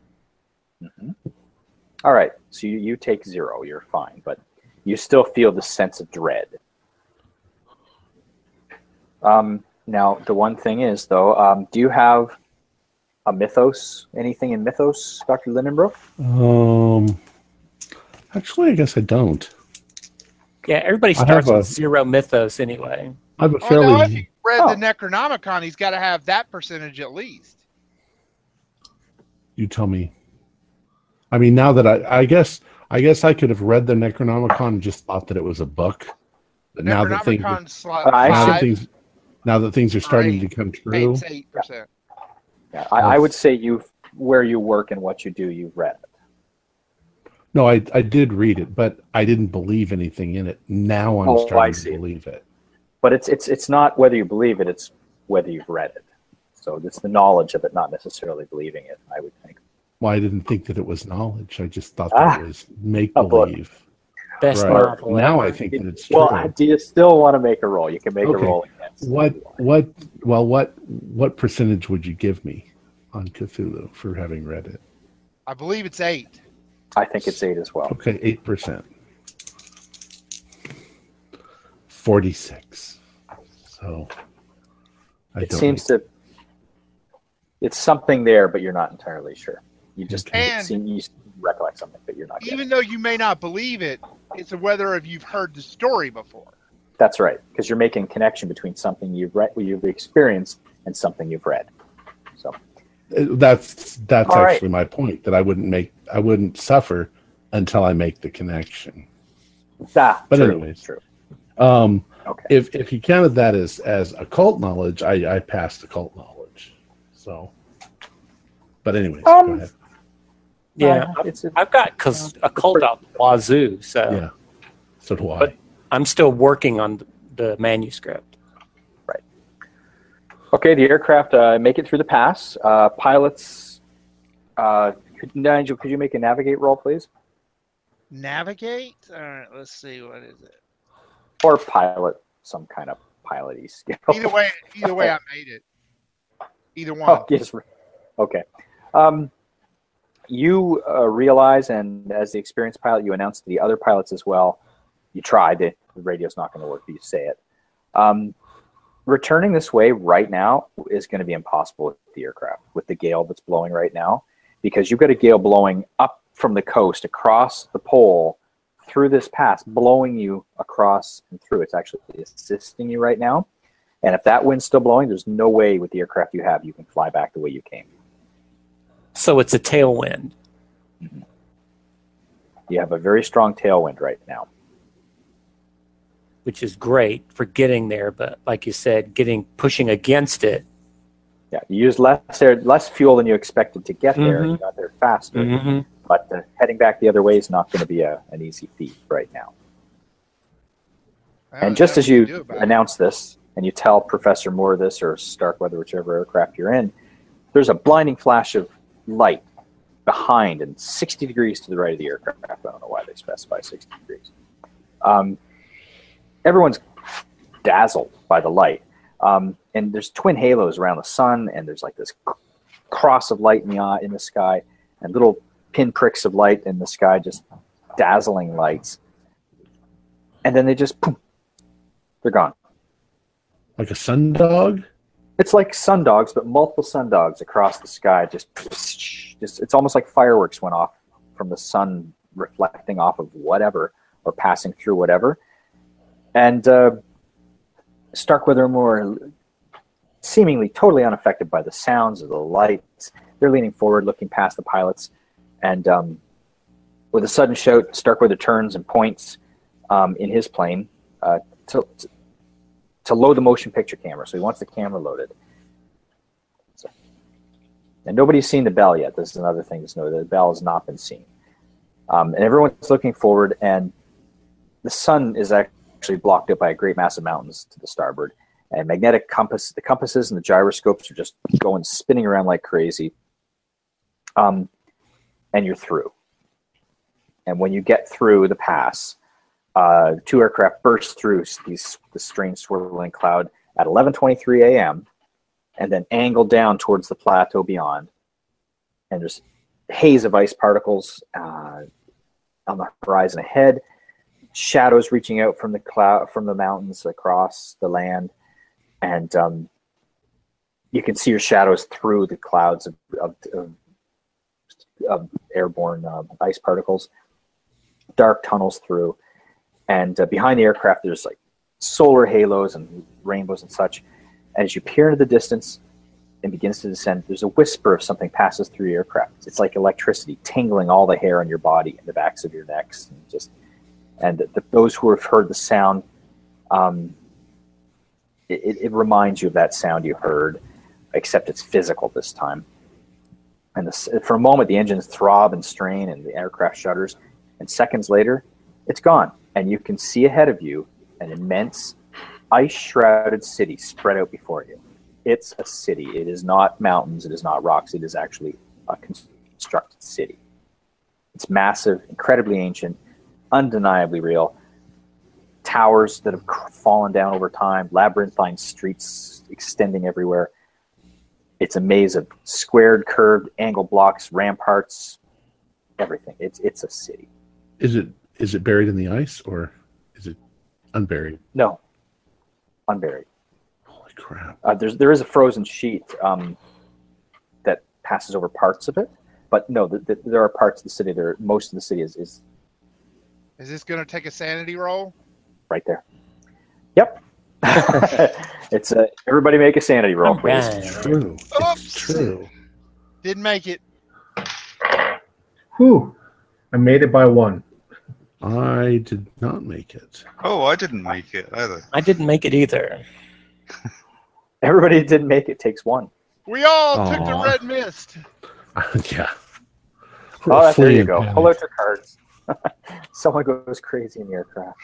Speaker 3: All right. So you take 0. You're fine, but you still feel the sense of dread. Now, the one thing is, though, do you have a mythos? Anything in mythos, Dr. Lindenbrook?
Speaker 1: Actually, I guess I don't.
Speaker 7: Yeah, everybody
Speaker 1: I
Speaker 7: starts
Speaker 1: have
Speaker 7: with 0 mythos anyway.
Speaker 1: I have a
Speaker 4: Oh,
Speaker 1: fairly.
Speaker 4: no, if he read
Speaker 3: Oh.
Speaker 4: the Necronomicon, he's got to have that percentage at least.
Speaker 1: You tell me. I mean, now that I guess I could have read the Necronomicon and just thought that it was a book. But now that things,
Speaker 4: Necronomicon slot
Speaker 3: I
Speaker 1: now that
Speaker 3: should-
Speaker 1: things, now that things are starting to come true.
Speaker 4: 8%.
Speaker 3: Yeah, I would say where you work and what you do, you've read it.
Speaker 1: No, I did read it, but I didn't believe anything in it. Now I'm
Speaker 3: Oh, I
Speaker 1: starting
Speaker 3: see.
Speaker 1: to believe it.
Speaker 3: But it's not whether you believe it, it's whether you've read it. So it's the knowledge of it, not necessarily believing it, I would think.
Speaker 1: Well, I didn't think that it was knowledge. I just thought
Speaker 3: Ah,
Speaker 1: that it was make
Speaker 3: a book.
Speaker 1: believe.
Speaker 7: Best
Speaker 1: Right.
Speaker 7: novel
Speaker 1: Now
Speaker 7: ever.
Speaker 1: I think that it's true.
Speaker 3: Well, do you still want to make a roll? You can make a
Speaker 1: Okay.
Speaker 3: roll against.
Speaker 1: What percentage would you give me on Cthulhu for having read it?
Speaker 4: I believe it's 8.
Speaker 3: I think it's 8 as well.
Speaker 1: Okay, 8%. 46. So
Speaker 3: It seems to. It's something there, but you're not entirely sure. You just
Speaker 4: And-
Speaker 3: you recollect something, but you're not. getting
Speaker 4: Even
Speaker 3: it.
Speaker 4: though you may not believe it, it's a whether if you've heard the story before.
Speaker 3: That's right, because you're making a connection between something you've read, you've experienced, and something you've read. So
Speaker 1: that's
Speaker 3: All right.
Speaker 1: actually my point, that I wouldn't suffer until I make the connection. But
Speaker 3: true,
Speaker 1: anyways.
Speaker 3: true. Okay.
Speaker 1: If you counted that as occult knowledge, I passed occult knowledge. So, but anyways, go ahead.
Speaker 7: Yeah, I've got occult out the wazoo, so
Speaker 1: Yeah, so do I.
Speaker 7: But I'm still working on the manuscript.
Speaker 3: Okay, the aircraft make it through the pass. Pilots, Nigel, could you make a navigate roll, please?
Speaker 4: Navigate? All right, let's see. What is it?
Speaker 3: Or pilot, some kind of pilot-y skill.
Speaker 4: Either way, I made it. Either one.
Speaker 3: Oh, yes. Okay. You realize, and as the experienced pilot, you announce to the other pilots as well. You tried. The radio's not going to work, but you say it. Returning this way right now is going to be impossible with the aircraft, with the gale that's blowing right now, because you've got a gale blowing up from the coast across the pole through this pass, blowing you across and through. It's actually assisting you right now. And if that wind's still blowing, there's no way with the aircraft you have you can fly back the way you came.
Speaker 7: So it's a tailwind.
Speaker 3: You have a very strong tailwind right now.
Speaker 7: Which is great for getting there, but like you said, pushing against it.
Speaker 3: Yeah, you used less fuel than you expected to get there, and you got there faster.
Speaker 7: Mm-hmm.
Speaker 3: But heading back the other way is not going to be an easy feat right now. And just as you announce this, and you tell Professor Moore this, or Starkweather, whichever aircraft you're in, there's a blinding flash of light behind and 60 degrees to the right of the aircraft. I don't know why they specify 60 degrees. Everyone's dazzled by the light. And there's twin halos around the sun, and there's like this cross of light in the sky, and little pinpricks of light in the sky, just dazzling lights. And then they just, poof, they're gone.
Speaker 1: Like a sundog?
Speaker 3: It's like sundogs, but multiple sundogs across the sky. Just it's almost like fireworks went off from the sun reflecting off of whatever or passing through whatever. And Starkweather and Moore, seemingly totally unaffected by the sounds of the lights, they're leaning forward, looking past the pilots, and with a sudden shout, Starkweather turns and points in his plane to load the motion picture camera. So he wants the camera loaded. So, and nobody's seen the bell yet. This is another thing to know. The bell has not been seen. And everyone's looking forward, and the sun is actually blocked up by a great mass of mountains to the starboard. And the compasses and the gyroscopes are just spinning around like crazy. And you're through. And when you get through the pass, 2 aircraft burst through the strange swirling cloud at 11:23 a.m. and then angle down towards the plateau beyond. And there's a haze of ice particles on the horizon ahead, shadows reaching out from the mountains across the land, and you can see your shadows through the clouds of airborne ice particles, dark tunnels through. And behind the aircraft, there's like solar halos and rainbows and such. And as you peer into the distance and begins to descend, there's a whisper of something passes through your aircraft. It's like electricity tingling all the hair on your body and the backs of your necks. And those who have heard the sound, it reminds you of that sound you heard, except it's physical this time. And for a moment, the engines throb and strain and the aircraft shudders. And seconds later, it's gone. And you can see ahead of you an immense ice-shrouded city spread out before you. It's a city. It is not mountains. It is not rocks. It is actually a constructed city. It's massive, incredibly ancient, undeniably real. Towers that have fallen down over time, labyrinthine streets extending everywhere. It's a maze of squared, curved, angled blocks, ramparts, everything. It's a city.
Speaker 1: Is it buried in the ice, or is it unburied?
Speaker 3: No, unburied.
Speaker 1: Holy crap!
Speaker 3: There is a frozen sheet that passes over parts of it, but no, there are parts of the city. Most of the city is. Is
Speaker 4: this going to take a sanity roll?
Speaker 3: Right there. Yep. It's everybody make a sanity roll, please.
Speaker 1: It's true. It's true.
Speaker 4: Didn't make it.
Speaker 6: Whew. I made it by 1.
Speaker 1: I did not make it.
Speaker 2: Oh, I didn't make it either.
Speaker 7: I didn't make it either.
Speaker 3: Everybody that didn't make it takes 1.
Speaker 4: We all took the red mist.
Speaker 1: Yeah.
Speaker 3: Oh, there you go. Pull out your cards. Someone goes crazy in the aircraft.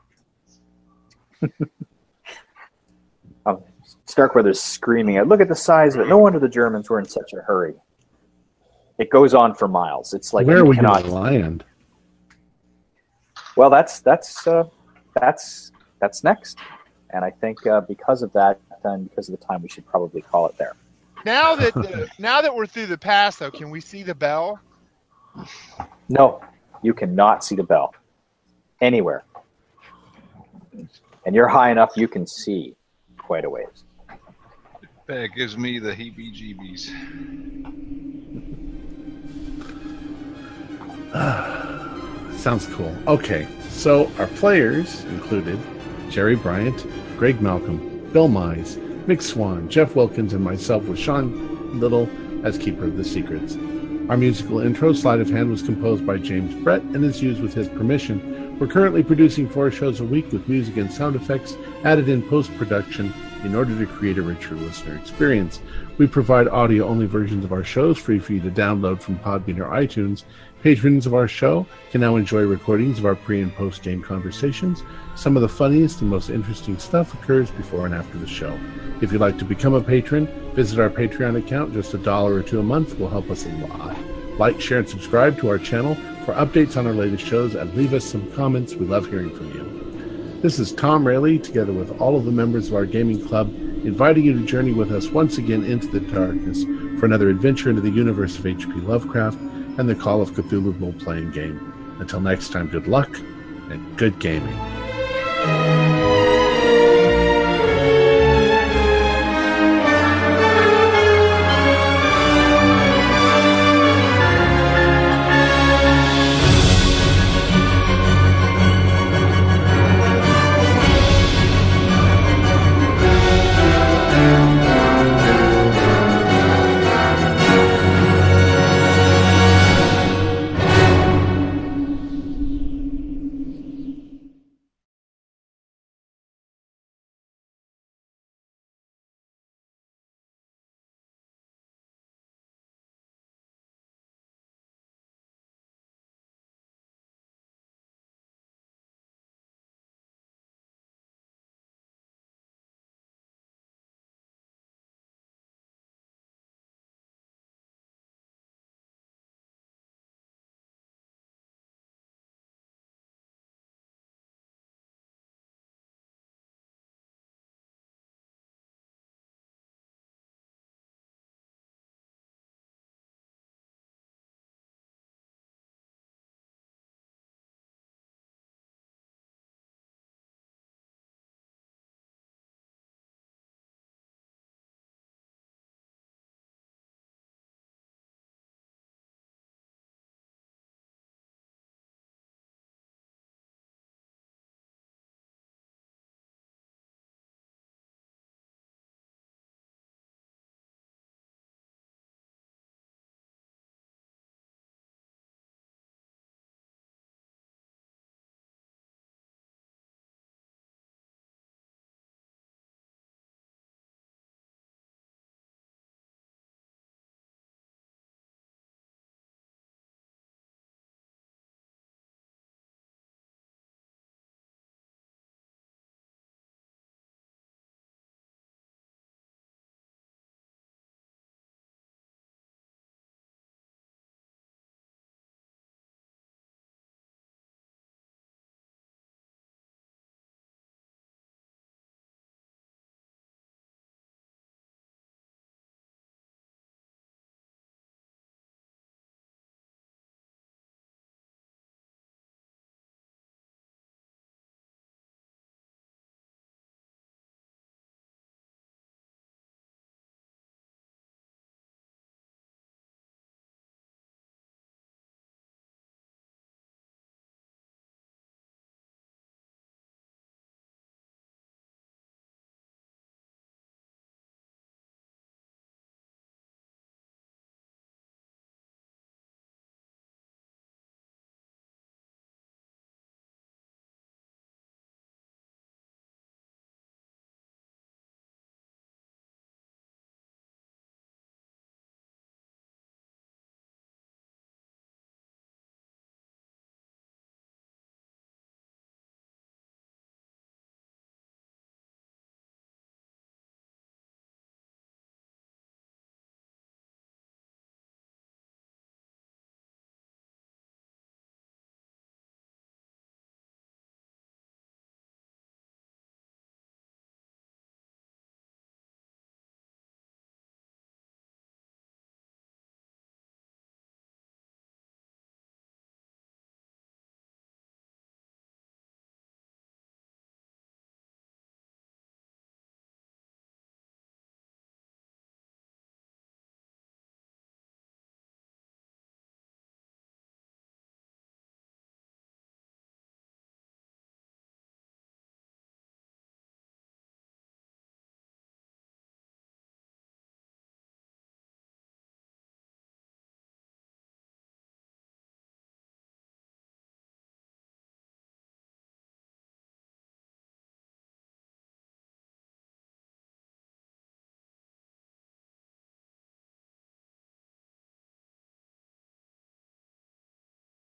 Speaker 3: Starkweather's screaming out, "Look at the size of it. No wonder the Germans were in such a hurry." It goes on for miles. It's like
Speaker 1: where are we going to land?
Speaker 3: Well, that's next, and I think because of that and because of the time, we should probably call it there.
Speaker 4: Now that we're through the pass, though, can we see the bell?
Speaker 3: No, you cannot see the bell anywhere, and you're high enough you can see quite a ways.
Speaker 2: That gives me the heebie-jeebies.
Speaker 1: Sounds cool. Okay, so our players included Jerry Bryant, Greg Malcolm, Bill Mize, Mick Swan, Jeff Wilkins, and myself with Sean Little as Keeper of the Secrets. Our musical intro, Sleight of Hand, was composed by James Brett and is used with his permission. We're currently producing 4 shows a week with music and sound effects added in post-production in order to create a richer listener experience. We provide audio-only versions of our shows free for you to download from Podbean or iTunes. Patrons of our show can now enjoy recordings of our pre- and post-game conversations. Some of the funniest and most interesting stuff occurs before and after the show. If you'd like to become a patron, visit our Patreon account. Just $1 or $2 a month will help us a lot. Like, share, and subscribe to our channel for updates on our latest shows, and leave us some comments. We love hearing from you. This is Tom Rayleigh, together with all of the members of our gaming club, inviting you to journey with us once again into the darkness for another adventure into the universe of H.P. Lovecraft and the Call of Cthulhu role-playing game. Until next time, good luck and good gaming.